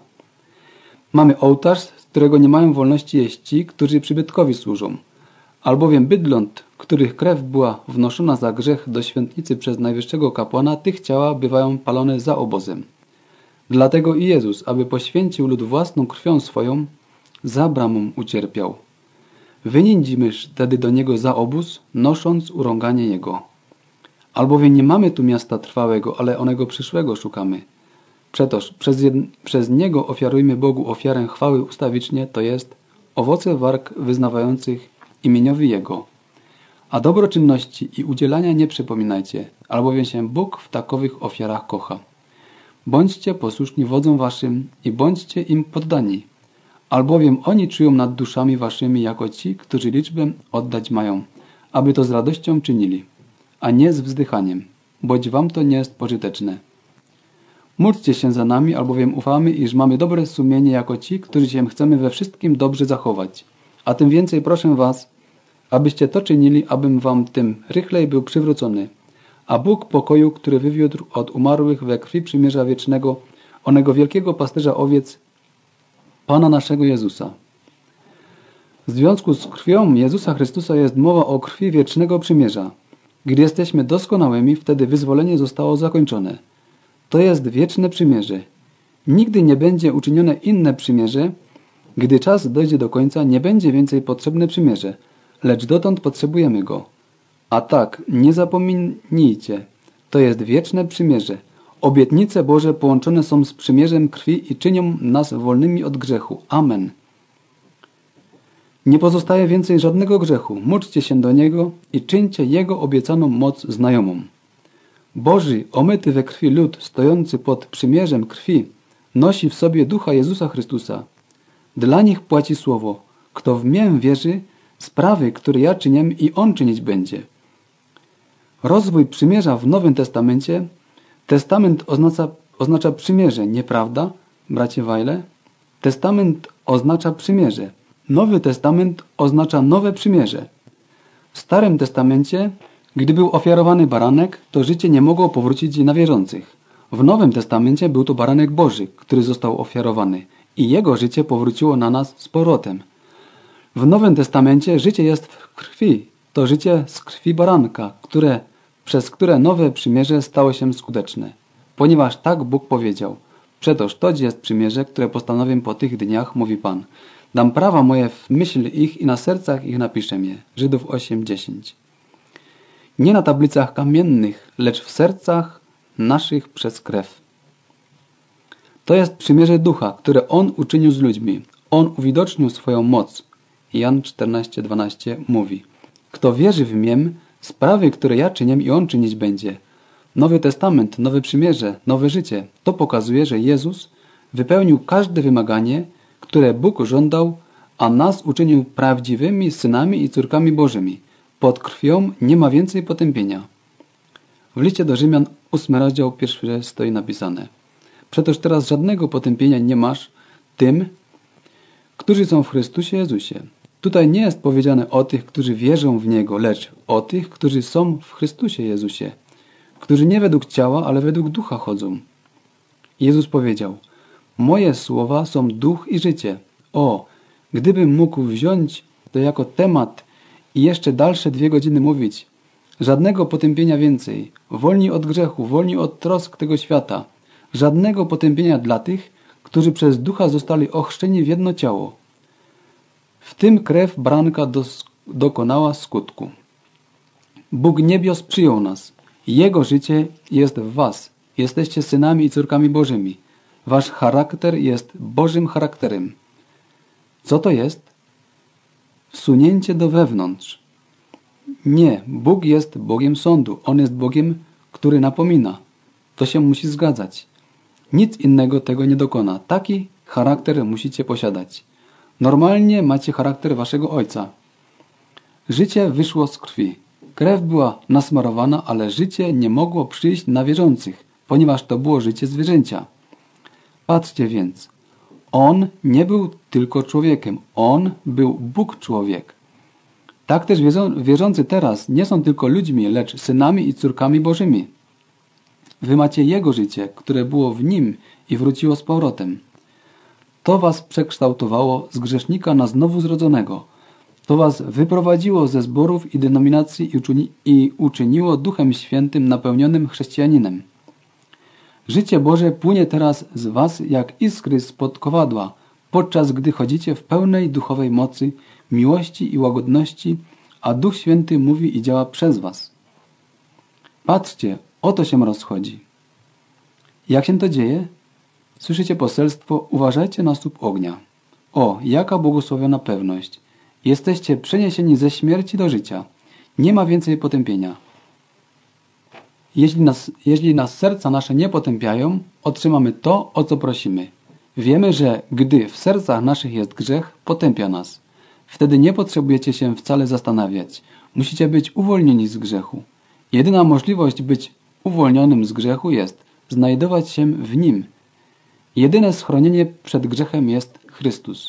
Mamy ołtarz, z którego nie mają wolności jeść ci, którzy przybytkowi służą. Albowiem bydląt, których krew była wnoszona za grzech do świątnicy przez najwyższego kapłana, tych ciała bywają palone za obozem. Dlatego i Jezus, aby poświęcił lud własną krwią swoją, za bramą ucierpiał. Wyniędzimy wtedy do Niego za obóz, nosząc urąganie Jego. Albowiem nie mamy tu miasta trwałego, ale onego przyszłego szukamy. Przetoż przez, jed... przez Niego ofiarujmy Bogu ofiarę chwały ustawicznie, to jest owoce warg wyznawających imieniowi Jego. A dobroczynności i udzielania nie przypominajcie, albowiem się Bóg w takowych ofiarach kocha. Bądźcie posłuszni wodzom waszym i bądźcie im poddani, albowiem oni czują nad duszami waszymi jako ci, którzy liczbę oddać mają, aby to z radością czynili, a nie z wzdychaniem, boć wam to nie jest pożyteczne. Módlcie się za nami, albowiem ufamy, iż mamy dobre sumienie jako ci, którzy się chcemy we wszystkim dobrze zachować. A tym więcej proszę was, abyście to czynili, abym wam tym rychlej był przywrócony. A Bóg pokoju, który wywiódł od umarłych we krwi przymierza wiecznego, onego wielkiego pasterza owiec, Pana naszego Jezusa. W związku z krwią Jezusa Chrystusa jest mowa o krwi wiecznego przymierza. Gdy jesteśmy doskonałymi, wtedy wyzwolenie zostało zakończone. To jest wieczne przymierze. Nigdy nie będzie uczynione inne przymierze. Gdy czas dojdzie do końca, nie będzie więcej potrzebne przymierze, lecz dotąd potrzebujemy go. A tak, nie zapomnijcie, to jest wieczne przymierze. Obietnice Boże połączone są z przymierzem krwi i czynią nas wolnymi od grzechu. Amen. Nie pozostaje więcej żadnego grzechu. Módlcie się do Niego i czyńcie Jego obiecaną moc znajomą. Boży, omyty we krwi lud, stojący pod przymierzem krwi, nosi w sobie ducha Jezusa Chrystusa. Dla nich płaci słowo. Kto w mię wierzy, sprawy, które ja czynię i on czynić będzie. Rozwój przymierza w Nowym Testamencie. Testament oznacza, oznacza przymierze, nieprawda, bracie Wajle? Testament oznacza przymierze. Nowy Testament oznacza nowe przymierze. W Starym Testamencie, gdy był ofiarowany baranek, to życie nie mogło powrócić na wierzących. W Nowym Testamencie był to baranek Boży, który został ofiarowany i jego życie powróciło na nas z powrotem. W Nowym Testamencie życie jest w krwi. To życie z krwi baranka, które, przez które nowe przymierze stało się skuteczne. Ponieważ tak Bóg powiedział. Przetoż to jest przymierze, które postanowię po tych dniach, mówi Pan. Dam prawa moje w myśl ich i na sercach ich napiszę je. Żydów osiem dziesięć. Nie na tablicach kamiennych, lecz w sercach naszych przez krew. To jest przymierze ducha, które On uczynił z ludźmi. On uwidocznił swoją moc. Jan czternaście dwanaście mówi: Kto wierzy w mię, sprawy, które ja czynię i on czynić będzie. Nowy Testament, nowe przymierze, nowe życie. To pokazuje, że Jezus wypełnił każde wymaganie, które Bóg żądał, a nas uczynił prawdziwymi synami i córkami Bożymi. Pod krwią nie ma więcej potępienia. W liście do Rzymian ósmy rozdział pierwszy stoi napisane: Przetoż teraz żadnego potępienia nie masz tym, którzy są w Chrystusie Jezusie. Tutaj nie jest powiedziane o tych, którzy wierzą w Niego, lecz o tych, którzy są w Chrystusie Jezusie, którzy nie według ciała, ale według ducha chodzą. Jezus powiedział: moje słowa są duch i życie. O, gdybym mógł wziąć to jako temat i jeszcze dalsze dwie godziny mówić. Żadnego potępienia więcej. Wolni od grzechu, wolni od trosk tego świata. Żadnego potępienia dla tych, którzy przez ducha zostali ochrzczeni w jedno ciało. W tym krew baranka dos- dokonała skutku. Bóg niebios przyjął nas. Jego życie jest w was. Jesteście synami i córkami Bożymi. Wasz charakter jest Bożym charakterem. Co to jest? Wsunięcie do wewnątrz. Nie, Bóg jest Bogiem sądu. On jest Bogiem, który napomina. To się musi zgadzać. Nic innego tego nie dokona. Taki charakter musicie posiadać. Normalnie macie charakter waszego ojca. Życie wyszło z krwi. Krew była nasmarowana, ale życie nie mogło przyjść na wierzących, ponieważ to było życie zwierzęcia. Patrzcie więc. On nie był tylko człowiekiem. On był Bóg człowiek. Tak też wierzący teraz nie są tylko ludźmi, lecz synami i córkami Bożymi. Wy macie Jego życie, które było w Nim i wróciło z powrotem. To was przekształtowało z grzesznika na znowu zrodzonego. To was wyprowadziło ze zborów i denominacji i uczyniło Duchem Świętym napełnionym chrześcijaninem. Życie Boże płynie teraz z was jak iskry spod kowadła, podczas gdy chodzicie w pełnej duchowej mocy, miłości i łagodności, a Duch Święty mówi i działa przez was. Patrzcie, o to się rozchodzi. Jak się to dzieje? Słyszycie poselstwo: uważajcie na słup ognia. O, jaka błogosławiona pewność! Jesteście przeniesieni ze śmierci do życia. Nie ma więcej potępienia. Jeśli nas, jeśli nas serca nasze nie potępiają, otrzymamy to, o co prosimy. Wiemy, że gdy w sercach naszych jest grzech, potępia nas. Wtedy nie potrzebujecie się wcale zastanawiać. Musicie być uwolnieni z grzechu. Jedyna możliwość być uwolnionym z grzechu jest znajdować się w Nim. Jedyne schronienie przed grzechem jest Chrystus.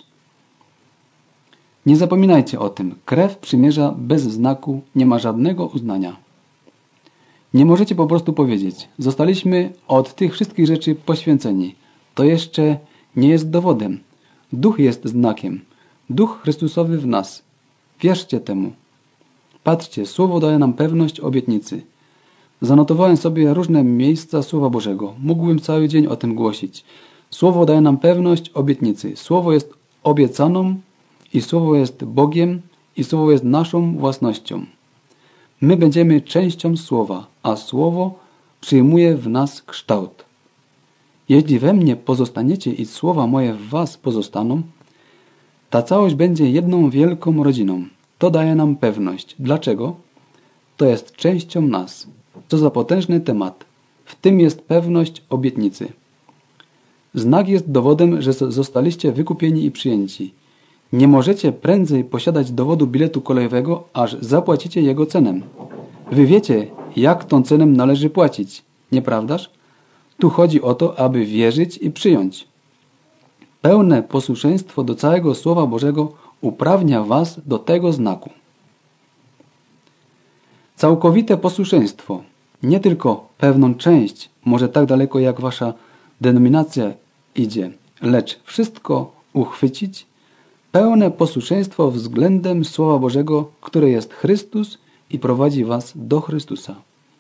Nie zapominajcie o tym. Krew przymierza bez znaku nie ma żadnego uznania. Nie możecie po prostu powiedzieć: zostaliśmy od tych wszystkich rzeczy poświęceni. To jeszcze nie jest dowodem. Duch jest znakiem. Duch Chrystusowy w nas. Wierzcie temu. Patrzcie, Słowo daje nam pewność obietnicy. Zanotowałem sobie różne miejsca Słowa Bożego. Mógłbym cały dzień o tym głosić. Słowo daje nam pewność obietnicy. Słowo jest obiecaną i Słowo jest Bogiem i Słowo jest naszą własnością. My będziemy częścią Słowa, a Słowo przyjmuje w nas kształt. Jeśli we mnie pozostaniecie i słowa moje w was pozostaną, ta całość będzie jedną wielką rodziną. To daje nam pewność. Dlaczego? To jest częścią nas. Co za potężny temat. W tym jest pewność obietnicy. Znak jest dowodem, że zostaliście wykupieni i przyjęci. Nie możecie prędzej posiadać dowodu biletu kolejowego, aż zapłacicie jego cenę. Wy wiecie, jak tą cenę należy płacić, nieprawdaż? Tu chodzi o to, aby wierzyć i przyjąć. Pełne posłuszeństwo do całego Słowa Bożego uprawnia was do tego znaku. Całkowite posłuszeństwo, nie tylko pewną część, może tak daleko jak wasza denominacja idzie, lecz wszystko uchwycić, pełne posłuszeństwo względem Słowa Bożego, które jest Chrystus i prowadzi was do Chrystusa.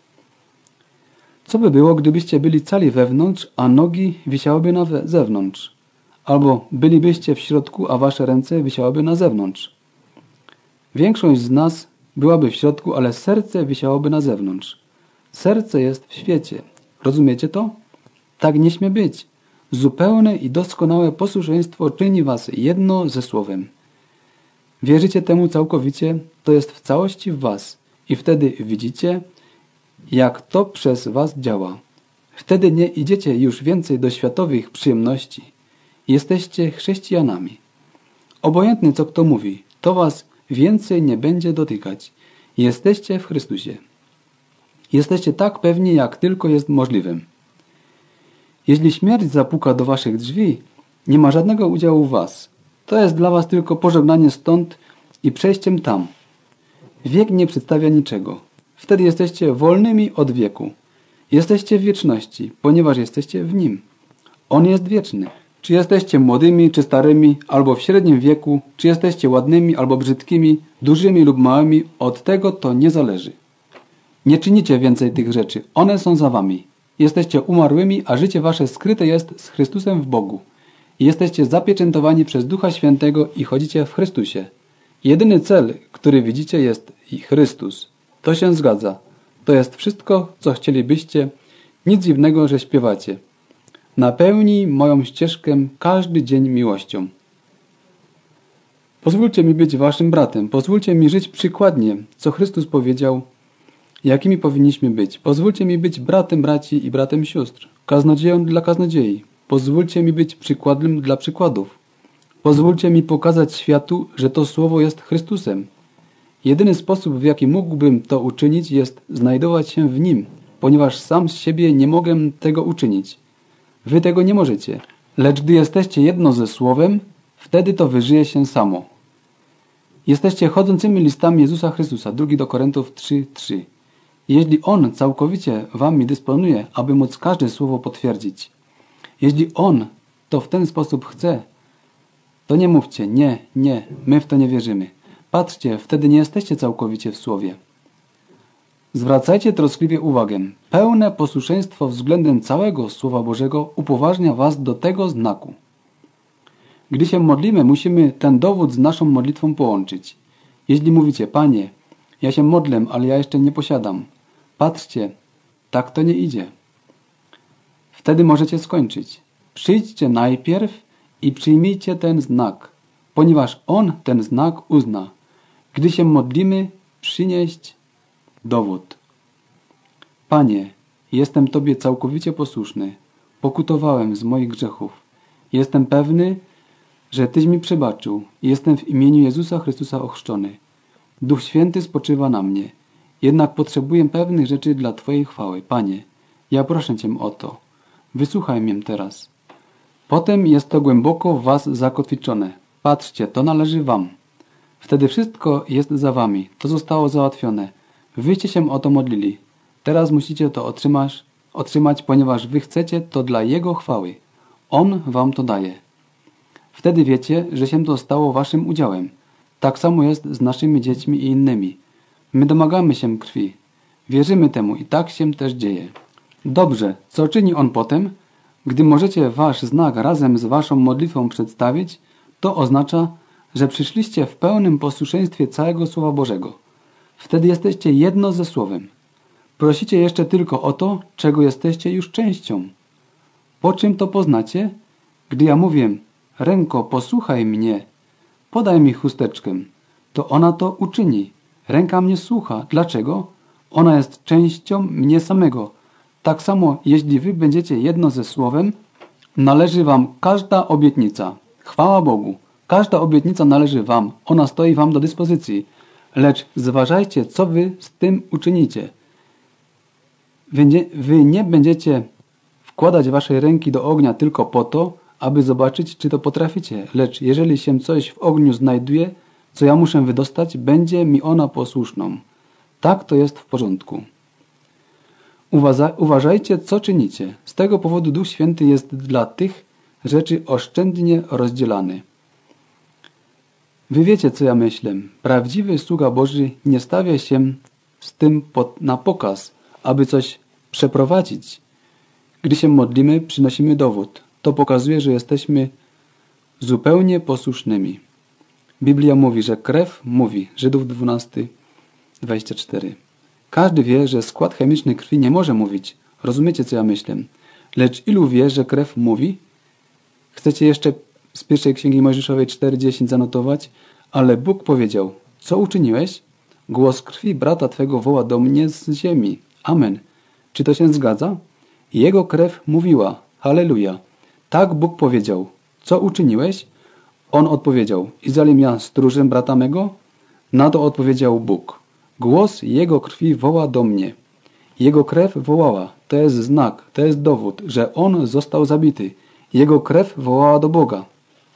Co by było, gdybyście byli cali wewnątrz, a nogi wisiałyby na zewnątrz? Albo bylibyście w środku, a wasze ręce wisiałyby na zewnątrz? Większość z nas byłaby w środku, ale serce wisiałoby na zewnątrz. Serce jest w świecie. Rozumiecie to? Tak nie śmie być. Zupełne i doskonałe posłuszeństwo czyni was jedno ze Słowem. Wierzycie temu całkowicie, to jest w całości w was. I wtedy widzicie, jak to przez was działa. Wtedy nie idziecie już więcej do światowych przyjemności. Jesteście chrześcijanami. Obojętnie co kto mówi, to was więcej nie będzie dotykać. Jesteście w Chrystusie. Jesteście tak pewni, jak tylko jest możliwym. Jeśli śmierć zapuka do waszych drzwi, nie ma żadnego udziału w was. To jest dla was tylko pożegnanie stąd i przejściem tam. Wiek nie przedstawia niczego. Wtedy jesteście wolnymi od wieku. Jesteście w wieczności, ponieważ jesteście w Nim. On jest wieczny. Czy jesteście młodymi, czy starymi, albo w średnim wieku, czy jesteście ładnymi, albo brzydkimi, dużymi lub małymi, od tego to nie zależy. Nie czynicie więcej tych rzeczy. One są za wami. Jesteście umarłymi, a życie wasze skryte jest z Chrystusem w Bogu. Jesteście zapieczętowani przez Ducha Świętego i chodzicie w Chrystusie. Jedyny cel, który widzicie, jest i Chrystus. To się zgadza. To jest wszystko, co chcielibyście. Nic dziwnego, że śpiewacie. Napełnij moją ścieżkę każdy dzień miłością. Pozwólcie mi być waszym bratem. Pozwólcie mi żyć przykładnie, co Chrystus powiedział, jakimi powinniśmy być. Pozwólcie mi być bratem braci i bratem sióstr. Kaznodzieją dla kaznodziei. Pozwólcie mi być przykładem dla przykładów. Pozwólcie mi pokazać światu, że to słowo jest Chrystusem. Jedyny sposób, w jaki mógłbym to uczynić, jest znajdować się w Nim, ponieważ sam z siebie nie mogę tego uczynić. Wy tego nie możecie. Lecz gdy jesteście jedno ze Słowem, wtedy to wyżyje się samo. Jesteście chodzącymi listami Jezusa Chrystusa. Drugi do Koryntów trzy trzy. Jeśli On całkowicie wami dysponuje, aby móc każde słowo potwierdzić. Jeśli On to w ten sposób chce, to nie mówcie, nie, nie, my w to nie wierzymy. Patrzcie, wtedy nie jesteście całkowicie w Słowie. Zwracajcie troskliwie uwagę. Pełne posłuszeństwo względem całego Słowa Bożego upoważnia was do tego znaku. Gdy się modlimy, musimy ten dowód z naszą modlitwą połączyć. Jeśli mówicie, Panie, ja się modlę, ale ja jeszcze nie posiadam. Patrzcie, tak to nie idzie. Wtedy możecie skończyć. Przyjdźcie najpierw i przyjmijcie ten znak, ponieważ On ten znak uzna. Gdy się modlimy, przynieść dowód. Panie, jestem Tobie całkowicie posłuszny. Pokutowałem z moich grzechów. Jestem pewny, że Tyś mi przebaczył. Jestem w imieniu Jezusa Chrystusa ochrzczony. Duch Święty spoczywa na mnie. Jednak potrzebuję pewnych rzeczy dla Twojej chwały. Panie, ja proszę Cię o to. Wysłuchaj mnie teraz. Potem jest to głęboko w was zakotwiczone. Patrzcie, to należy wam. Wtedy wszystko jest za wami. To zostało załatwione. Wyście się o to modlili. Teraz musicie to otrzymać, otrzymać, ponieważ wy chcecie to dla Jego chwały. On wam to daje. Wtedy wiecie, że się to stało waszym udziałem. Tak samo jest z naszymi dziećmi i innymi. My domagamy się krwi. Wierzymy temu i tak się też dzieje. Dobrze, co czyni On potem? Gdy możecie wasz znak razem z waszą modlitwą przedstawić, to oznacza, że przyszliście w pełnym posłuszeństwie całego Słowa Bożego. Wtedy jesteście jedno ze Słowem. Prosicie jeszcze tylko o to, czego jesteście już częścią. Po czym to poznacie? Gdy ja mówię, ręko, posłuchaj mnie, podaj mi chusteczkę, to ona to uczyni. Ręka mnie słucha. Dlaczego? Ona jest częścią mnie samego. Tak samo, jeśli wy będziecie jedno ze Słowem, należy wam każda obietnica. Chwała Bogu. Każda obietnica należy wam. Ona stoi wam do dyspozycji. Lecz zważajcie, co wy z tym uczynicie. Wy nie, wy nie będziecie wkładać waszej ręki do ognia tylko po to, aby zobaczyć, czy to potraficie. Lecz jeżeli się coś w ogniu znajduje, co ja muszę wydostać, będzie mi ona posłuszną. Tak to jest w porządku. Uważajcie, co czynicie. Z tego powodu Duch Święty jest dla tych rzeczy oszczędnie rozdzielany. Wy wiecie, co ja myślę. Prawdziwy sługa Boży nie stawia się z tym pod, na pokaz, aby coś przeprowadzić. Gdy się modlimy, przynosimy dowód. To pokazuje, że jesteśmy zupełnie posłusznymi. Biblia mówi, że krew mówi. Żydów dwunasty, dwadzieścia cztery. Każdy wie, że skład chemiczny krwi nie może mówić. Rozumiecie, co ja myślę. Lecz ilu wie, że krew mówi? Chcecie jeszcze z pierwszej Księgi Mojżeszowej cztery dziesięć zanotować? Ale Bóg powiedział, co uczyniłeś? Głos krwi brata Twego woła do mnie z ziemi. Amen. Czy to się zgadza? Jego krew mówiła. Halleluja. Tak Bóg powiedział. Co uczyniłeś? On odpowiedział. Izraelim ja stróżem brata mego? Na to odpowiedział Bóg. Głos Jego krwi woła do mnie. Jego krew wołała. To jest znak, to jest dowód, że On został zabity. Jego krew wołała do Boga.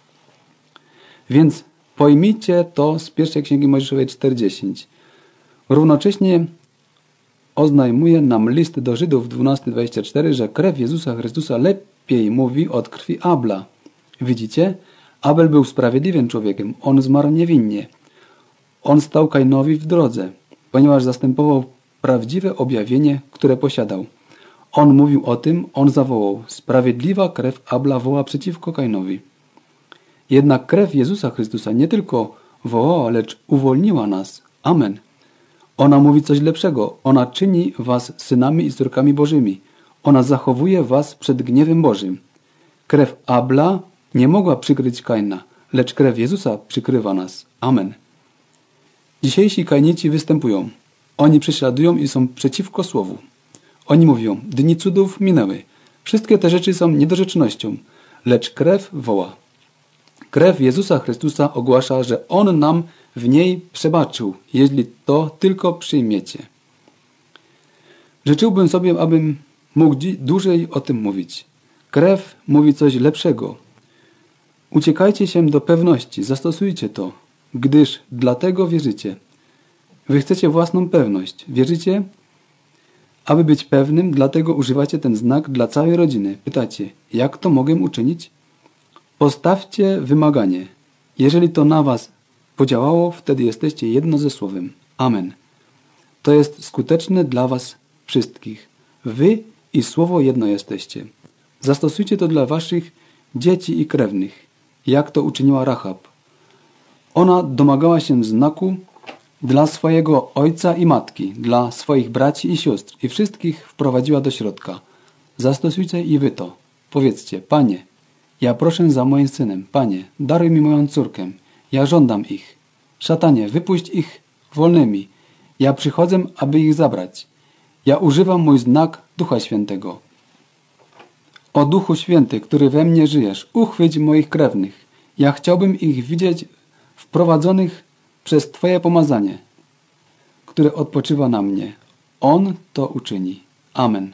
Więc pojmijcie to z pierwszej Księgi Mojżeszowej cztery dziesięć. Równocześnie oznajmuje nam list do Żydów dwunasty dwadzieścia cztery, że krew Jezusa Chrystusa lepiej mówi od krwi Abla. Widzicie? Abel był sprawiedliwym człowiekiem. On zmarł niewinnie. On stał Kainowi w drodze, ponieważ zastępował prawdziwe objawienie, które posiadał. On mówił o tym, on zawołał. Sprawiedliwa krew Abla woła przeciwko Kainowi. Jednak krew Jezusa Chrystusa nie tylko wołała, lecz uwolniła nas. Amen. Ona mówi coś lepszego. Ona czyni was synami i córkami Bożymi. Ona zachowuje was przed gniewem Bożym. Krew Abla nie mogła przykryć Kaina, lecz krew Jezusa przykrywa nas. Amen. Dzisiejsi Kainici występują. Oni prześladują i są przeciwko słowu. Oni mówią, dni cudów minęły. Wszystkie te rzeczy są niedorzecznością, lecz krew woła. Krew Jezusa Chrystusa ogłasza, że On nam w niej przebaczył, jeśli to tylko przyjmiecie. Życzyłbym sobie, abym mógł dłużej o tym mówić. Krew mówi coś lepszego. Uciekajcie się do pewności, zastosujcie to, gdyż dlatego wierzycie. Wy chcecie własną pewność. Wierzycie? Aby być pewnym, dlatego używacie ten znak dla całej rodziny. Pytacie, jak to mogę uczynić? Postawcie wymaganie. Jeżeli to na was podziałało, wtedy jesteście jedno ze słowem. Amen. To jest skuteczne dla was wszystkich. Wy i słowo jedno jesteście. Zastosujcie to dla waszych dzieci i krewnych, jak to uczyniła Rahab. Ona domagała się znaku dla swojego ojca i matki, dla swoich braci i sióstr i wszystkich wprowadziła do środka. Zastosujcie i wy to. Powiedzcie, Panie, ja proszę za moim synem. Panie, daruj mi moją córkę. Ja żądam ich. Szatanie, wypuść ich wolnymi. Ja przychodzę, aby ich zabrać. Ja używam mój znak Ducha Świętego. O Duchu Święty, który we mnie żyjesz, uchwyć moich krewnych. Ja chciałbym ich widzieć wprowadzonych przez Twoje pomazanie, które odpoczywa na mnie. On to uczyni. Amen.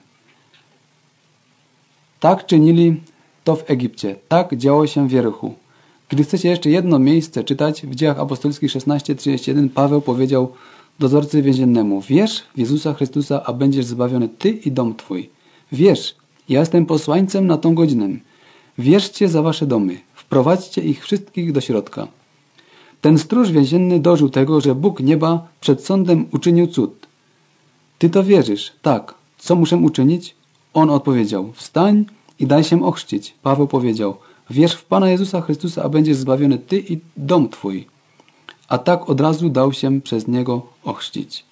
Tak czynili to w Egipcie. Tak działo się w Jerichu. Gdy chcecie jeszcze jedno miejsce czytać, w Dziejach Apostolskich szesnaście trzydzieści jeden Paweł powiedział dozorcy więziennemu: wierz w Jezusa Chrystusa, a będziesz zbawiony ty i dom twój. Wierz, ja jestem posłańcem na tą godzinę. Wierzcie za wasze domy. Wprowadźcie ich wszystkich do środka. Ten stróż więzienny dożył tego, że Bóg nieba przed sądem uczynił cud. Ty to wierzysz? Tak. Co muszę uczynić? On odpowiedział: wstań i daj się ochrzcić. Paweł powiedział: wierz w Pana Jezusa Chrystusa, a będziesz zbawiony ty i dom twój. A tak od razu dał się przez niego ochrzcić.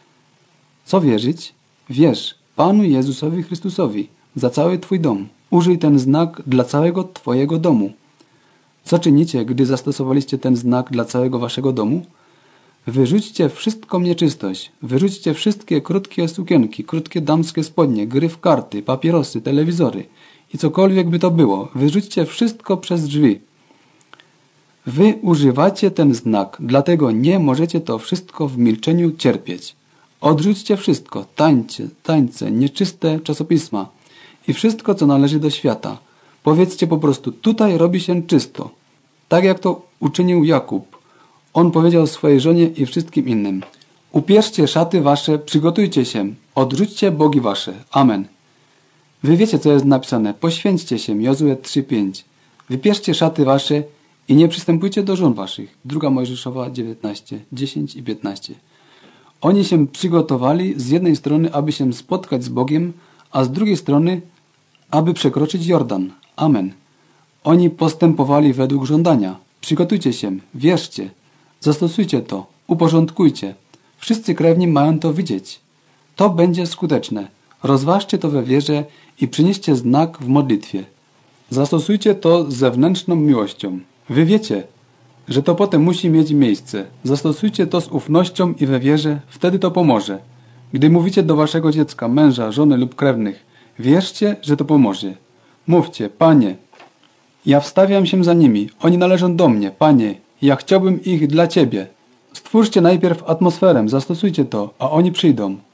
Co wierzyć? Wierz Panu Jezusowi Chrystusowi za cały twój dom. Użyj ten znak dla całego twojego domu. Co czynicie, gdy zastosowaliście ten znak dla całego waszego domu? Wyrzućcie wszystką nieczystość. Wyrzućcie wszystkie krótkie sukienki, krótkie damskie spodnie, gry w karty, papierosy, telewizory i cokolwiek by to było. Wyrzućcie wszystko przez drzwi. Wy używacie ten znak, dlatego nie możecie to wszystko w milczeniu cierpieć. Odrzućcie wszystko, tańce, tańce, nieczyste czasopisma i wszystko, co należy do świata. Powiedzcie po prostu, tutaj robi się czysto. Tak jak to uczynił Jakub. On powiedział swojej żonie i wszystkim innym: upierzcie szaty wasze, przygotujcie się, odrzućcie bogi wasze. Amen. Wy wiecie, co jest napisane. Poświęćcie się. Jozue trzy pięć. Wypierzcie szaty wasze i nie przystępujcie do żon waszych. Druga Mojżeszowa dziewiętnaście, dziesięć i piętnaście. Oni się przygotowali z jednej strony, aby się spotkać z Bogiem, a z drugiej strony, aby przekroczyć Jordan. Amen. Oni postępowali według żądania. Przygotujcie się, wierzcie, zastosujcie to, uporządkujcie. Wszyscy krewni mają to widzieć. To będzie skuteczne. Rozważcie to we wierze i przynieście znak w modlitwie. Zastosujcie to z zewnętrzną miłością. Wy wiecie, że to potem musi mieć miejsce. Zastosujcie to z ufnością i we wierze, wtedy to pomoże. Gdy mówicie do waszego dziecka, męża, żony lub krewnych, wierzcie, że to pomoże. Mówcie: Panie, ja wstawiam się za nimi. Oni należą do mnie. Panie, ja chciałbym ich dla Ciebie. Stwórzcie najpierw atmosferę, zastosujcie to, a oni przyjdą.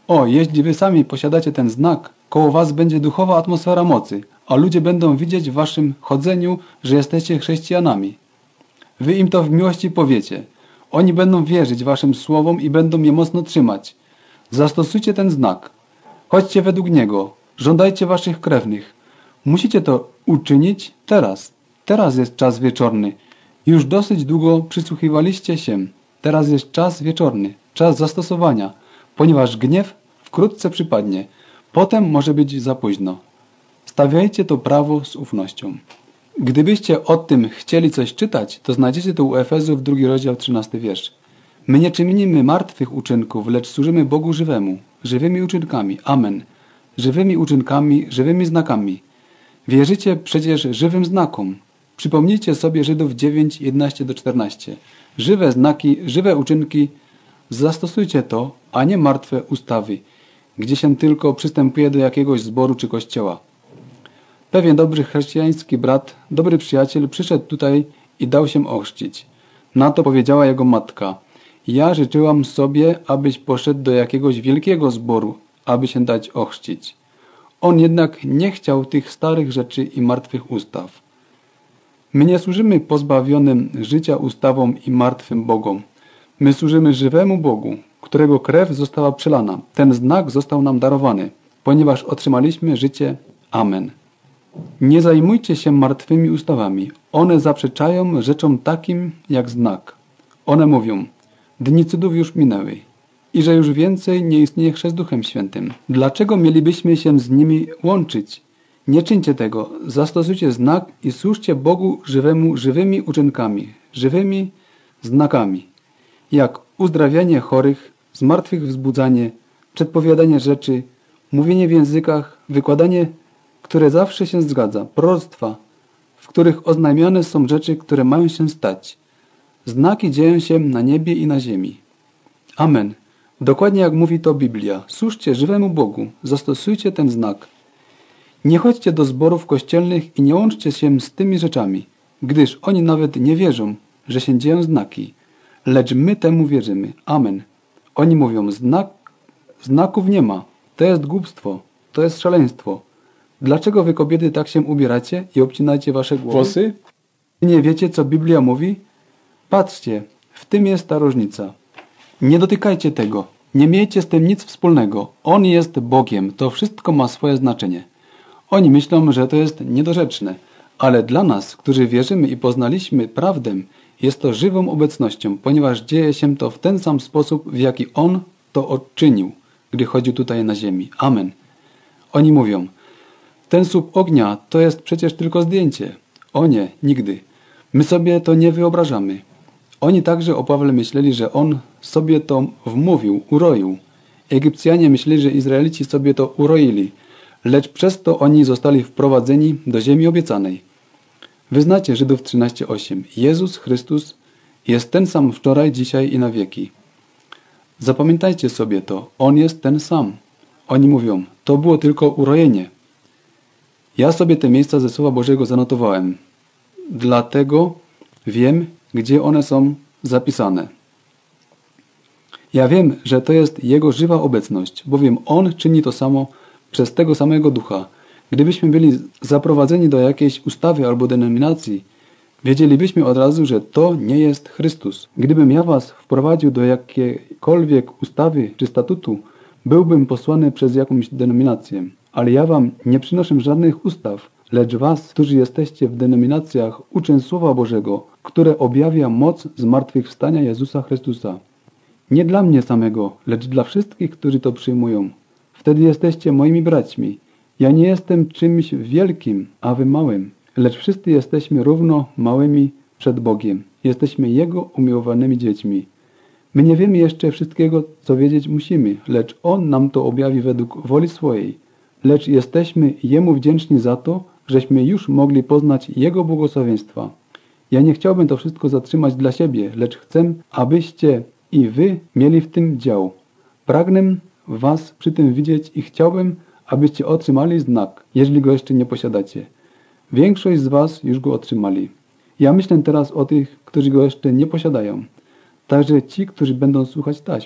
O, jeśli wy sami posiadacie ten znak, koło was będzie duchowa atmosfera mocy, a ludzie będą widzieć w waszym chodzeniu, że jesteście chrześcijanami. Wy im to w miłości powiecie. Oni będą wierzyć waszym słowom i będą je mocno trzymać. Zastosujcie ten znak. Chodźcie według niego. Żądajcie waszych krewnych. Musicie to uczynić teraz. Teraz jest czas wieczorny. Już dosyć długo przysłuchiwaliście się. Teraz jest czas wieczorny. Czas zastosowania. Ponieważ gniew wkrótce przypadnie. Potem może być za późno. Stawiajcie to prawo z ufnością. Gdybyście o tym chcieli coś czytać, to znajdziecie to u Efezów drugi rozdział, trzynasty wiersz. My nie czynimy martwych uczynków, lecz służymy Bogu żywemu, żywymi uczynkami. Amen. Żywymi uczynkami, żywymi znakami. Wierzycie przecież żywym znakom. Przypomnijcie sobie Żydów dziewięć, jedenaście do czternastu. Żywe znaki, żywe uczynki. Zastosujcie to, a nie martwe ustawy, gdzie się tylko przystępuje do jakiegoś zboru czy kościoła. Pewien dobry chrześcijański brat, dobry przyjaciel przyszedł tutaj i dał się ochrzcić. Na to powiedziała jego matka: ja życzyłam sobie, abyś poszedł do jakiegoś wielkiego zboru, aby się dać ochrzcić. On jednak nie chciał tych starych rzeczy i martwych ustaw. My nie służymy pozbawionym życia ustawom i martwym bogom. My służymy żywemu Bogu, którego krew została przelana. Ten znak został nam darowany, ponieważ otrzymaliśmy życie. Amen. Nie zajmujcie się martwymi ustawami. One zaprzeczają rzeczom takim jak znak. One mówią: dni cudów już minęły i że już więcej nie istnieje chrzest Duchem Świętym. Dlaczego mielibyśmy się z nimi łączyć? Nie czyńcie tego. Zastosujcie znak i służcie Bogu żywemu żywymi uczynkami, żywymi znakami, jak uzdrawianie chorych, zmartwychwzbudzanie, przedpowiadanie rzeczy, mówienie w językach, wykładanie, które zawsze się zgadza, proroctwa, w których oznajmione są rzeczy, które mają się stać. Znaki dzieją się na niebie i na ziemi. Amen. Dokładnie jak mówi to Biblia. Służcie żywemu Bogu. Zastosujcie ten znak. Nie chodźcie do zborów kościelnych i nie łączcie się z tymi rzeczami, gdyż oni nawet nie wierzą, że się dzieją znaki. Lecz my temu wierzymy. Amen. Oni mówią: znak, znaków nie ma. To jest głupstwo. To jest szaleństwo. Dlaczego wy, kobiety, tak się ubieracie i obcinacie wasze włosy? Nie wiecie, co Biblia mówi? Patrzcie, w tym jest ta różnica. Nie dotykajcie tego. Nie miejcie z tym nic wspólnego. On jest Bogiem. To wszystko ma swoje znaczenie. Oni myślą, że to jest niedorzeczne, ale dla nas, którzy wierzymy i poznaliśmy prawdę, jest to żywą obecnością, ponieważ dzieje się to w ten sam sposób, w jaki On to odczynił, gdy chodził tutaj na ziemi. Amen. Oni mówią: ten słup ognia to jest przecież tylko zdjęcie. O nie, nigdy. My sobie to nie wyobrażamy. Oni także o Pawle myśleli, że on sobie to wmówił, uroił. Egipcjanie myśleli, że Izraelici sobie to uroili, lecz przez to oni zostali wprowadzeni do ziemi obiecanej. Wyznacie Żydów trzynaście osiem. Jezus Chrystus jest ten sam wczoraj, dzisiaj i na wieki. Zapamiętajcie sobie to. On jest ten sam. Oni mówią: to było tylko urojenie. Ja sobie te miejsca ze Słowa Bożego zanotowałem. Dlatego wiem, gdzie one są zapisane. Ja wiem, że to jest Jego żywa obecność, bowiem On czyni to samo przez tego samego Ducha. Gdybyśmy byli zaprowadzeni do jakiejś ustawy albo denominacji, wiedzielibyśmy od razu, że to nie jest Chrystus. Gdybym ja was wprowadził do jakiejkolwiek ustawy czy statutu, byłbym posłany przez jakąś denominację. Ale ja wam nie przynoszę żadnych ustaw, lecz was, którzy jesteście w denominacjach, uczę Słowa Bożego, które objawia moc zmartwychwstania Jezusa Chrystusa. Nie dla mnie samego, lecz dla wszystkich, którzy to przyjmują. Wtedy jesteście moimi braćmi. Ja nie jestem czymś wielkim, a wy małym, lecz wszyscy jesteśmy równo małymi przed Bogiem. Jesteśmy Jego umiłowanymi dziećmi. My nie wiemy jeszcze wszystkiego, co wiedzieć musimy, lecz On nam to objawi według woli swojej. Lecz jesteśmy Jemu wdzięczni za to, żeśmy już mogli poznać Jego błogosławieństwa. Ja nie chciałbym to wszystko zatrzymać dla siebie, lecz chcę, abyście i wy mieli w tym dział. Pragnę was przy tym widzieć i chciałbym, abyście otrzymali znak, jeżeli go jeszcze nie posiadacie. Większość z was już go otrzymali. Ja myślę teraz o tych, którzy go jeszcze nie posiadają. Także ci, którzy będą słuchać taśm.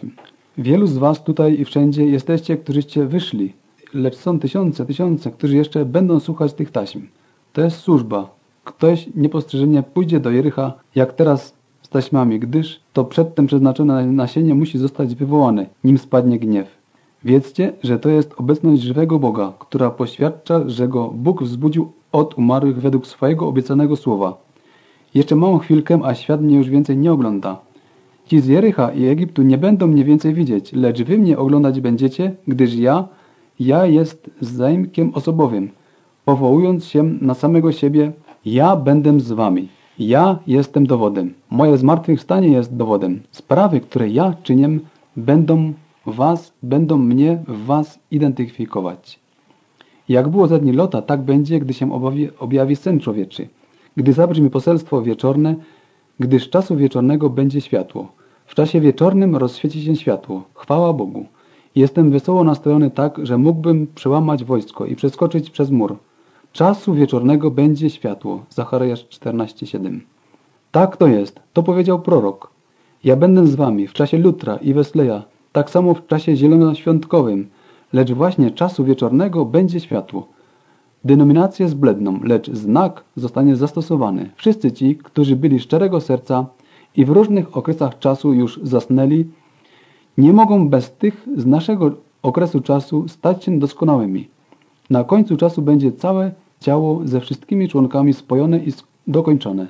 Wielu z was tutaj i wszędzie jesteście, którzyście wyszli, lecz są tysiące, tysiące, którzy jeszcze będą słuchać tych taśm. To jest służba. Ktoś niepostrzeżenie pójdzie do Jericha, jak teraz z taśmami, gdyż to przedtem przeznaczone nasienie musi zostać wywołane, nim spadnie gniew. Wiedzcie, że to jest obecność żywego Boga, która poświadcza, że go Bóg wzbudził od umarłych według swojego obiecanego słowa. Jeszcze małą chwilkę, a świat mnie już więcej nie ogląda. Ci z Jericha i Egiptu nie będą mnie więcej widzieć, lecz wy mnie oglądać będziecie, gdyż ja, ja jest zaimkiem osobowym. Powołując się na samego siebie, ja będę z wami. Ja jestem dowodem. Moje zmartwychwstanie jest dowodem. Sprawy, które ja czynię, będą was, będą mnie w was identyfikować. Jak było za dni Lota, tak będzie, gdy się objawi, objawi Syn Człowieczy. Gdy zabrzmi poselstwo wieczorne, gdyż czasu wieczornego będzie światło. W czasie wieczornym rozświeci się światło. Chwała Bogu. Jestem wesoło nastrojony tak, że mógłbym przełamać wojsko i przeskoczyć przez mur. Czasu wieczornego będzie światło. Zachariasz czternaście siedem. Tak to jest. To powiedział prorok. Ja będę z wami w czasie lutra i wesleja, tak samo w czasie zielonoświątkowym, lecz właśnie czasu wieczornego będzie światło. Denominacje zbledną, lecz znak zostanie zastosowany. Wszyscy ci, którzy byli szczerego serca i w różnych okresach czasu już zasnęli, nie mogą bez tych z naszego okresu czasu stać się doskonałymi. Na końcu czasu będzie całe ciało ze wszystkimi członkami spojone i dokończone.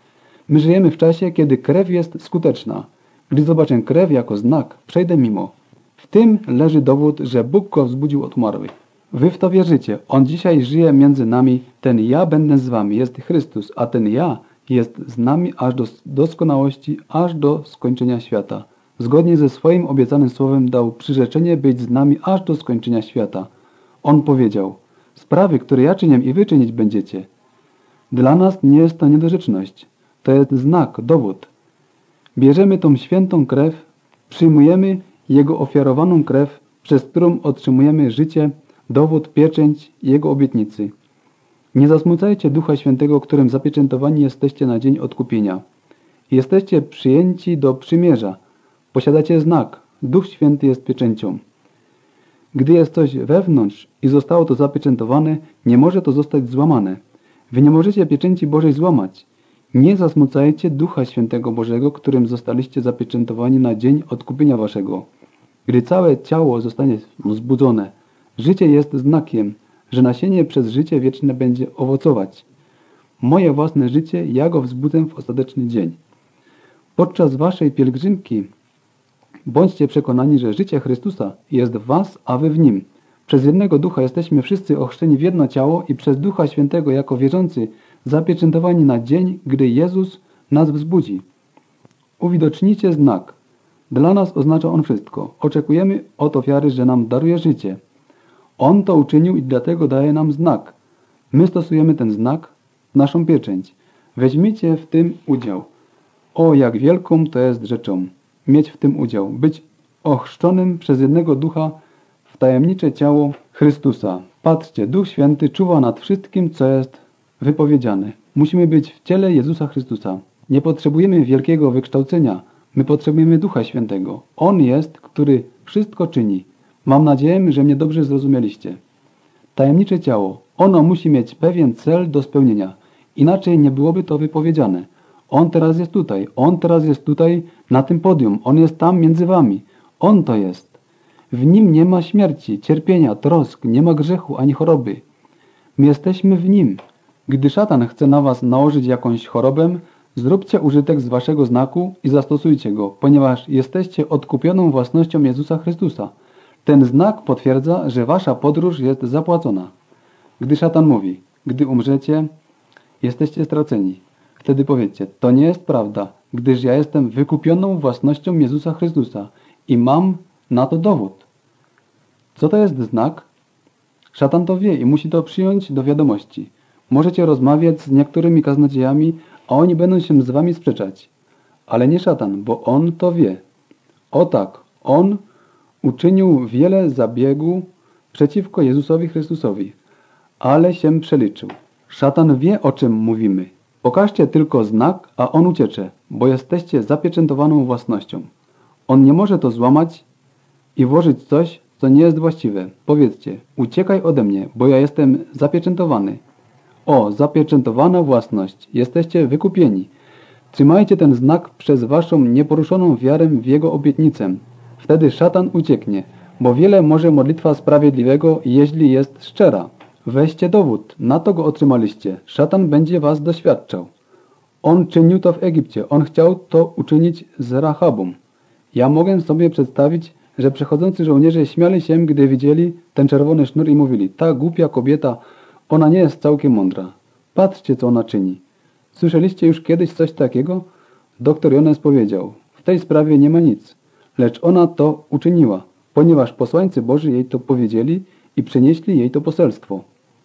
My żyjemy w czasie, kiedy krew jest skuteczna. Gdy zobaczę krew jako znak, przejdę mimo. W tym leży dowód, że Bóg go wzbudził od umarłych. Wy w to wierzycie. On dzisiaj żyje między nami. Ten ja będę z wami jest Chrystus, a ten ja jest z nami aż do doskonałości, aż do skończenia świata. Zgodnie ze swoim obiecanym słowem dał przyrzeczenie być z nami aż do skończenia świata. On powiedział, sprawy, które ja czynię i wy czynić będziecie. Dla nas nie jest to niedorzeczność. To jest znak, dowód. Bierzemy tą świętą krew, przyjmujemy Jego ofiarowaną krew, przez którą otrzymujemy życie, dowód, pieczęć Jego obietnicy. Nie zasmucajcie Ducha Świętego, którym zapieczętowani jesteście na dzień odkupienia. Jesteście przyjęci do przymierza. Posiadacie znak. Duch Święty jest pieczęcią. Gdy jest coś wewnątrz i zostało to zapieczętowane, nie może to zostać złamane. Wy nie możecie pieczęci Bożej złamać. Nie zasmucajcie Ducha Świętego Bożego, którym zostaliście zapieczętowani na dzień odkupienia waszego. Gdy całe ciało zostanie zbudzone, życie jest znakiem, że nasienie przez życie wieczne będzie owocować. Moje własne życie ja go wzbudzę w ostateczny dzień. Podczas waszej pielgrzymki bądźcie przekonani, że życie Chrystusa jest w was, a wy w Nim. Przez jednego Ducha jesteśmy wszyscy ochrzczeni w jedno ciało i przez Ducha Świętego jako wierzący zapieczętowani na dzień, gdy Jezus nas wzbudzi. Uwidocznijcie znak. Dla nas oznacza On wszystko. Oczekujemy od ofiary, że nam daruje życie. On to uczynił i dlatego daje nam znak. My stosujemy ten znak, naszą pieczęć. Weźmijcie w tym udział. O, jak wielką to jest rzeczą mieć w tym udział, być ochrzczonym przez jednego Ducha w tajemnicze ciało Chrystusa. Patrzcie, Duch Święty czuwa nad wszystkim, co jest wypowiedziane. Musimy być w ciele Jezusa Chrystusa. Nie potrzebujemy wielkiego wykształcenia. My potrzebujemy Ducha Świętego. On jest, który wszystko czyni. Mam nadzieję, że mnie dobrze zrozumieliście. Tajemnicze ciało. Ono musi mieć pewien cel do spełnienia. Inaczej nie byłoby to wypowiedziane. On teraz jest tutaj. On teraz jest tutaj na tym podium. On jest tam między wami. On to jest. W Nim nie ma śmierci, cierpienia, trosk, nie ma grzechu ani choroby. My jesteśmy w Nim. Gdy szatan chce na was nałożyć jakąś chorobę, zróbcie użytek z waszego znaku i zastosujcie go, ponieważ jesteście odkupioną własnością Jezusa Chrystusa. Ten znak potwierdza, że wasza podróż jest zapłacona. Gdy szatan mówi, gdy umrzecie, jesteście straceni. Wtedy powiedzcie, to nie jest prawda, gdyż ja jestem wykupioną własnością Jezusa Chrystusa i mam na to dowód. Co to jest znak? Szatan to wie i musi to przyjąć do wiadomości. Możecie rozmawiać z niektórymi kaznodziejami, a oni będą się z wami sprzeczać. Ale nie szatan, bo on to wie. O tak, on uczynił wiele zabiegu przeciwko Jezusowi Chrystusowi, ale się przeliczył. Szatan wie, o czym mówimy. Pokażcie tylko znak, a on uciecze, bo jesteście zapieczętowaną własnością. On nie może to złamać, i włożyć coś, co nie jest właściwe. Powiedzcie, uciekaj ode mnie, bo ja jestem zapieczętowany. O, zapieczętowana własność, jesteście wykupieni. Trzymajcie ten znak przez waszą nieporuszoną wiarę w Jego obietnicę. Wtedy szatan ucieknie, bo wiele może modlitwa sprawiedliwego, jeśli jest szczera. Weźcie dowód, na to go otrzymaliście. Szatan będzie was doświadczał. On czynił to w Egipcie, on chciał to uczynić z Rahabą. Ja mogę sobie przedstawić, że przechodzący żołnierze śmiali się, gdy widzieli ten czerwony sznur i mówili: ta głupia kobieta, ona nie jest całkiem mądra. Patrzcie, co ona czyni. Słyszeliście już kiedyś coś takiego? Doktor Jones powiedział: w tej sprawie nie ma nic. Lecz ona to uczyniła, ponieważ posłańcy Boży jej to powiedzieli i przenieśli jej to poselstwo.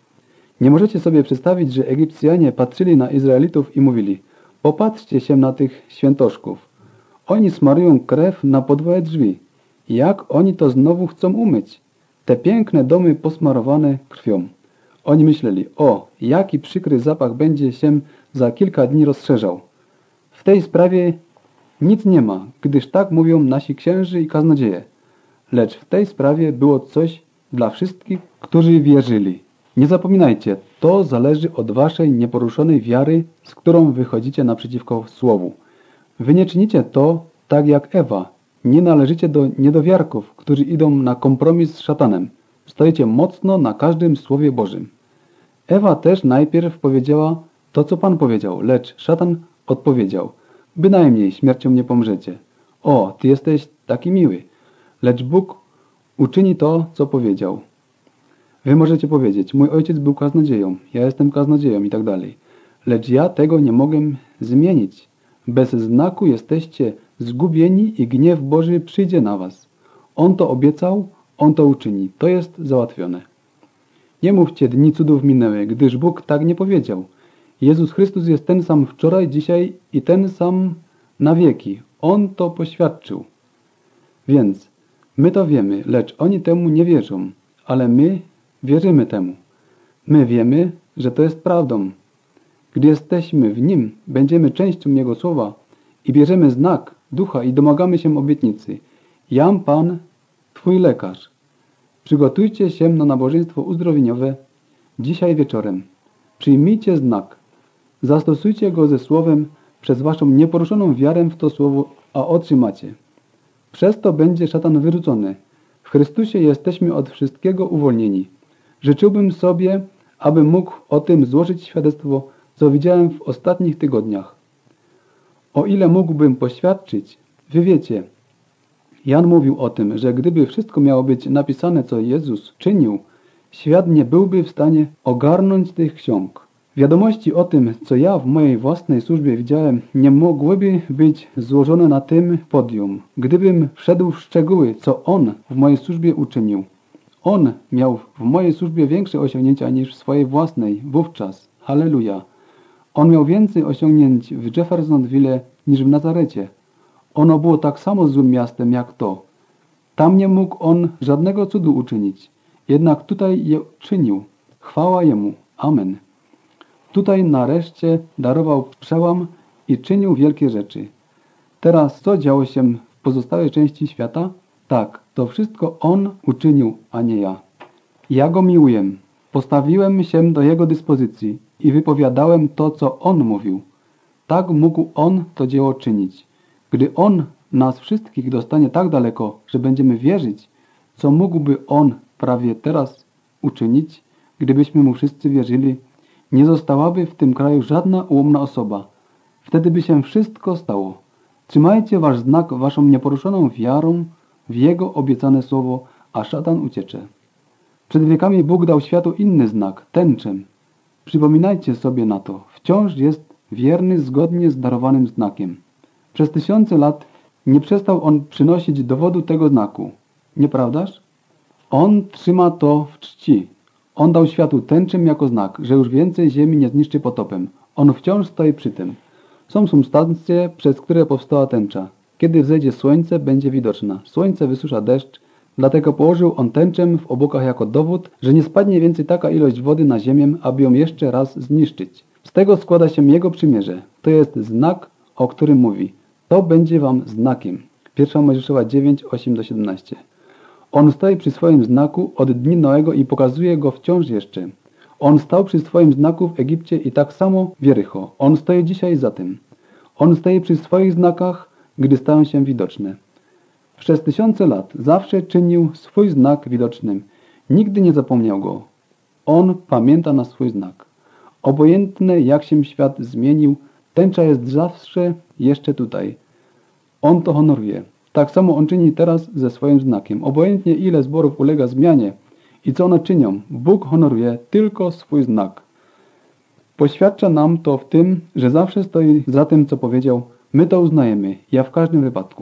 Nie możecie sobie przedstawić, że Egipcjanie patrzyli na Izraelitów i mówili: popatrzcie się na tych świętoszków. Oni smarują krew na podwoje drzwi. Jak oni to znowu chcą umyć? Te piękne domy posmarowane krwią. Oni myśleli: o, jaki przykry zapach będzie się za kilka dni rozszerzał. W tej sprawie nic nie ma, gdyż tak mówią nasi księży i kaznodzieje. Lecz w tej sprawie było coś dla wszystkich, którzy wierzyli. Nie zapominajcie, to zależy od waszej nieporuszonej wiary, z którą wychodzicie naprzeciwko słowu. Wy nie czynicie to tak jak Ewa. Nie należycie do niedowiarków, którzy idą na kompromis z szatanem. Stoicie mocno na każdym słowie Bożym. Ewa też najpierw powiedziała to, co Pan powiedział, lecz szatan odpowiedział: bynajmniej śmiercią nie pomrzecie. O, ty jesteś taki miły. Lecz Bóg uczyni to, co powiedział. Wy możecie powiedzieć: mój ojciec był kaznodzieją, ja jestem kaznodzieją i tak dalej. Lecz ja tego nie mogę zmienić. Bez znaku jesteście zgubieni i gniew Boży przyjdzie na was. On to obiecał, On to uczyni. To jest załatwione. Nie mówcie: dni cudów minęły, gdyż Bóg tak nie powiedział. Jezus Chrystus jest ten sam wczoraj, dzisiaj i ten sam na wieki. On to poświadczył. Więc my to wiemy, lecz oni temu nie wierzą, ale my wierzymy temu. My wiemy, że to jest prawdą. Gdy jesteśmy w Nim, będziemy częścią Jego słowa i bierzemy znak ducha i domagamy się obietnicy. Jam Pan, Twój lekarz. Przygotujcie się na nabożeństwo uzdrowieniowe dzisiaj wieczorem. Przyjmijcie znak. Zastosujcie go ze słowem przez waszą nieporuszoną wiarę w to słowo, a otrzymacie. Przez to będzie szatan wyrzucony. W Chrystusie jesteśmy od wszystkiego uwolnieni. Życzyłbym sobie, abym mógł o tym złożyć świadectwo, co widziałem w ostatnich tygodniach. O ile mógłbym poświadczyć, wy wiecie, Jan mówił o tym, że gdyby wszystko miało być napisane, co Jezus czynił, świat nie byłby w stanie ogarnąć tych ksiąg. Wiadomości o tym, co ja w mojej własnej służbie widziałem, nie mogłyby być złożone na tym podium, gdybym wszedł w szczegóły, co On w mojej służbie uczynił. On miał w mojej służbie większe osiągnięcia niż w swojej własnej wówczas. Halleluja. On miał więcej osiągnięć w Jeffersonville niż w Nazarecie. Ono było tak samo złym miastem jak to. Tam nie mógł on żadnego cudu uczynić. Jednak tutaj je czynił. Chwała Jemu. Amen. Tutaj nareszcie darował przełam i czynił wielkie rzeczy. Teraz co działo się w pozostałej części świata? Tak, to wszystko On uczynił, a nie ja. Ja Go miłuję. Postawiłem się do Jego dyspozycji i wypowiadałem to, co On mówił. Tak mógł On to dzieło czynić. Gdy On nas wszystkich dostanie tak daleko, że będziemy wierzyć, co mógłby On prawie teraz uczynić, gdybyśmy Mu wszyscy wierzyli, nie zostałaby w tym kraju żadna ułomna osoba. Wtedy by się wszystko stało. Trzymajcie wasz znak waszą nieporuszoną wiarą w Jego obiecane słowo, a szatan uciecze. Przed wiekami Bóg dał światu inny znak, tęczę. Przypominajcie sobie na to. Wciąż jest wierny zgodnie z darowanym znakiem. Przez tysiące lat nie przestał on przynosić dowodu tego znaku. Nieprawdaż? On trzyma to w czci. On dał światu tęczę jako znak, że już więcej ziemi nie zniszczy potopem. On wciąż stoi przy tym. Są substancje, przez które powstała tęcza. Kiedy wzejdzie słońce, będzie widoczna. Słońce wysusza deszcz, dlatego położył on tęczę w obłokach jako dowód, że nie spadnie więcej taka ilość wody na ziemię, aby ją jeszcze raz zniszczyć. Z tego składa się Jego przymierze. To jest znak, o którym mówi. To będzie wam znakiem. Pierwsza Mojżeszowa dziewięć, osiem do siedemnastu. On stoi przy swoim znaku od dni Noego i pokazuje go wciąż jeszcze. On stał przy swoim znaku w Egipcie i tak samo w Jericho. On stoi dzisiaj za tym. On stoi przy swoich znakach, gdy stają się widoczne. Przez tysiące lat zawsze czynił swój znak widocznym. Nigdy nie zapomniał go. On pamięta na swój znak. Obojętne jak się świat zmienił, tęcza jest zawsze jeszcze tutaj. On to honoruje. Tak samo on czyni teraz ze swoim znakiem. Obojętnie ile zborów ulega zmianie i co one czynią, Bóg honoruje tylko swój znak. Poświadcza nam to w tym, że zawsze stoi za tym, co powiedział. My to uznajemy, ja w każdym wypadku.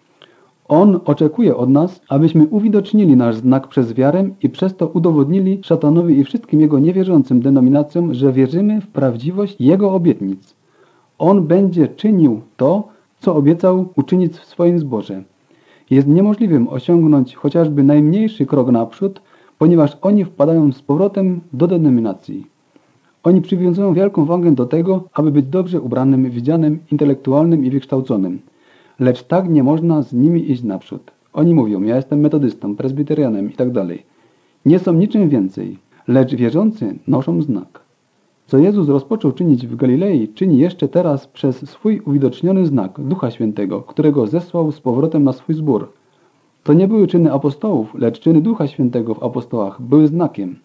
On oczekuje od nas, abyśmy uwidocznili nasz znak przez wiarę i przez to udowodnili szatanowi i wszystkim jego niewierzącym denominacjom, że wierzymy w prawdziwość jego obietnic. On będzie czynił to, co obiecał uczynić w swoim zborze. Jest niemożliwym osiągnąć chociażby najmniejszy krok naprzód, ponieważ oni wpadają z powrotem do denominacji. Oni przywiązują wielką wagę do tego, aby być dobrze ubranym, widzianym, intelektualnym i wykształconym. Lecz tak nie można z nimi iść naprzód. Oni mówią, ja jestem metodystą, prezbiterianem i tak dalej. Nie są niczym więcej, lecz wierzący noszą znak. Co Jezus rozpoczął czynić w Galilei, czyni jeszcze teraz przez swój uwidoczniony znak Ducha Świętego, którego zesłał z powrotem na swój zbór. To nie były czyny apostołów, lecz czyny Ducha Świętego w apostołach były znakiem.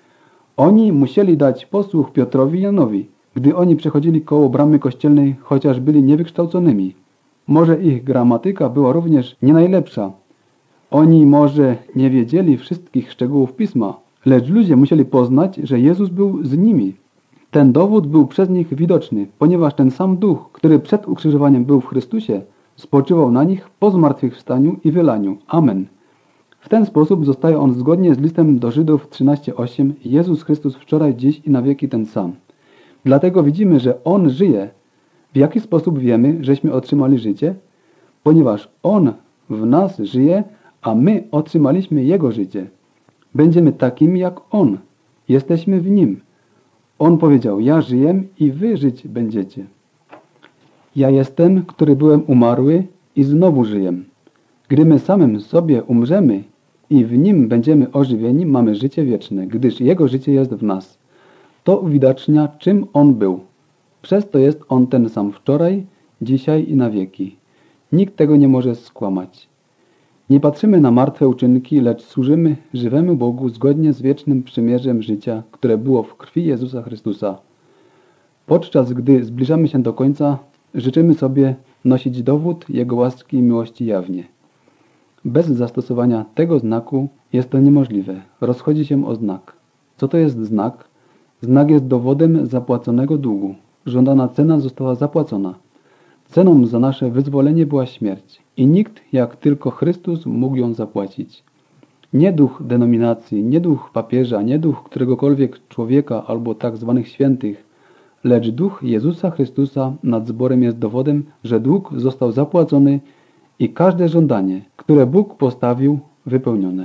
Oni musieli dać posłuch Piotrowi i Janowi, gdy oni przechodzili koło bramy kościelnej, chociaż byli niewykształconymi. Może ich gramatyka była również nie najlepsza. Oni może nie wiedzieli wszystkich szczegółów Pisma, lecz ludzie musieli poznać, że Jezus był z nimi. Ten dowód był przez nich widoczny, ponieważ ten sam Duch, który przed ukrzyżowaniem był w Chrystusie, spoczywał na nich po zmartwychwstaniu i wylaniu. Amen. W ten sposób zostaje on zgodnie z listem do Żydów trzynaście osiem Jezus Chrystus wczoraj, dziś i na wieki ten sam. Dlatego widzimy, że On żyje. W jaki sposób wiemy, żeśmy otrzymali życie? Ponieważ On w nas żyje, a my otrzymaliśmy Jego życie. Będziemy takimi jak On. Jesteśmy w Nim. On powiedział, ja żyję i wy żyć będziecie. Ja jestem, który byłem umarły i znowu żyję. Gdy my samym sobie umrzemy i w Nim będziemy ożywieni, mamy życie wieczne, gdyż Jego życie jest w nas. To uwidacznia, czym On był. Przez to jest On ten sam wczoraj, dzisiaj i na wieki. Nikt tego nie może skłamać. Nie patrzymy na martwe uczynki, lecz służymy żywemu Bogu zgodnie z wiecznym przymierzem życia, które było w krwi Jezusa Chrystusa. Podczas gdy zbliżamy się do końca, życzymy sobie nosić dowód Jego łaski i miłości jawnie. Bez zastosowania tego znaku jest to niemożliwe. Rozchodzi się o znak. Co to jest znak? Znak jest dowodem zapłaconego długu. Żądana cena została zapłacona. Ceną za nasze wyzwolenie była śmierć. I nikt, jak tylko Chrystus, mógł ją zapłacić. Nie duch denominacji, nie duch papieża, nie duch któregokolwiek człowieka albo tak zwanych świętych, lecz duch Jezusa Chrystusa nad zborem jest dowodem, że dług został zapłacony i każde żądanie, które Bóg postawił, wypełnione.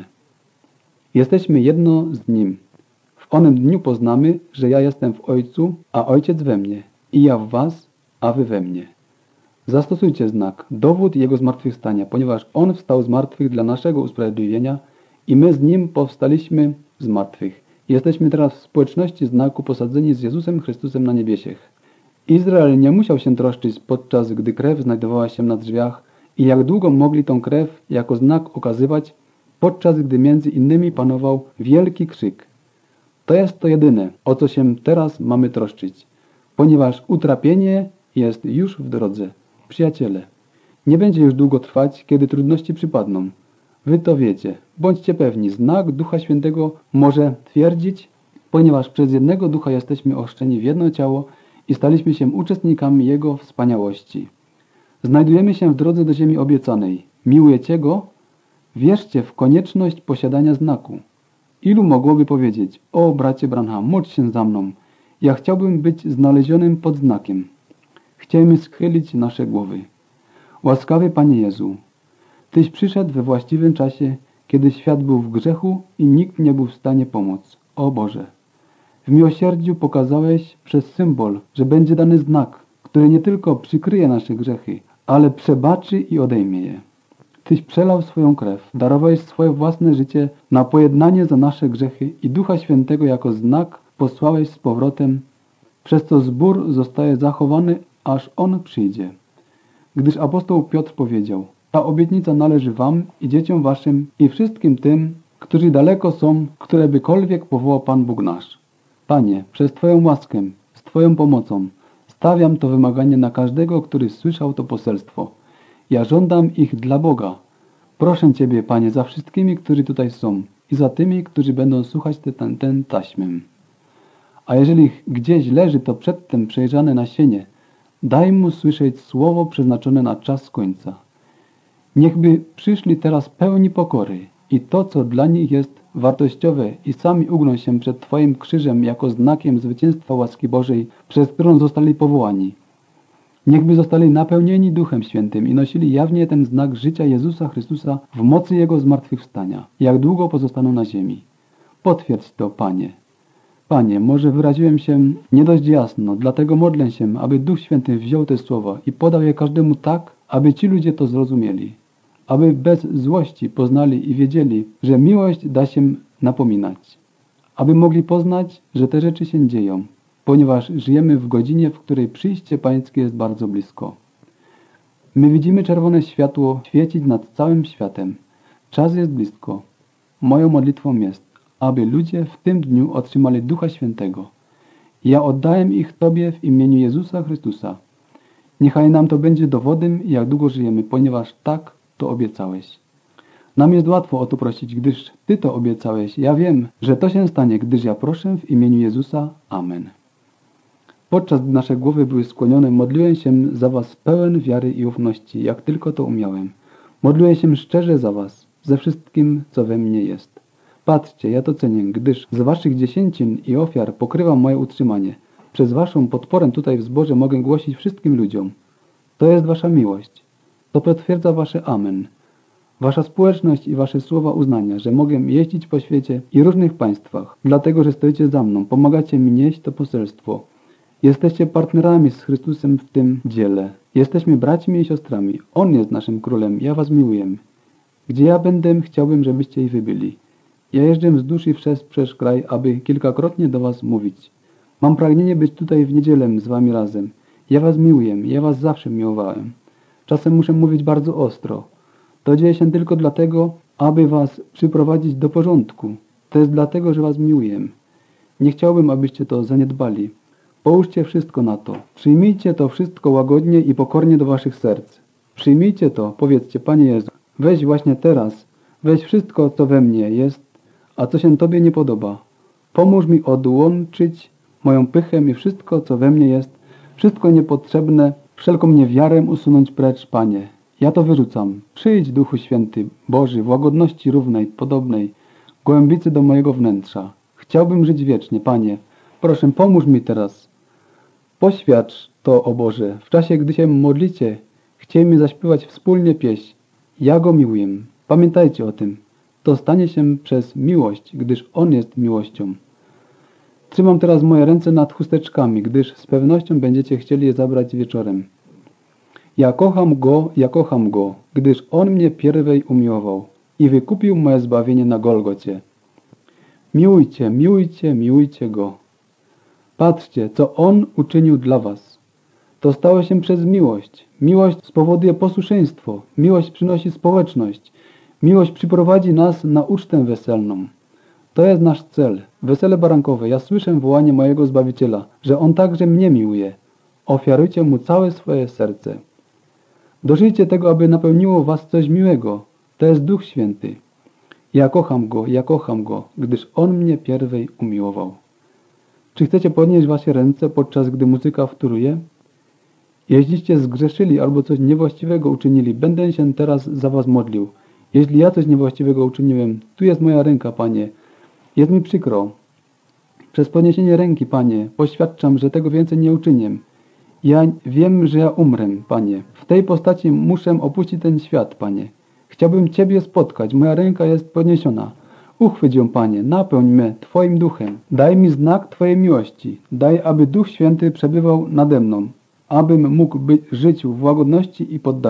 Jesteśmy jedno z Nim. W onym dniu poznamy, że ja jestem w Ojcu, a Ojciec we mnie, i ja w was, a wy we mnie. Zastosujcie znak, dowód Jego zmartwychwstania, ponieważ On wstał z martwych dla naszego usprawiedliwienia i my z Nim powstaliśmy z martwych. Jesteśmy teraz w społeczności znaku posadzeni z Jezusem Chrystusem na niebiesiech. Izrael nie musiał się troszczyć, podczas gdy krew znajdowała się na drzwiach i jak długo mogli tą krew jako znak okazywać, podczas gdy między innymi panował wielki krzyk. To jest to jedyne, o co się teraz mamy troszczyć, ponieważ utrapienie jest już w drodze. Przyjaciele, nie będzie już długo trwać, kiedy trudności przypadną. Wy to wiecie. Bądźcie pewni, znak Ducha Świętego może twierdzić, ponieważ przez jednego Ducha jesteśmy ochrzczeni w jedno ciało i staliśmy się uczestnikami Jego wspaniałości. Znajdujemy się w drodze do ziemi obiecanej. Miłujecie Go? Wierzcie w konieczność posiadania znaku. Ilu mogłoby powiedzieć, o bracie Branham, módl się za mną. Ja chciałbym być znalezionym pod znakiem. Chcielibyśmy schylić nasze głowy. Łaskawy Panie Jezu, Tyś przyszedł we właściwym czasie, kiedy świat był w grzechu i nikt nie był w stanie pomóc. O Boże, w miłosierdziu pokazałeś przez symbol, że będzie dany znak, który nie tylko przykryje nasze grzechy, ale przebaczy i odejmie je. Tyś przelał swoją krew, darowałeś swoje własne życie na pojednanie za nasze grzechy i Ducha Świętego jako znak posłałeś z powrotem, przez co zbór zostaje zachowany, aż On przyjdzie. Gdyż apostoł Piotr powiedział: ta obietnica należy wam i dzieciom waszym i wszystkim tym, którzy daleko są, którebykolwiek powołał Pan Bóg nasz. Panie, przez Twoją łaskę, z Twoją pomocą, stawiam to wymaganie na każdego, który słyszał to poselstwo. Ja żądam ich dla Boga. Proszę Ciebie, Panie, za wszystkimi, którzy tutaj są i za tymi, którzy będą słuchać ten, ten taśmę. A jeżeli gdzieś leży to przedtem przejrzane nasienie, daj mu słyszeć słowo przeznaczone na czas końca. Niechby przyszli teraz pełni pokory i to, co dla nich jest wartościowe i sami ugną się przed Twoim krzyżem jako znakiem zwycięstwa łaski Bożej, przez którą zostali powołani. Niechby zostali napełnieni Duchem Świętym i nosili jawnie ten znak życia Jezusa Chrystusa w mocy Jego zmartwychwstania, jak długo pozostaną na ziemi. Potwierdź to, Panie. Panie, może wyraziłem się nie dość jasno, dlatego modlę się, aby Duch Święty wziął te słowa i podał je każdemu tak, aby ci ludzie to zrozumieli. Aby bez złości poznali i wiedzieli, że miłość da się napominać. Aby mogli poznać, że te rzeczy się dzieją, ponieważ żyjemy w godzinie, w której przyjście Pańskie jest bardzo blisko. My widzimy czerwone światło świecić nad całym światem. Czas jest blisko. Moją modlitwą jest, aby ludzie w tym dniu otrzymali Ducha Świętego. Ja oddaję ich Tobie w imieniu Jezusa Chrystusa. Niechaj nam to będzie dowodem, jak długo żyjemy, ponieważ tak to obiecałeś. Nam jest łatwo o to prosić, gdyż Ty to obiecałeś. Ja wiem, że to się stanie, gdyż ja proszę w imieniu Jezusa. Amen. Podczas gdy nasze głowy były skłonione, modliłem się za Was pełen wiary i ufności, jak tylko to umiałem. Modliłem się szczerze za Was, ze wszystkim, co we mnie jest. Patrzcie, ja to cenię, gdyż z Waszych dziesięcin i ofiar pokrywam moje utrzymanie. Przez Waszą podporę tutaj w zborze mogę głosić wszystkim ludziom. To jest Wasza miłość. To potwierdza Wasze amen. Wasza społeczność i Wasze słowa uznania, że mogę jeździć po świecie i różnych państwach, dlatego, że stoicie za mną, pomagacie mi nieść to poselstwo. Jesteście partnerami z Chrystusem w tym dziele. Jesteśmy braćmi i siostrami. On jest naszym królem. Ja Was miłuję. Gdzie ja będę, chciałbym, żebyście i wy byli. Ja jeżdżę z duszy przez, przez kraj, aby kilkakrotnie do Was mówić. Mam pragnienie być tutaj w niedzielę z Wami razem. Ja Was miłuję. Ja Was zawsze miłowałem. Czasem muszę mówić bardzo ostro. To dzieje się tylko dlatego, aby Was przyprowadzić do porządku. To jest dlatego, że Was miłuję. Nie chciałbym, abyście to zaniedbali. Połóżcie wszystko na to. Przyjmijcie to wszystko łagodnie i pokornie do Waszych serc. Przyjmijcie to, powiedzcie, Panie Jezu, weź właśnie teraz, weź wszystko, co we mnie jest, a co się Tobie nie podoba. Pomóż mi odłączyć moją pychę i wszystko, co we mnie jest, wszystko niepotrzebne, wszelką niewiarę usunąć precz, Panie. Ja to wyrzucam. Przyjdź, Duchu Święty, Boży, w łagodności równej, podobnej, głębicy do mojego wnętrza. Chciałbym żyć wiecznie, Panie. Proszę, pomóż mi teraz. Poświadcz to, o Boże, w czasie, gdy się modlicie, chciejmy zaśpiewać wspólnie pieśń. Ja Go miłuję. Pamiętajcie o tym. To stanie się przez miłość, gdyż On jest miłością. Trzymam teraz moje ręce nad chusteczkami, gdyż z pewnością będziecie chcieli je zabrać wieczorem. Ja kocham Go, ja kocham Go, gdyż On mnie pierwej umiłował i wykupił moje zbawienie na Golgocie. Miłujcie, miłujcie, miłujcie Go. Patrzcie, co On uczynił dla was. To stało się przez miłość. Miłość spowoduje posłuszeństwo. Miłość przynosi społeczność. Miłość przyprowadzi nas na ucztę weselną. To jest nasz cel. Wesele barankowe. Ja słyszę wołanie mojego Zbawiciela, że On także mnie miłuje. Ofiarujcie Mu całe swoje serce. Dożyjcie tego, aby napełniło was coś miłego. To jest Duch Święty. Ja kocham Go, ja kocham Go, gdyż On mnie pierwej umiłował. Czy chcecie podnieść wasze ręce, podczas gdy muzyka wtóruje? Jeśliście zgrzeszyli albo coś niewłaściwego uczynili, będę się teraz za was modlił. Jeśli ja coś niewłaściwego uczyniłem, tu jest moja ręka, Panie. Jest mi przykro. Przez podniesienie ręki, Panie, poświadczam, że tego więcej nie uczynię. Ja wiem, że ja umrę, Panie. W tej postaci muszę opuścić ten świat, Panie. Chciałbym Ciebie spotkać. Moja ręka jest podniesiona. Uchwyć ją, Panie, napełń mnie Twoim duchem. Daj mi znak Twojej miłości. Daj, aby Duch Święty przebywał nade mną, abym mógł być, żyć w łagodności i poddaniu.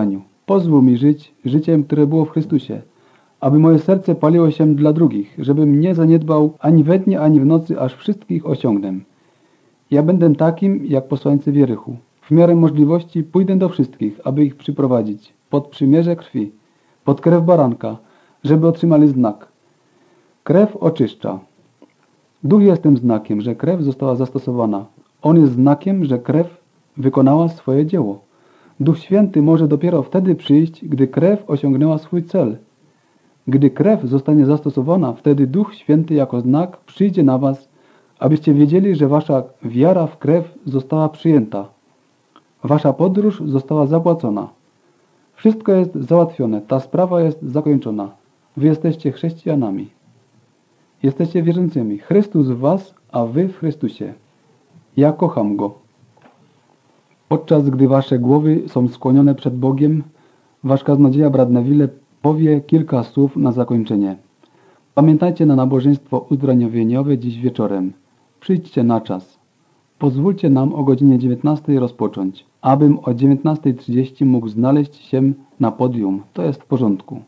Pozwól mi żyć życiem, które było w Chrystusie, aby moje serce paliło się dla drugich, żebym nie zaniedbał ani we dnie, ani w nocy, aż wszystkich osiągnę. Ja będę takim, jak posłańcy w Jerichu. W miarę możliwości pójdę do wszystkich, aby ich przyprowadzić pod przymierze krwi, pod krew baranka, żeby otrzymali znak. Krew oczyszcza. Duch jest tym znakiem, że krew została zastosowana. On jest znakiem, że krew wykonała swoje dzieło. Duch Święty może dopiero wtedy przyjść, gdy krew osiągnęła swój cel. Gdy krew zostanie zastosowana, wtedy Duch Święty jako znak przyjdzie na was, abyście wiedzieli, że wasza wiara w krew została przyjęta. Wasza podróż została zapłacona. Wszystko jest załatwione, ta sprawa jest zakończona. Wy jesteście chrześcijanami. Jesteście wierzącymi. Chrystus w was, a wy w Chrystusie. Ja kocham Go. Podczas gdy wasze głowy są skłonione przed Bogiem, wasz kaznodzieja brat Neville powie kilka słów na zakończenie. Pamiętajcie na nabożeństwo uzdrowieniowe dziś wieczorem. Przyjdźcie na czas. Pozwólcie nam o godzinie dziewiętnastej rozpocząć, abym o dziewiętnastej trzydzieści mógł znaleźć się na podium. To jest w porządku.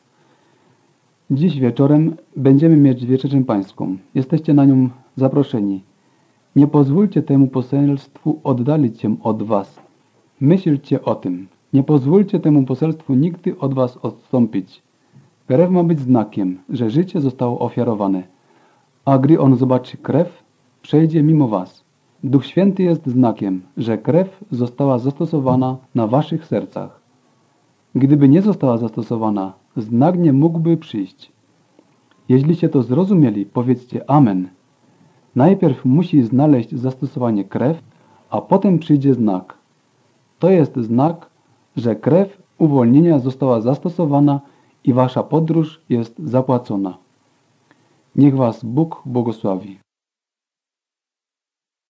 Dziś wieczorem będziemy mieć wieczerzę pańską. Jesteście na nią zaproszeni. Nie pozwólcie temu poselstwu oddalić się od was. Myślcie o tym. Nie pozwólcie temu poselstwu nigdy od was odstąpić. Krew ma być znakiem, że życie zostało ofiarowane. A gdy on zobaczy krew, przejdzie mimo was. Duch Święty jest znakiem, że krew została zastosowana na waszych sercach. Gdyby nie została zastosowana, znak nie mógłby przyjść. Jeśliście to zrozumieli, powiedzcie Amen. Najpierw musi znaleźć zastosowanie krew, a potem przyjdzie znak. To jest znak, że krew uwolnienia została zastosowana i wasza podróż jest zapłacona. Niech was Bóg błogosławi.